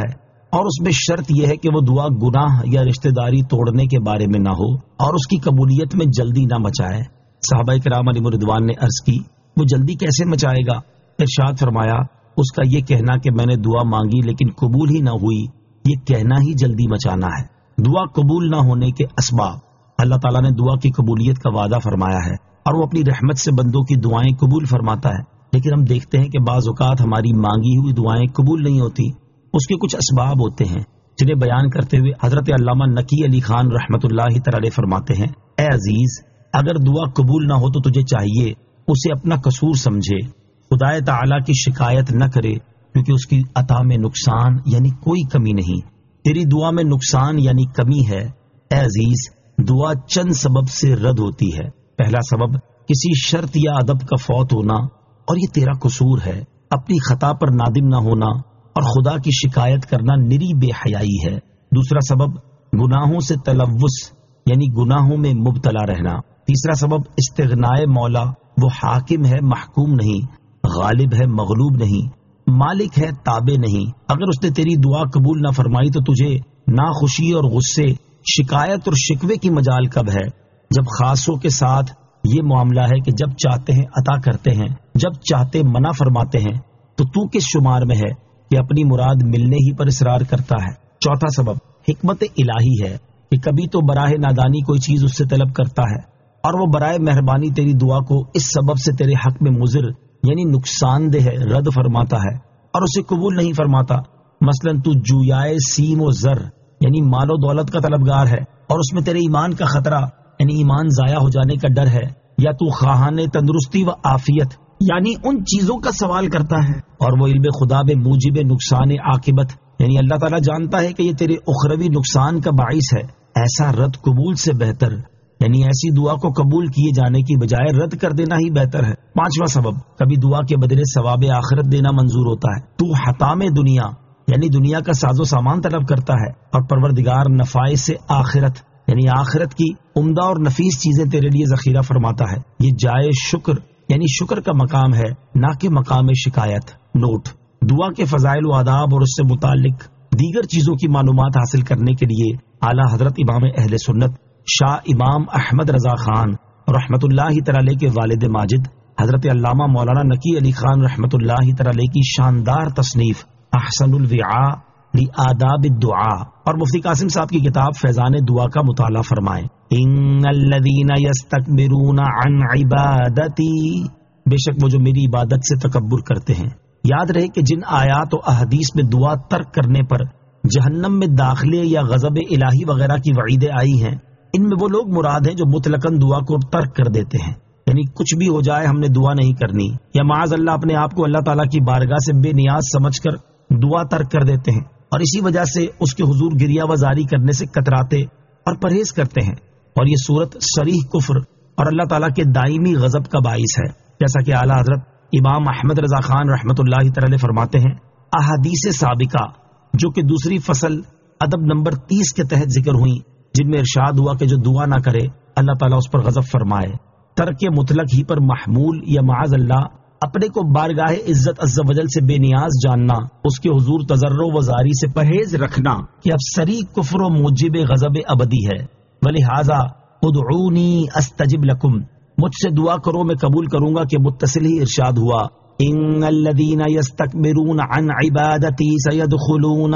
اور اس میں شرط یہ ہے کہ وہ دعا گناہ یا رشتہ داری توڑنے کے بارے میں نہ ہو اور اس کی قبولیت میں جلدی نہ مچائے۔ صحابہ کرام علیہم رضوان نے عرض کی وہ جلدی کیسے مچائے گا؟ ارشاد فرمایا اس کا یہ کہنا کہ میں نے دعا مانگی لیکن قبول ہی نہ ہوئی، یہ کہنا ہی جلدی مچانا ہے۔ دعا قبول نہ ہونے کے اسباب، اللہ تعالیٰ نے دعا کی قبولیت کا وعدہ فرمایا ہے اور وہ اپنی رحمت سے بندوں کی دعائیں قبول فرماتا ہے، لیکن ہم دیکھتے ہیں کہ بعض اوقات ہماری مانگی ہوئی دعائیں قبول نہیں ہوتی۔ اس کے کچھ اسباب ہوتے ہیں جنہیں بیان کرتے ہوئے حضرت علامہ نقی علی خان رحمت اللہ تعالی فرماتے ہیں، اے عزیز، اگر دعا قبول نہ ہو تو تجھے چاہیے اسے اپنا قصور سمجھے، خدا تعالیٰ کی شکایت نہ کرے، کیونکہ اس کی عطا میں نقصان یعنی کوئی کمی نہیں، تیری دعا میں نقصان یعنی کمی ہے۔ اے عزیز، دعا چند سبب سے رد ہوتی ہے۔ پہلا سبب کسی شرط یا ادب کا فوت ہونا، اور یہ تیرا قصور ہے، اپنی خطا پر نادم نہ ہونا اور خدا کی شکایت کرنا نری بے حیائی ہے۔ دوسرا سبب گناہوں سے تلوث یعنی گناہوں میں مبتلا رہنا۔ تیسرا سبب استغنائے مولا، وہ حاکم ہے محکوم نہیں، غالب ہے مغلوب نہیں، مالک ہے تابع نہیں۔ اگر اس نے تیری دعا قبول نہ فرمائی تو تجھے ناخوشی اور غصے، شکایت اور شکوے کی مجال کب ہے؟ جب خاصوں کے ساتھ یہ معاملہ ہے کہ جب چاہتے ہیں عطا کرتے ہیں، جب چاہتے منع فرماتے ہیں، تو تو کس شمار میں ہے کہ اپنی مراد ملنے ہی پر اصرار کرتا ہے؟ چوتھا سبب حکمت الہی ہے کہ کبھی تو براہ نادانی کوئی چیز اس سے طلب کرتا ہے اور وہ برائے مہربانی تیری دعا کو اس سبب سے تیرے حق میں مضر یعنی نقصان دہ رد فرماتا ہے اور اسے قبول نہیں فرماتا۔ مثلا تو جویائے سیم و زر یعنی مال و دولت کا طلبگار ہے اور اس میں تیرے ایمان کا خطرہ یعنی ایمان ضائع ہو جانے کا ڈر ہے، یا تو خواہان تندرستی و عافیت یعنی ان چیزوں کا سوال کرتا ہے اور وہ علم خدا بے موجب نقصان عاقبت یعنی اللہ تعالیٰ جانتا ہے کہ یہ تیرے اخروی نقصان کا باعث ہے۔ ایسا رد قبول سے بہتر یعنی ایسی دعا کو قبول کیے جانے کی بجائے رد کر دینا ہی بہتر ہے۔ پانچواں سبب کبھی دعا کے بدلے ثواب آخرت دینا منظور ہوتا ہے۔ تو حطام دنیا یعنی دنیا کا ساز و سامان طلب کرتا ہے اور پروردگار نفائس سے آخرت یعنی آخرت کی عمدہ اور نفیس چیزیں تیرے لیے ذخیرہ فرماتا ہے۔ یہ جائے شکر یعنی شکر کا مقام ہے، نہ کہ مقام شکایت۔ نوٹ: دعا کے فضائل و آداب اور اس سے متعلق دیگر چیزوں کی معلومات حاصل کرنے کے لیے اعلیٰ حضرت امام اہل سنت شاہ امام احمد رضا خان رحمت اللہ تعالی کے والد ماجد حضرت علامہ مولانا نقی علی خان رحمت اللہ تعالی کی شاندار تصنیف احسن الوعاء لآداب الدعاء اور مفتی قاسم صاحب کی کتاب فیضان دعا کا مطالعہ فرمائیں۔ ان الذین یستکبرون عن عبادتی، بے شک وہ جو میری عبادت سے تکبر کرتے ہیں۔ یاد رہے کہ جن آیات و احادیث میں دعا ترک کرنے پر جہنم میں داخلے یا غضب الہی وغیرہ کی وعیدیں آئی ہیں، ان میں وہ لوگ مراد ہیں جو مطلقاً دعا کو ترک کر دیتے ہیں، یعنی کچھ بھی ہو جائے ہم نے دعا نہیں کرنی، یا معاذ اللہ اپنے آپ کو اللہ تعالیٰ کی بارگاہ سے بے نیاز سمجھ کر دعا ترک کر دیتے ہیں اور اسی وجہ سے اس کے حضور گریہ وزاری کرنے سے کتراتے اور پرہیز کرتے ہیں، اور یہ صورت صریح کفر اور اللہ تعالیٰ کے دائمی غضب کا باعث ہے، جیسا کہ اعلیٰ حضرت امام احمد رضا خان رحمت اللہ تعالی فرماتے ہیں۔ احادیث سابقہ جو کہ دوسری فصل ادب نمبر تیس کے تحت ذکر ہوئی، جن میں ارشاد ہوا کہ جو دعا نہ کرے اللہ تعالیٰ اس پر غضب فرمائے، ترک مطلق ہی پر محمول یا معاذ اللہ اپنے کو بارگاہ عزت عز و جل سے بے نیاز جاننا، اس کے حضور تضرع و زاری سے پرہیز رکھنا کہ اب سری کفر و موجب غضب ابدی ہے۔ ولہذا ادعونی استجب لکم، مجھ سے دعا کرو میں قبول کروں گا، کہ متصل ہی ارشاد ہوا ان الذین یستکبرون عن عبادتی سیدخلون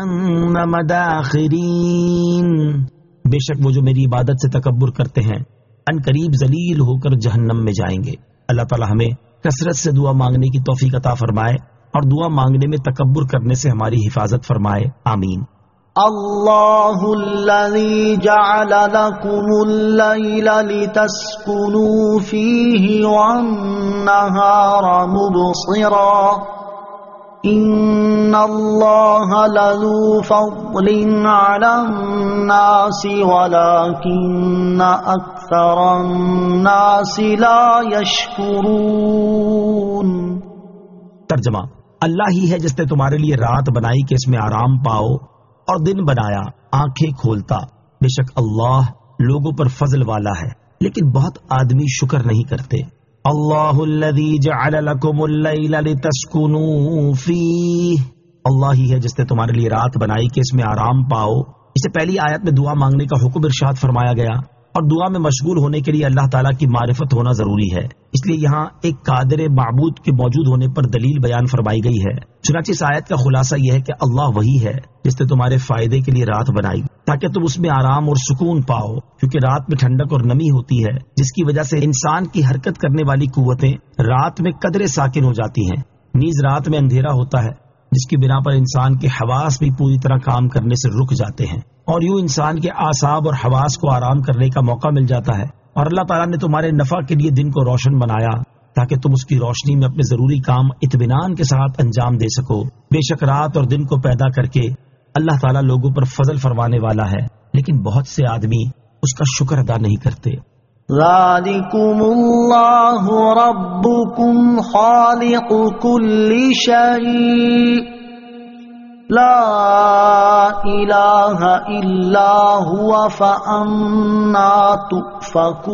جہنم داخرین، بے شک وہ جو میری عبادت سے تکبر کرتے ہیں ان قریب ذلیل ہو کر جہنم میں جائیں گے۔ اللہ تعالی ہمیں کثرت سے دعا مانگنے کی توفیق عطا فرمائے اور دعا مانگنے میں تکبر کرنے سے ہماری حفاظت فرمائے، آمین۔ اللہ الذی جعل لکم اللیل لتسکنوا فیہ والنہار مبصرا ان اللہ لذو فضل علی الناس ولکن اکثر الناس لا یشکرون۔ ترجمہ: اللہ ہی ہے جس نے تمہارے لیے رات بنائی کہ اس میں آرام پاؤ، اور دن بنایا آنکھیں کھولتا، بے شک اللہ لوگوں پر فضل والا ہے لیکن بہت آدمی شکر نہیں کرتے۔ اللہ الذی جعل لکم اللیل لتسکنوا فیہ، اللہ ہی ہے جس نے تمہارے لیے رات بنائی کہ اس میں آرام پاؤ. اس سے پہلی آیت میں دعا مانگنے کا حکم ارشاد فرمایا گیا اور دعا میں مشغول ہونے کے لیے اللہ تعالیٰ کی معرفت ہونا ضروری ہے. اس لیے یہاں ایک قادر معبود کے موجود ہونے پر دلیل بیان فرمائی گئی ہے. چنانچہ اس آیت کا خلاصہ یہ ہے کہ اللہ وہی ہے جس نے تمہارے فائدے کے لیے رات بنائی تاکہ تم اس میں آرام اور سکون پاؤ، کیونکہ رات میں ٹھنڈک اور نمی ہوتی ہے جس کی وجہ سے انسان کی حرکت کرنے والی قوتیں رات میں قدرے ساکن ہو جاتی ہیں. نیز رات میں اندھیرا ہوتا ہے جس کی بنا پر انسان کے حواس بھی پوری طرح کام کرنے سے رک جاتے ہیں اور یوں انسان کے اعصاب اور حواس کو آرام کرنے کا موقع مل جاتا ہے. اور اللہ تعالیٰ نے تمہارے نفع کے لیے دن کو روشن بنایا تاکہ تم اس کی روشنی میں اپنے ضروری کام اطمینان کے ساتھ انجام دے سکو. بے شک رات اور دن کو پیدا کر کے اللہ تعالیٰ لوگوں پر فضل فرمانے والا ہے، لیکن بہت سے آدمی اس کا شکر ادا نہیں کرتے. ذالکم اللہ ربکم خالق کل شیء لا الہ الا هو فانا تؤفکون.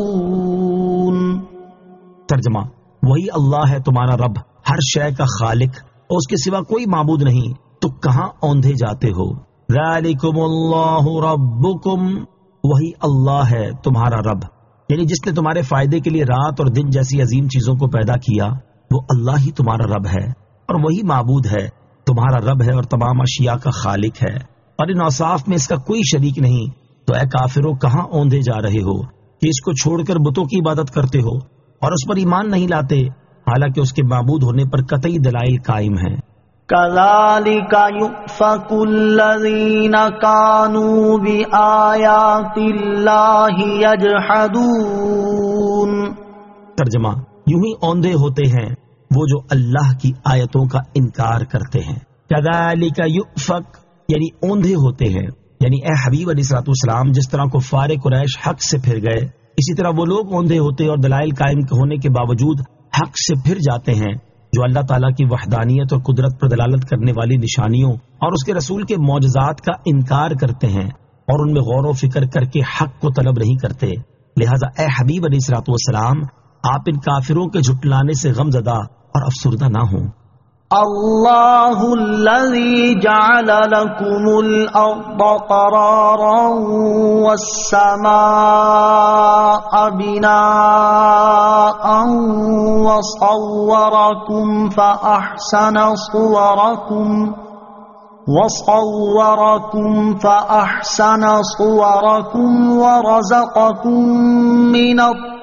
ترجمہ: وہی اللہ ہے تمہارا رب، ہر شے کا خالق، اور اس کے سوا کوئی معبود نہیں، تو کہاں اوندھے جاتے ہو. ذالکم اللہ ربکم، وہی اللہ ہے تمہارا رب، یعنی جس نے تمہارے فائدے کے لیے رات اور دن جیسی عظیم چیزوں کو پیدا کیا، وہ اللہ ہی تمہارا رب ہے اور وہی معبود ہے، تمہارا رب ہے اور تمام اشیاء کا خالق ہے، اور ان اوصاف میں اس کا کوئی شریک نہیں. تو اے کافروں، کہاں اوندھے جا رہے ہو کہ اس کو چھوڑ کر بتوں کی عبادت کرتے ہو اور اس پر ایمان نہیں لاتے، حالانکہ اس کے معبود ہونے پر قطعی دلائل قائم ہیں. كذلك يؤفك الذين كانوا بآيات الله يجحدون. ترجمہ: یوں ہی اوندھے ہوتے ہیں وہ جو اللہ کی آیتوں کا انکار کرتے ہیں. كذلك يؤفك یعنی اوندھے ہوتے ہیں، یعنی اے حبیب علیہ الصلوۃ والسلام، جس طرح کفار قریش حق سے پھر گئے، اسی طرح وہ لوگ اوندھے ہوتے اور دلائل قائم ہونے کے باوجود حق سے پھر جاتے ہیں جو اللہ تعالیٰ کی وحدانیت اور قدرت پر دلالت کرنے والی نشانیوں اور اس کے رسول کے معجزات کا انکار کرتے ہیں اور ان میں غور و فکر کر کے حق کو طلب نہیں کرتے. لہذا اے حبیب علیہ الصلوۃ والسلام، آپ ان کافروں کے جھٹلانے سے غم زدہ اور افسردہ نہ ہوں. اللہ الذی جعل لکم الارض قرارا والسماء بناء وصورکم فاحسن صورکم وصورکم فاحسن صورکم ورزقکم من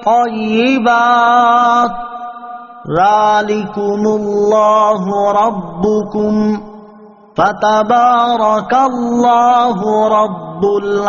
الطیبات ذالکم اللہ ربکم فتبارک اللہ رب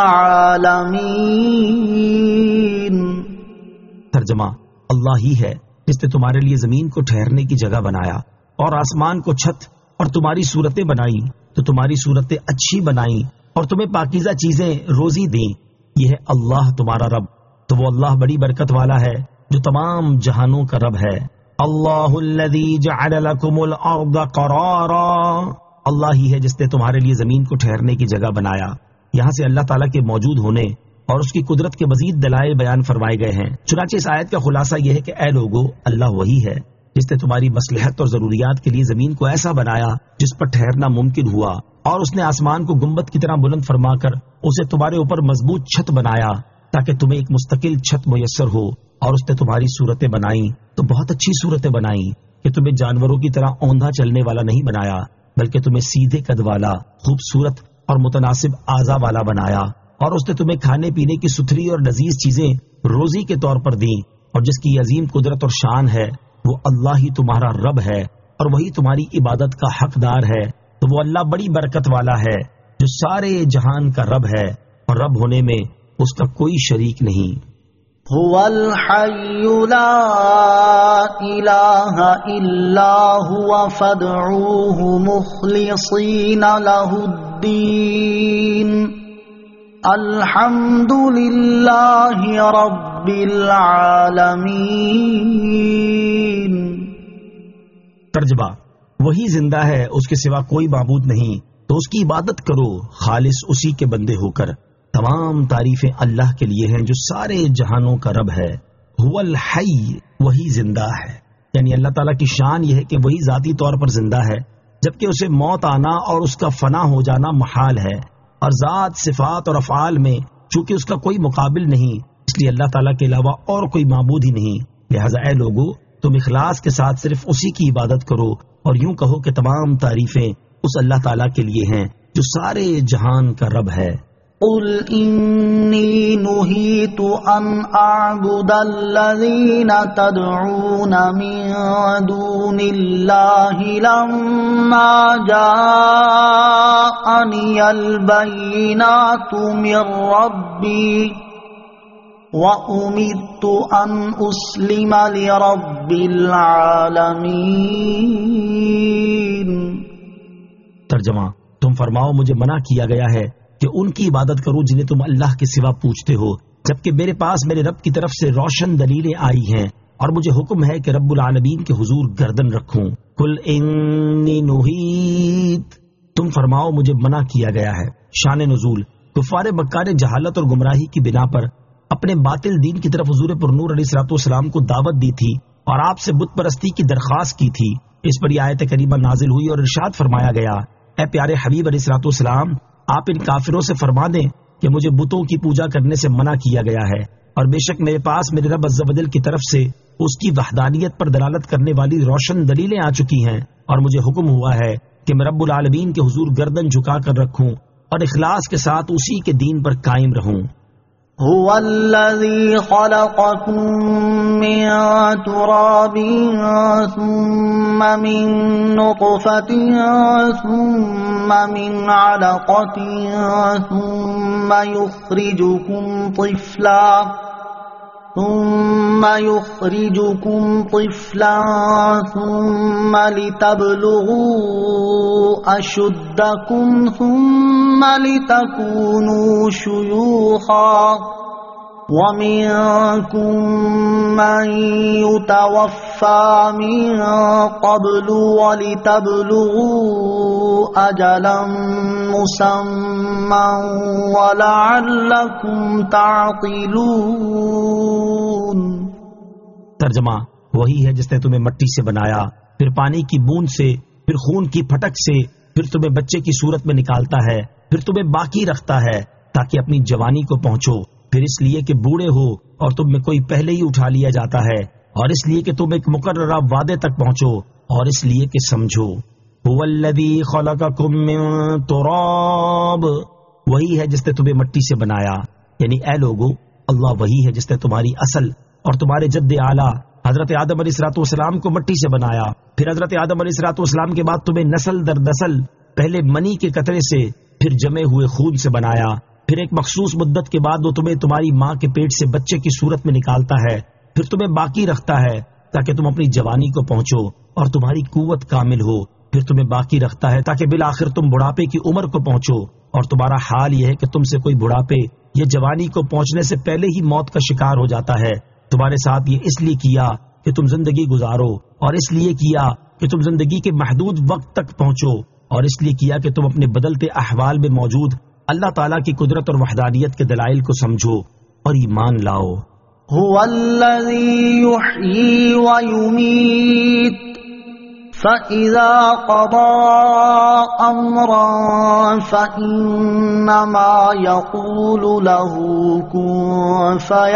العالمین. ترجمہ: اللہ ہی ہے جس نے تمہارے لیے زمین کو ٹھہرنے کی جگہ بنایا اور آسمان کو چھت اور تمہاری صورتیں بنائی تو تمہاری صورتیں اچھی بنائی اور تمہیں پاکیزہ چیزیں روزی دیں. یہ ہے اللہ تمہارا رب، تو وہ اللہ بڑی برکت والا ہے جو تمام جہانوں کا رب ہے. اللہ الذی جعل لکم الارض قرارا، اللہ ہی ہے جس نے تمہارے لیے زمین کو ٹھہرنے کی جگہ بنایا. یہاں سے اللہ تعالیٰ کے موجود ہونے اور اس کی قدرت کے مزید دلائل بیان فرمائے گئے ہیں. چنانچہ اس آیت کا خلاصہ یہ ہے کہ اے لوگو، اللہ وہی ہے جس نے تمہاری مصلحت اور ضروریات کے لیے زمین کو ایسا بنایا جس پر ٹھہرنا ممکن ہوا، اور اس نے آسمان کو گنبد کی طرح بلند فرما کر اسے تمہارے اوپر مضبوط چھت بنایا تاکہ تمہیں ایک مستقل چھت میسر ہو. اور اس نے تمہاری صورتیں بنائیں تو بہت اچھی صورتیں بنائیں کہ تمہیں جانوروں کی طرح اوندھا چلنے والا نہیں بنایا، بلکہ تمہیں سیدھے قد والا، خوبصورت اور متناسب اعضاء والا بنایا. اور اس نے تمہیں کھانے پینے کی ستھری اور لذیذ چیزیں روزی کے طور پر دیں، اور جس کی عظیم قدرت اور شان ہے وہ اللہ ہی تمہارا رب ہے اور وہی تمہاری عبادت کا حقدار ہے. تو وہ اللہ بڑی برکت والا ہے جو سارے جہان کا رب ہے اور رب ہونے میں اس کا کوئی شریک نہیں. هو الحي لا إله إلا هو فادعوه مخلصين له الدين الحمد لله رب العالمين. ترجمہ: وہی زندہ ہے، اس کے سوا کوئی معبود نہیں، تو اس کی عبادت کرو خالص اسی کے بندے ہو کر. تمام تعریفیں اللہ کے لیے ہیں جو سارے جہانوں کا رب ہے. هو الحی، وہی زندہ ہے، یعنی اللہ تعالیٰ کی شان یہ ہے کہ وہی ذاتی طور پر زندہ ہے جبکہ اسے موت آنا اور اس کا فنا ہو جانا محال ہے، اور ذات، صفات اور افعال میں چونکہ اس کا کوئی مقابل نہیں، اس لیے اللہ تعالیٰ کے علاوہ اور کوئی معبود ہی نہیں۔ لہذا اے لوگو، تم اخلاص کے ساتھ صرف اسی کی عبادت کرو، اور یوں کہو کہ تمام تعریفیں اس اللہ تعالیٰ کے لیے ہیں جو سارے جہان کا رب ہے۔ قل انی نہیت ان اعبد الذین تدعون من دون اللہ لما جاءنی البینات من ربی وَأُمِرْتُ أَنْ أُسْلِمَ لِرَبِّ الْعَالَمِينَ۔ ترجمہ، تم فرماؤ مجھے منع کیا گیا ہے کہ ان کی عبادت کرو جنہیں تم اللہ کے سوا پوچھتے ہو، جبکہ میرے پاس میرے رب کی طرف سے روشن دلیلیں آئی ہیں، اور مجھے حکم ہے کہ رب العالمین کے حضور گردن رکھوں۔ قل انی نہیت، تم فرماؤ مجھے منع کیا گیا ہے۔ شان نزول، کفار مکہ نے جہالت اور گمراہی کی بنا پر اپنے باطل دین کی طرف حضور پر نور علیہ الصلوۃ والسلام کو دعوت دی تھی اور آپ سے بت پرستی کی درخواست کی تھی۔ اس پر یہ آیت کریمہ نازل ہوئی اور ارشاد فرمایا گیا، اے پیارے حبیب علیہ الصلوۃ والسلام، آپ ان کافروں سے فرما دیں کہ مجھے بتوں کی پوجا کرنے سے منع کیا گیا ہے، اور بے شک میرے پاس میرے رب عز و جل کی طرف سے اس کی وحدانیت پر دلالت کرنے والی روشن دلیلیں آ چکی ہیں، اور مجھے حکم ہوا ہے کہ میں رب العالمین کے حضور گردن جھکا کر رکھوں اور اخلاص کے ساتھ اسی کے دین پر قائم رہوں۔ هو الذي خلقكم من تراب ثم من نطفة ثم من علقة ثم يخرجكم طفلا ثم يخرجكم طفلا ثم لتبلغوا أشدكم ثم لتكونوا شيوخا ومنكم من يتوفى من قبل ولتبلغوا أجلا مسمى ولعلكم تعقلون۔ ترجمہ، وہی ہے جس نے تمہیں مٹی سے بنایا، پھر پانی کی بوند سے، پھر خون کی پھٹک سے، پھر تمہیں بچے کی صورت میں نکالتا ہے، پھر تمہیں باقی رکھتا ہے تاکہ اپنی جوانی کو پہنچو، پھر اس لیے کہ بوڑھے ہو اور تم میں کوئی پہلے ہی اٹھا لیا جاتا ہے، اور اس لیے کہ تم ایک مقررہ وعدے تک پہنچو، اور اس لیے کہ سمجھو۔ هو الذی خلقکم من تراب، وہی ہے جس نے تمہیں مٹی سے بنایا، یعنی اے لوگو، اللہ وہی ہے جس نے تمہاری اصل اور تمہارے جد اعلیٰ حضرت آدم علیہ الصلوۃ والسلام کو مٹی سے بنایا، پھر حضرت آدم علیہ الصلوۃ والسلام کے بعد تمہیں نسل در نسل پہلے منی کے قطرے سے، پھر جمے ہوئے خون سے بنایا، پھر ایک مخصوص مدت کے بعد وہ تمہیں تمہاری ماں کے پیٹ سے بچے کی صورت میں نکالتا ہے، پھر تمہیں باقی رکھتا ہے تاکہ تم اپنی جوانی کو پہنچو اور تمہاری قوت کامل ہو، پھر تمہیں باقی رکھتا ہے تاکہ بالآخر تم بڑھاپے کی عمر کو پہنچو، اور تمہارا حال یہ ہے کہ تم سے کوئی بڑھاپے یا جوانی کو پہنچنے سے پہلے ہی موت کا شکار ہو جاتا ہے۔ تمہارے ساتھ یہ اس لیے کیا کہ تم زندگی گزارو، اور اس لیے کیا کہ تم زندگی کے محدود وقت تک پہنچو، اور اس لیے کیا کہ تم اپنے بدلتے احوال میں موجود اللہ تعالیٰ کی قدرت اور وحدانیت کے دلائل کو سمجھو اور ایمان لاؤ۔ هو الذی یحیی ویمیت فَإِذَا قَضَى أَمْرًا فَإِنَّمَا يَقُولُ لَهُ كُن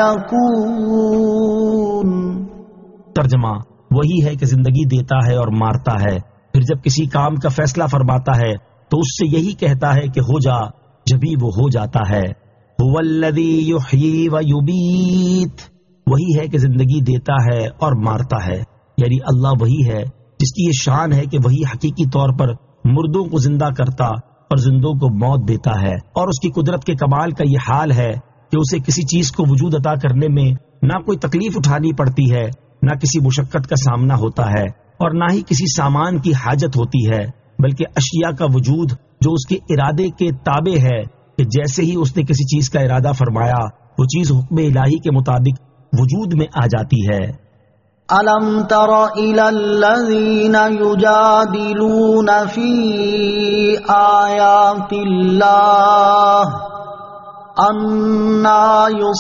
فَيَكُونُ۔ ترجمہ، وہی ہے کہ زندگی دیتا ہے اور مارتا ہے، پھر جب کسی کام کا فیصلہ فرماتا ہے تو اس سے یہی کہتا ہے کہ ہو جا، جبھی وہ ہو جاتا ہے۔ هُوَ الَّذِي يُحْيِي وَيُمِيتُ، وہی ہے کہ زندگی دیتا ہے اور مارتا ہے، یعنی اللہ وہی ہے جس کی یہ شان ہے کہ وہی حقیقی طور پر مردوں کو زندہ کرتا اور زندوں کو موت دیتا ہے، اور اس کی قدرت کے کمال کا یہ حال ہے کہ اسے کسی چیز کو وجود عطا کرنے میں نہ کوئی تکلیف اٹھانی پڑتی ہے، نہ کسی مشقت کا سامنا ہوتا ہے، اور نہ ہی کسی سامان کی حاجت ہوتی ہے، بلکہ اشیاء کا وجود جو اس کے ارادے کے تابع ہے کہ جیسے ہی اس نے کسی چیز کا ارادہ فرمایا وہ چیز حکم الہی کے مطابق وجود میں آ جاتی ہے۔ أَلَمْ تَرَ إِلَى الَّذِينَ يُجَادِلُونَ فِي آيَاتِ اللَّهِ أَنَّى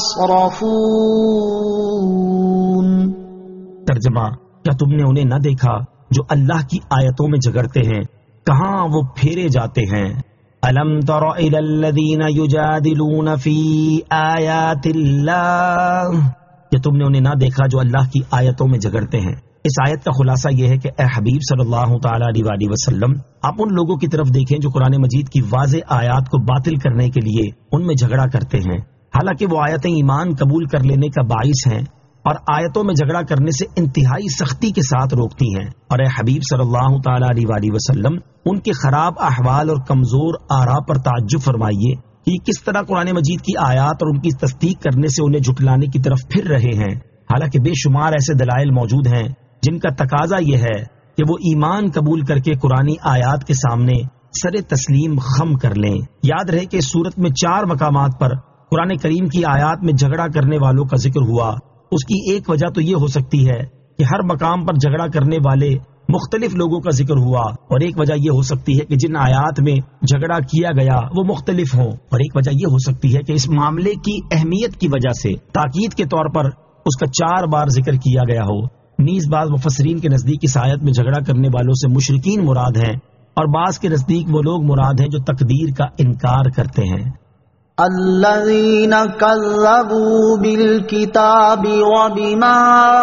يُصْرَفُونَ۔ ترجمہ، کیا تم نے انہیں نہ دیکھا جو اللہ کی آیتوں میں جھگڑتے ہیں کہاں وہ پھیرے جاتے ہیں. الم تر الی الذین یجادلون فی آیات اللہ، کہ تم نے انہیں نہ دیکھا جو اللہ کی آیتوں میں جھگڑتے ہیں. اس آیت کا خلاصہ یہ ہے کہ اے حبیب صلی اللہ تعالی علیہ وآلہ وسلم، آپ ان لوگوں کی طرف دیکھیں جو قرآن مجید کی واضح آیات کو باطل کرنے کے لیے ان میں جھگڑا کرتے ہیں، حالانکہ وہ آیتیں ایمان قبول کر لینے کا باعث ہیں اور آیتوں میں جھگڑا کرنے سے انتہائی سختی کے ساتھ روکتی ہیں. اور اے حبیب صلی اللہ تعالی علیہ وآلہ وسلم، ان کے خراب احوال اور کمزور آراء پر تعجب فرمائیے کہ کس طرح قرآن مجید کی آیات اور ان کی تصدیق کرنے سے انہیں جھٹلانے کی طرف پھر رہے ہیں، حالانکہ بے شمار ایسے دلائل موجود ہیں جن کا تقاضا یہ ہے کہ وہ ایمان قبول کر کے قرآنی آیات کے سامنے سر تسلیم خم کر لیں. یاد رہے کہ اس صورت میں چار مقامات پر قرآن کریم کی آیات میں جھگڑا کرنے والوں کا ذکر ہوا. اس کی ایک وجہ تو یہ ہو سکتی ہے کہ ہر مقام پر جھگڑا کرنے والے مختلف لوگوں کا ذکر ہوا، اور ایک وجہ یہ ہو سکتی ہے کہ جن آیات میں جھگڑا کیا گیا وہ مختلف ہوں، اور ایک وجہ یہ ہو سکتی ہے کہ اس معاملے کی اہمیت کی وجہ سے تاکید کے طور پر اس کا چار بار ذکر کیا گیا ہو. نیز بعض مفسرین کے نزدیک اس آیت میں جھگڑا کرنے والوں سے مشرکین مراد ہیں، اور بعض کے نزدیک وہ لوگ مراد ہیں جو تقدیر کا انکار کرتے ہیں. الذين كذبوا بالكتاب وبما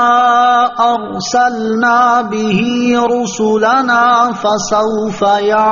أرسلنا به رسلنا فسوف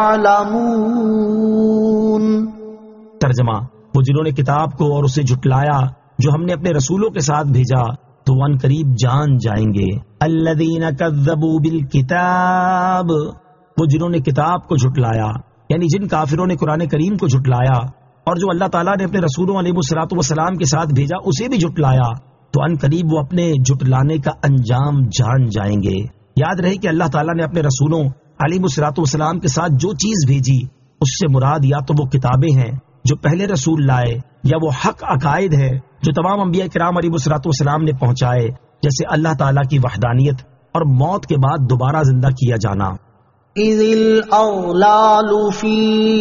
يعلمون. ترجمہ: وہ جنہوں نے کتاب کو اور اسے جھٹلایا جو ہم نے اپنے رسولوں کے ساتھ بھیجا تو وہ ان قریب جان جائیں گے. الذين كذبوا بالكتاب، وہ جنہوں نے کتاب کو جھٹلایا، یعنی جن کافروں نے قرآن کریم کو جھٹلایا اور جو اللہ تعالیٰ نے اپنے رسولوں علیہ الصلوۃ والسلام کے ساتھ بھیجا اسے بھی جھٹلایا، تو ان قریب وہ اپنے جھٹلانے کا انجام جان جائیں گے. یاد رہے کہ اللہ تعالیٰ نے اپنے رسولوں علیہ الصلوۃ والسلام کے ساتھ جو چیز بھیجی اس سے مراد یا تو وہ کتابیں ہیں جو پہلے رسول لائے، یا وہ حق عقائد ہے جو تمام انبیاء کرام علیہ الصلوۃ والسلام نے پہنچائے، جیسے اللہ تعالیٰ کی وحدانیت اور موت کے بعد دوبارہ زندہ کیا جانا. اذ الاغلال فی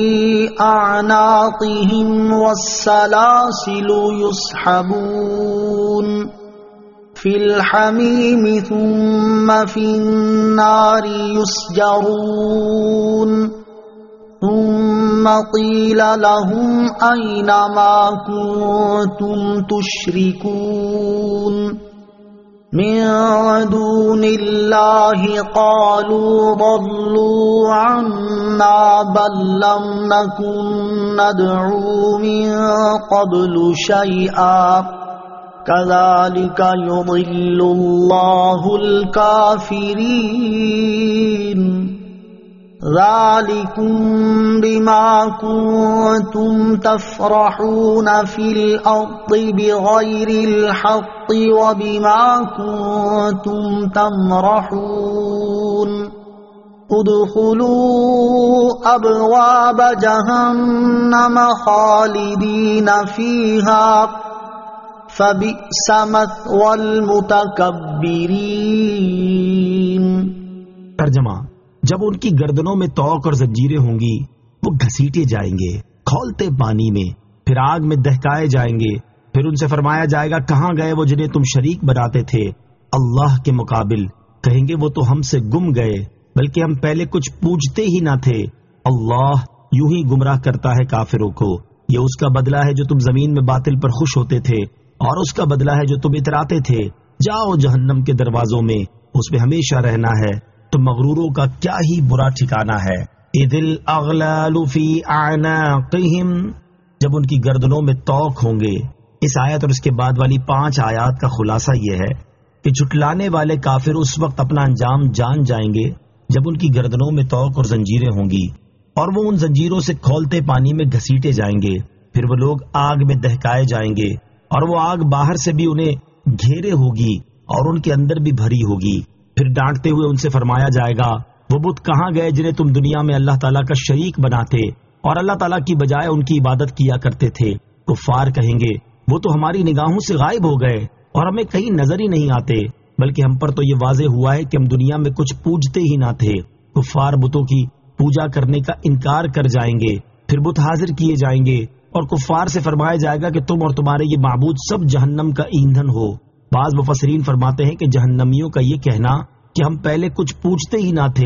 اعناقهم والسلاسل يسحبون فی الحمیم ثم فی النار يسجرون ثم قیل لهم این ما کنتم تشرکون من دون اللہ قالوا ضلوا عنا بل لم نکن ندعو من قبل شیئا کذالک یضل اللہ الکافرین ذالکم بما کنتم تفرحون فی الارض بغیر الحق وبما کنتم تمرحون ادخلوا ابواب جہنم خالدین فیہا فبئس مثوى المتکبرین. ترجمہ: جب ان کی گردنوں میں توق اور زنجیریں ہوں گی وہ گھسیٹے جائیں گے کھولتے پانی میں، پھر آگ میں دہکائے جائیں گے، پھر ان سے فرمایا جائے گا کہاں گئے وہ جنہیں تم شریک بناتے تھے اللہ کے مقابل؟ کہیں گے وہ تو ہم سے گم گئے بلکہ ہم پہلے کچھ پوچھتے ہی نہ تھے. اللہ یوں ہی گمراہ کرتا ہے کافروں کو. یہ اس کا بدلہ ہے جو تم زمین میں باطل پر خوش ہوتے تھے، اور اس کا بدلہ ہے جو تم اتراتے تھے. جاؤ جہنم کے دروازوں میں، اس میں ہمیشہ رہنا ہے، تو مغروروں کا کیا ہی برا ٹھکانہ ہے. اذ الاغلال فی اعناقہم، جب ان کی گردنوں میں توق ہوں گے. اس آیت اور اس کے بعد والی پانچ آیات کا خلاصہ یہ ہے کہ جھٹلانے والے کافر اس وقت اپنا انجام جان جائیں گے جب ان کی گردنوں میں توق اور زنجیریں ہوں گی، اور وہ ان زنجیروں سے کھولتے پانی میں گھسیٹے جائیں گے. پھر وہ لوگ آگ میں دہکائے جائیں گے، اور وہ آگ باہر سے بھی انہیں گھیرے ہوگی اور ان کے اندر بھی بھری ہوگی. پھر ڈانٹتے ہوئے ان سے فرمایا جائے گا وہ بت کہاں گئے جنہیں تم دنیا میں اللہ تعالیٰ کا شریک بناتے اور اللہ تعالیٰ کی بجائے ان کی عبادت کیا کرتے تھے؟ کفار کہیں گے وہ تو ہماری نگاہوں سے غائب ہو گئے اور ہمیں کہیں نظر ہی نہیں آتے، بلکہ ہم پر تو یہ واضح ہوا ہے کہ ہم دنیا میں کچھ پوجتے ہی نہ تھے. کفار بتوں کی پوجا کرنے کا انکار کر جائیں گے، پھر بت حاضر کیے جائیں گے اور کفار سے فرمایا جائے گا کہ تم اور تمہارے یہ معبود سب جہنم کا ایندھن ہو. بعض مفسرین فرماتے ہیں کہ جہنمیوں کا یہ کہنا کہ ہم پہلے کچھ پوچھتے ہی نہ تھے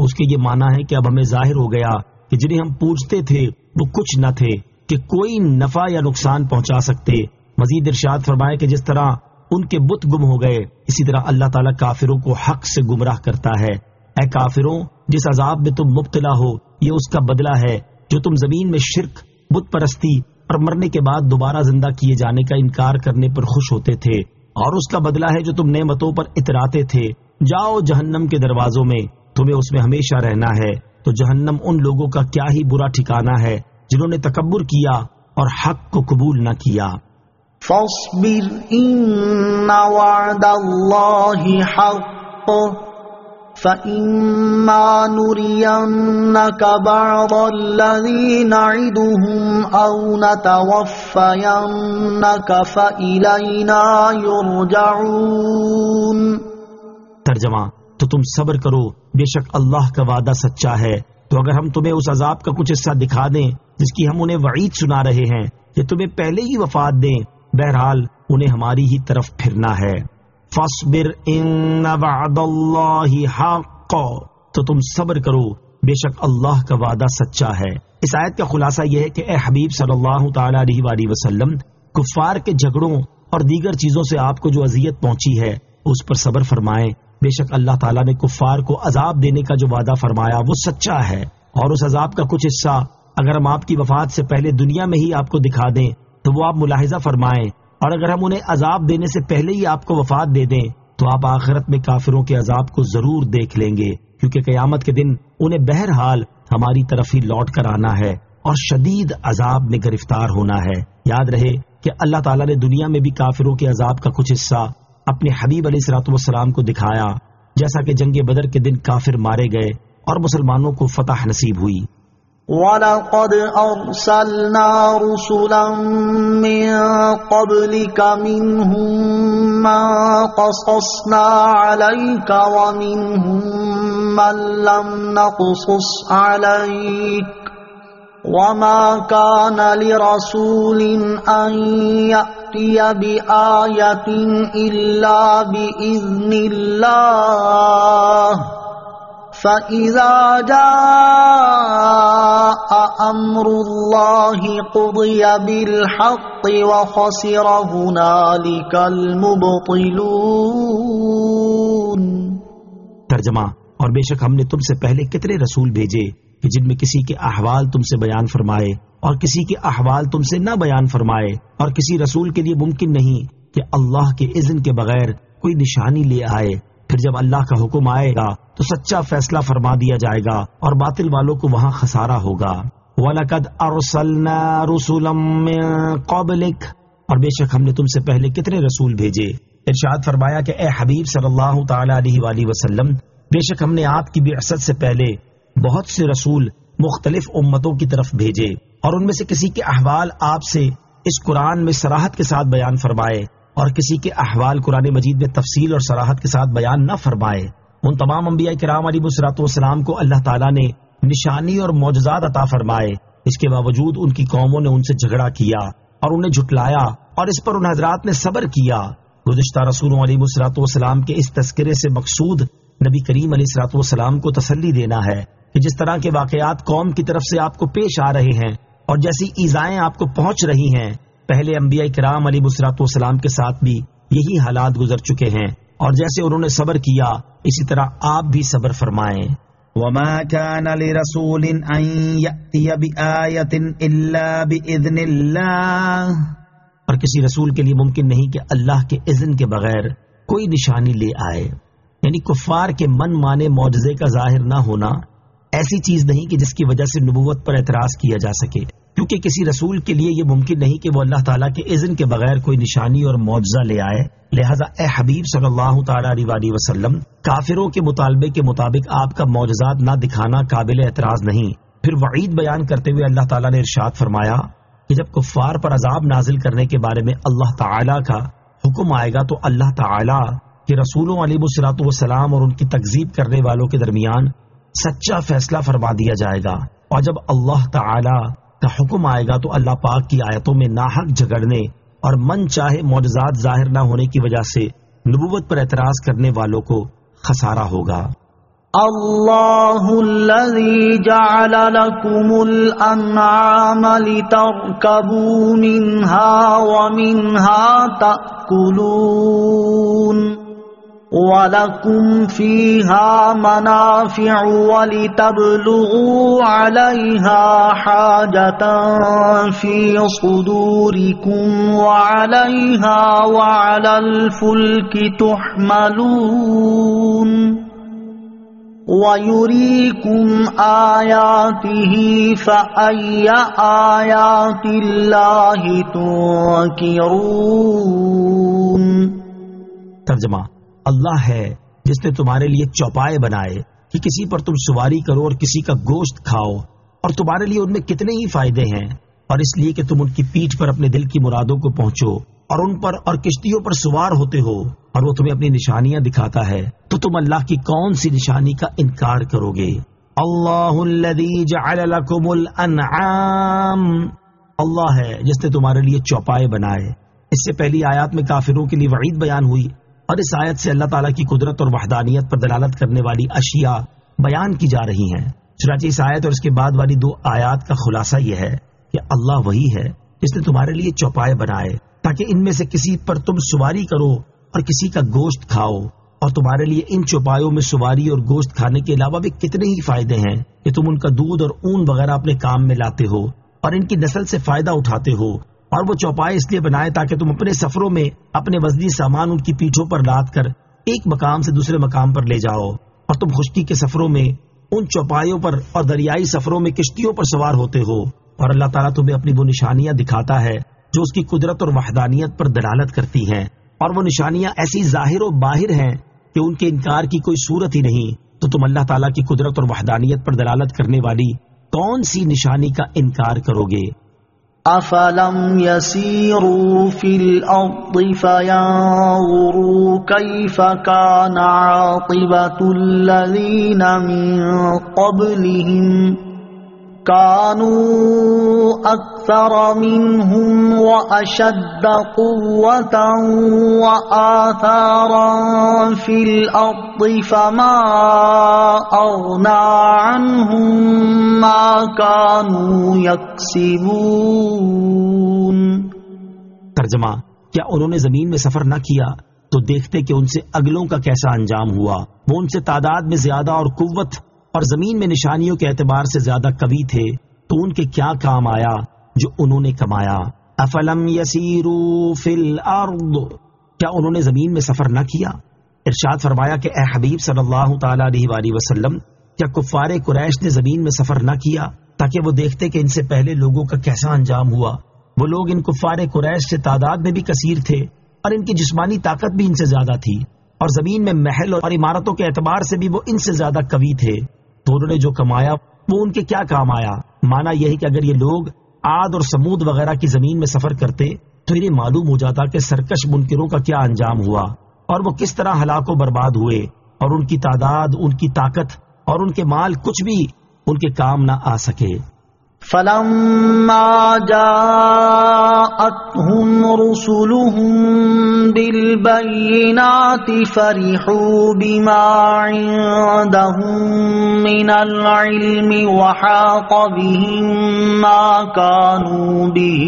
اس کے یہ معنی ہے کہ اب ہمیں ظاہر ہو گیا کہ جنہیں ہم پوجتے تھے وہ کچھ نہ تھے کہ کوئی نفع یا نقصان پہنچا سکتے۔ مزید ارشاد فرمائے کہ جس طرح ان کے بت گم ہو گئے، اسی طرح اللہ تعالیٰ کافروں کو حق سے گمراہ کرتا ہے۔ اے کافروں، جس عذاب میں تم مبتلا ہو یہ اس کا بدلہ ہے جو تم زمین میں شرک، بت پرستی اور مرنے کے بعد دوبارہ زندہ کیے جانے کا انکار کرنے پر خوش ہوتے تھے، اور اس کا بدلہ ہے جو تم نعمتوں پر اتراتے تھے۔ جاؤ جہنم کے دروازوں میں، تمہیں اس میں ہمیشہ رہنا ہے۔ تو جہنم ان لوگوں کا کیا ہی برا ٹھکانہ ہے جنہوں نے تکبر کیا اور حق کو قبول نہ کیا۔ فاصبر ان وعد اللہ حق فإما نرينك بعض الذي نعدهم أو نتوفينك فإلينا يرجعون۔ ترجمہ، تو تم صبر کرو، بے شک اللہ کا وعدہ سچا ہے، تو اگر ہم تمہیں اس عذاب کا کچھ حصہ دکھا دیں جس کی ہم انہیں وعید سنا رہے ہیں کہ تمہیں پہلے ہی وفات دیں، بہرحال انہیں ہماری ہی طرف پھرنا ہے۔ فاصبر ان وعد اللہ حق، تو تم صبر کرو، بے شک اللہ کا وعدہ سچا ہے۔ اس آیت کا خلاصہ یہ ہے کہ اے حبیب صلی اللہ تعالی علیہ وآلہ وسلم، کفار کے جھگڑوں اور دیگر چیزوں سے آپ کو جو اذیت پہنچی ہے اس پر صبر فرمائیں، بے شک اللہ تعالیٰ نے کفار کو عذاب دینے کا جو وعدہ فرمایا وہ سچا ہے، اور اس عذاب کا کچھ حصہ اگر ہم آپ کی وفات سے پہلے دنیا میں ہی آپ کو دکھا دیں تو وہ آپ ملاحظہ فرمائیں، اور اگر ہم انہیں عذاب دینے سے پہلے ہی آپ کو وفات دے دیں تو آپ آخرت میں کافروں کے عذاب کو ضرور دیکھ لیں گے، کیونکہ قیامت کے دن انہیں بہرحال ہماری طرف ہی لوٹ کر آنا ہے اور شدید عذاب میں گرفتار ہونا ہے۔ یاد رہے کہ اللہ تعالیٰ نے دنیا میں بھی کافروں کے عذاب کا کچھ حصہ اپنے حبیب علیہ الصلوۃ والسلام کو دکھایا، جیسا کہ جنگ بدر کے دن کافر مارے گئے اور مسلمانوں کو فتح نصیب ہوئی۔ وَلَقَدْ أَرْسَلْنَا رُسُلًا مِّن قَبْلِكَ مِنْهُم مَّن قَصَصْنَا عَلَيْكَ وَمِنْهُم مَّن لَّمْ نَقْصُصْ عَلَيْكَ وَمَا كَانَ لِرَسُولٍ أَن يَأْتِيَ بِآيَةٍ إِلَّا بِإِذْنِ اللَّهِ فَإِذَا جَاءَ أَمْرُ اللَّهِ قُضِيَ بِالْحَقِّ وَخَسِرَ هُنَالِكَ الْمُبْطِلُونَ۔ ترجمہ، اور بے شک ہم نے تم سے پہلے کتنے رسول بھیجے کہ جن میں کسی کے احوال تم سے بیان فرمائے اور کسی کے احوال تم سے نہ بیان فرمائے، اور کسی رسول کے لیے ممکن نہیں کہ اللہ کے اذن کے بغیر کوئی نشانی لے آئے۔ پھر جب اللہ کا حکم آئے گا تو سچا فیصلہ فرما دیا جائے گا اور باطل والوں کو وہاں خسارہ ہوگا۔ وَلَقَدْ أَرْسَلْنَا رُسُلًا مِّن قَبْلِكَ، اور بے شک ہم نے تم سے پہلے کتنے رسول بھیجے۔ ارشاد فرمایا کہ اے حبیب صلی اللہ تعالی علیہ وآلہ وسلم، بے شک ہم نے آپ کی بعثت سے پہلے بہت سے رسول مختلف امتوں کی طرف بھیجے، اور ان میں سے کسی کے احوال آپ سے اس قرآن میں صراحت کے ساتھ بیان فرمائے اور کسی کے احوال قرآن مجید میں تفصیل اور صراحت کے ساتھ بیان نہ فرمائے۔ ان تمام انبیاء کرام علیہ الصلوۃ والسلام کو اللہ تعالیٰ نے نشانی اور معجزات عطا فرمائے، اس کے باوجود ان کی قوموں نے ان سے جھگڑا کیا اور انہیں جھٹلایا، اور اس پر ان حضرات نے صبر کیا۔ گزشتہ رسولوں علیہ الصلوۃ والسلام کے اس تذکرے سے مقصود نبی کریم علیہ الصلوۃ والسلام کو تسلی دینا ہے کہ جس طرح کے واقعات قوم کی طرف سے آپ کو پیش آ رہے ہیں اور جیسی ایذائیں آپ کو پہنچ رہی ہیں، پہلے انبیاء کرام علیہ الصلوۃ والسلام کے ساتھ بھی یہی حالات گزر چکے ہیں، اور جیسے انہوں نے صبر کیا اسی طرح آپ بھی صبر فرمائیں۔ وَمَا كَانَ لِرَسُولٍ أَن يَأْتِيَ بِآيَةٍ إِلَّا بِإِذْنِ اللَّهِ، اور کسی رسول کے لیے ممکن نہیں کہ اللہ کے اذن کے بغیر کوئی نشانی لے آئے، یعنی کفار کے من مانے معجزے کا ظاہر نہ ہونا ایسی چیز نہیں کہ جس کی وجہ سے نبوت پر اعتراض کیا جا سکے، کیونکہ کسی رسول کے لیے یہ ممکن نہیں کہ وہ اللہ تعالیٰ کے اذن کے بغیر کوئی نشانی اور معجزہ لے آئے۔ لہٰذا اے حبیب صلی اللہ تعالیٰ علیہ وآلہ وسلم، کافروں کے مطالبے کے مطابق آپ کا معجزات نہ دکھانا قابل اعتراض نہیں۔ پھر وعید بیان کرتے ہوئے اللہ تعالیٰ نے ارشاد فرمایا کہ جب کفار پر عذاب نازل کرنے کے بارے میں اللہ تعالیٰ کا حکم آئے گا تو اللہ تعالیٰ کہ رسولوں علیہ الصلوۃ والسلام اور ان کی تکذیب کرنے والوں کے درمیان سچا فیصلہ فرما دیا جائے گا، اور جب اللہ تعالی کا حکم آئے گا تو اللہ پاک کی آیتوں میں ناحق جھگڑنے اور من چاہے معجزات ظاہر نہ ہونے کی وجہ سے نبوت پر اعتراض کرنے والوں کو خسارہ ہوگا۔ اللہ الذی جعل لکم الانعام لترکبوا منها ومنها تأکلون وَلَكُمْ فِيهَا مَنَافِعُ وَلِتَبْلُغُوا عَلَيْهَا حَاجَةً فِي صُدُورِكُمْ وَعَلَيْهَا وَعَلَى الْفُلْكِ تُحْمَلُونَ وَيُرِيكُمْ آيَاتِهِ فَأَيَّ آيَاتِ اللَّهِ تُنكِرُونَ۔ ترجمہ: اللہ ہے جس نے تمہارے لیے چوپائے بنائے کہ کسی پر تم سواری کرو اور کسی کا گوشت کھاؤ، اور تمہارے لیے ان میں کتنے ہی فائدے ہیں، اور اس لیے کہ تم ان کی پیٹھ پر اپنے دل کی مرادوں کو پہنچو اور ان پر اور کشتیوں پر سوار ہوتے ہو، اور وہ تمہیں اپنی نشانیاں دکھاتا ہے، تو تم اللہ کی کون سی نشانی کا انکار کرو گے؟ اللہ الذی جعل لکم الانعام، اللہ ہے جس نے تمہارے لیے چوپائے بنائے۔ اس سے پہلی آیات میں کافروں کے لیے وعید بیان ہوئی، اور اس آیت سے اللہ تعالیٰ کی قدرت اور وحدانیت پر دلالت کرنے والی اشیاء بیان کی جا رہی ہیں۔ چنانچہ اس آیت اور اس کے بعد والی دو آیات کا خلاصہ یہ ہے کہ اللہ وہی ہے جس نے تمہارے لیے چوپائے بنائے تاکہ ان میں سے کسی پر تم سواری کرو اور کسی کا گوشت کھاؤ، اور تمہارے لیے ان چوپایوں میں سواری اور گوشت کھانے کے علاوہ بھی کتنے ہی فائدے ہیں کہ تم ان کا دودھ اور اون وغیرہ اپنے کام میں لاتے ہو اور ان کی نسل سے فائدہ اٹھاتے ہو۔ اور وہ چوپائے اس لیے بنائے تاکہ تم اپنے سفروں میں اپنے وزنی سامان ان کی پیٹھوں پر لاد کر ایک مقام سے دوسرے مقام پر لے جاؤ، اور تم خشکی کے سفروں میں ان چوپایوں پر اور دریائی سفروں میں کشتیوں پر سوار ہوتے ہو، اور اللہ تعالیٰ تمہیں اپنی وہ نشانیاں دکھاتا ہے جو اس کی قدرت اور وحدانیت پر دلالت کرتی ہیں، اور وہ نشانیاں ایسی ظاہر و باہر ہیں کہ ان کے انکار کی کوئی صورت ہی نہیں۔ تو تم اللہ تعالیٰ کی قدرت اور وحدانیت پر دلالت کرنے والی کون سی نشانی کا انکار کرو گے؟ افلم يسيروا في الارض فينظروا كيف كان عاقبة الذين من قبلهم كانوا اكثر منهم واشد قوة واثارا في الارض فما اغنى عنهم ما كانوا يكسبون۔ ترجمہ: کیا انہوں نے زمین میں سفر نہ کیا تو دیکھتے کہ ان سے اگلوں کا کیسا انجام ہوا؟ وہ ان سے تعداد میں زیادہ اور قوت اور زمین میں نشانیوں کے اعتبار سے زیادہ قوی تھے، تو ان کے کیا کام آیا جو انہوں نے کمایا؟ افلم یسیروا فی الارض، کیا انہوں نے زمین میں سفر نہ کیا؟ ارشاد فرمایا کہ اے حبیب صلی اللہ تعالی علیہ وآلہ وسلم، کیا کفار قریش نے زمین میں سفر نہ کیا تاکہ وہ دیکھتے کہ ان سے پہلے لوگوں کا کیسا انجام ہوا؟ وہ لوگ ان کفار قریش سے تعداد میں بھی کثیر تھے اور ان کی جسمانی طاقت بھی ان سے زیادہ تھی، اور زمین میں محل اور عمارتوں کے اعتبار سے بھی وہ ان سے زیادہ قوی تھے، تو انہوں نے جو کمایا وہ ان کے کیا کام آیا؟ مانا یہ ہے کہ اگر یہ لوگ عاد اور سمود وغیرہ کی زمین میں سفر کرتے تو انہیں معلوم ہو جاتا کہ سرکش منکروں کا کیا انجام ہوا اور وہ کس طرح ہلاک و برباد ہوئے، اور ان کی تعداد، ان کی طاقت اور ان کے مال کچھ بھی ان کے کام نہ آ سکے۔ فلما جاءتهم رسلهم بالبينات فرحوا بما عندهم من العلم وحاق بهم ما كانوا به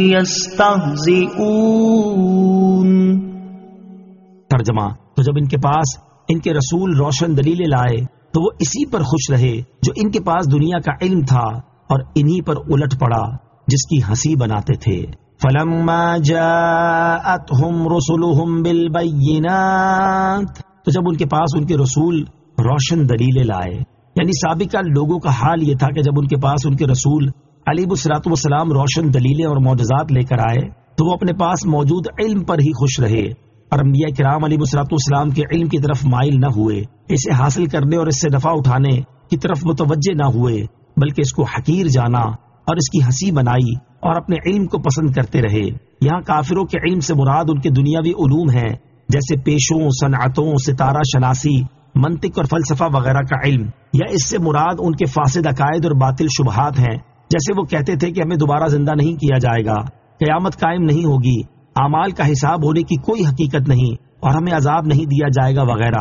يستهزئون۔ ترجمہ: تو جب ان کے پاس ان کے رسول روشن دلیلیں لائے تو وہ اسی پر خوش رہے جو ان کے پاس دنیا کا علم تھا، اور انہی پر الٹ پڑا جس کی ہنسی بناتے تھے۔ فلما جاءتهم رسلهم بالبينات، تو جب ان کے پاس ان کے رسول روشن دلیلیں لائے، یعنی سابقہ لوگوں کا حال یہ تھا کہ جب ان کے پاس ان کے رسول علیہ الصلوۃ والسلام روشن دلیلیں اور معجزات لے کر آئے تو وہ اپنے پاس موجود علم پر ہی خوش رہے، اور انبیاء کرام علیہ الصلوۃ والسلام کے علم کی طرف مائل نہ ہوئے، اسے حاصل کرنے اور اس سے نفع اٹھانے کی طرف متوجہ نہ ہوئے، بلکہ اس کو حقیر جانا اور اس کی ہنسی بنائی اور اپنے علم کو پسند کرتے رہے۔ یہاں کافروں کے علم سے مراد ان کے دنیاوی علوم ہیں، جیسے پیشوں، صنعتوں، ستارہ شناسی، منطق اور فلسفہ وغیرہ کا علم، یا اس سے مراد ان کے فاسد عقائد اور باطل شبہات ہیں، جیسے وہ کہتے تھے کہ ہمیں دوبارہ زندہ نہیں کیا جائے گا، قیامت قائم نہیں ہوگی، اعمال کا حساب ہونے کی کوئی حقیقت نہیں، اور ہمیں عذاب نہیں دیا جائے گا وغیرہ۔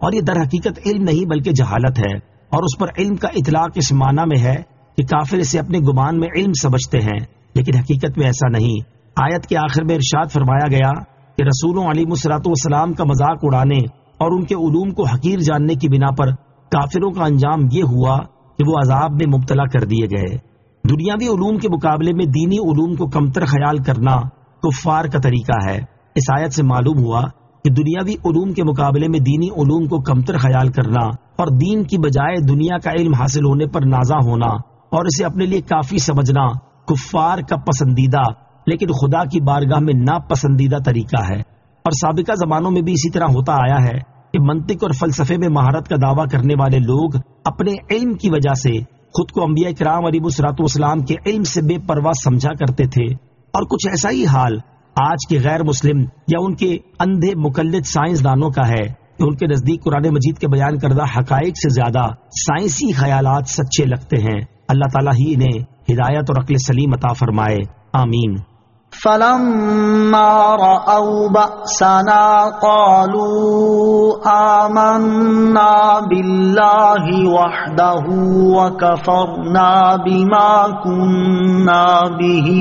اور یہ در حقیقت علم نہیں بلکہ جہالت ہے، اور اس پر علم کا اطلاق اس معنی میں ہے کہ کافر اسے اپنے گمان میں علم سمجھتے ہیں، لیکن حقیقت میں ایسا نہیں۔ آیت کے آخر میں ارشاد فرمایا گیا کہ رسولوں علیہ الصلوۃ والسلام کا مذاق اڑانے اور ان کے علوم کو حقیر جاننے کی بنا پر کافروں کا انجام یہ ہوا کہ وہ عذاب میں مبتلا کر دیے گئے۔ دنیاوی علوم کے مقابلے میں دینی علوم کو کمتر خیال کرنا کفار کا طریقہ ہے۔ اس آیت سے معلوم ہوا کہ دنیاوی علوم کے مقابلے میں دینی علوم کو کمتر خیال کرنا اور دین کی بجائے دنیا کا علم حاصل ہونے پر نازا ہونا اور اسے اپنے لیے کافی سمجھنا کفار کا پسندیدہ لیکن خدا کی بارگاہ میں ناپسندیدہ طریقہ ہے۔ اور سابقہ زمانوں میں بھی اسی طرح ہوتا آیا ہے کہ منطق اور فلسفے میں مہارت کا دعویٰ کرنے والے لوگ اپنے علم کی وجہ سے خود کو انبیاء کرام علیہ الصلوۃ والسلام کے علم سے بے پرواہ سمجھا کرتے تھے، اور کچھ ایسا ہی حال آج کے غیر مسلم یا ان کے اندھے مقلد سائنسدانوں کا ہے کہ ان کے نزدیک قرآن مجید کے بیان کردہ حقائق سے زیادہ سائنسی خیالات سچے لگتے ہیں۔ اللہ تعالیٰ ہی انہیں ہدایت اور عقل سلیم عطا فرمائے، آمین۔ فَلَمَّا رَأَوْا بَأْسَنَا قَالُوا آمَنَّا بِاللَّهِ وَحْدَهُ وَكَفَرْنَا بِمَا كُنَّا بِهِ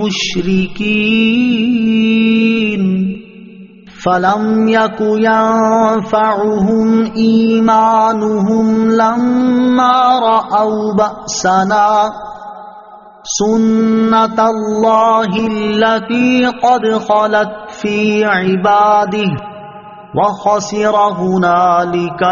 مُشْرِكِينَ فَلَمْ يَكُ يَنفَعُهُمْ إِيمَانُهُمْ لَمَّا رَأَوْا بَأْسَنَا سنت اللہ التي قد خلت فی عباده وخسر هنالك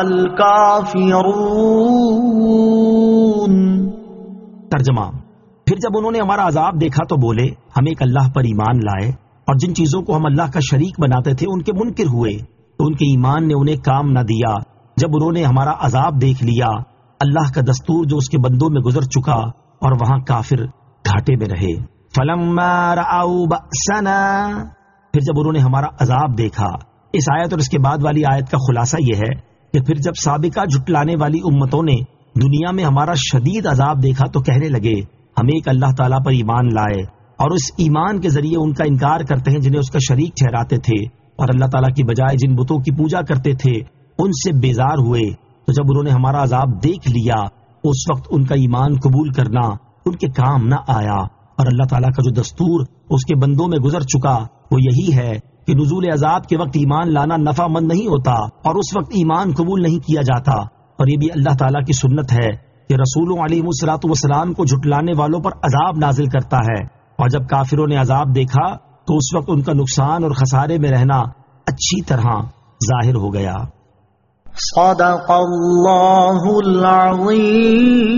الكافرون۔ ترجمہ۔ پھر جب انہوں نے ہمارا عذاب دیکھا تو بولے ہم ایک اللہ پر ایمان لائے، اور جن چیزوں کو ہم اللہ کا شریک بناتے تھے ان کے منکر ہوئے، تو ان کے ایمان نے انہیں کام نہ دیا۔ جب انہوں نے ہمارا عذاب دیکھ لیا، اللہ کا دستور جو اس کے بندوں میں گزر چکا، اور وہاں کافر گھاٹے میں رہے۔ فلما رأوا بأسنا، پھر جب انہوں نے ہمارا عذاب دیکھا۔ اس آیت اور اس کے بعد والی آیت کا خلاصہ یہ ہے کہ پھر جب سابقہ جھٹلانے والی امتوں نے دنیا میں ہمارا شدید عذاب دیکھا تو کہنے لگے ہم ایک اللہ تعالیٰ پر ایمان لائے، اور اس ایمان کے ذریعے ان کا انکار کرتے ہیں جنہیں اس کا شریک ٹھہراتے تھے، اور اللہ تعالیٰ کی بجائے جن بتوں کی پوجا کرتے تھے ان سے بیزار ہوئے۔ تو جب انہوں نے ہمارا عذاب دیکھ لیا اس وقت ان کا ایمان قبول کرنا ان کے کام نہ آیا، اور اللہ تعالیٰ کا جو دستور اس کے بندوں میں گزر چکا وہ یہی ہے کہ نزول عذاب کے وقت ایمان لانا نفع مند نہیں ہوتا، اور اس وقت ایمان قبول نہیں کیا جاتا۔ اور یہ بھی اللہ تعالیٰ کی سنت ہے کہ رسولوں علیہ الصلوۃ والسلام کو جھٹلانے والوں پر عذاب نازل کرتا ہے، اور جب کافروں نے عذاب دیکھا تو اس وقت ان کا نقصان اور خسارے میں رہنا اچھی طرح ظاہر ہو گیا۔ صدق اللہ العظیم۔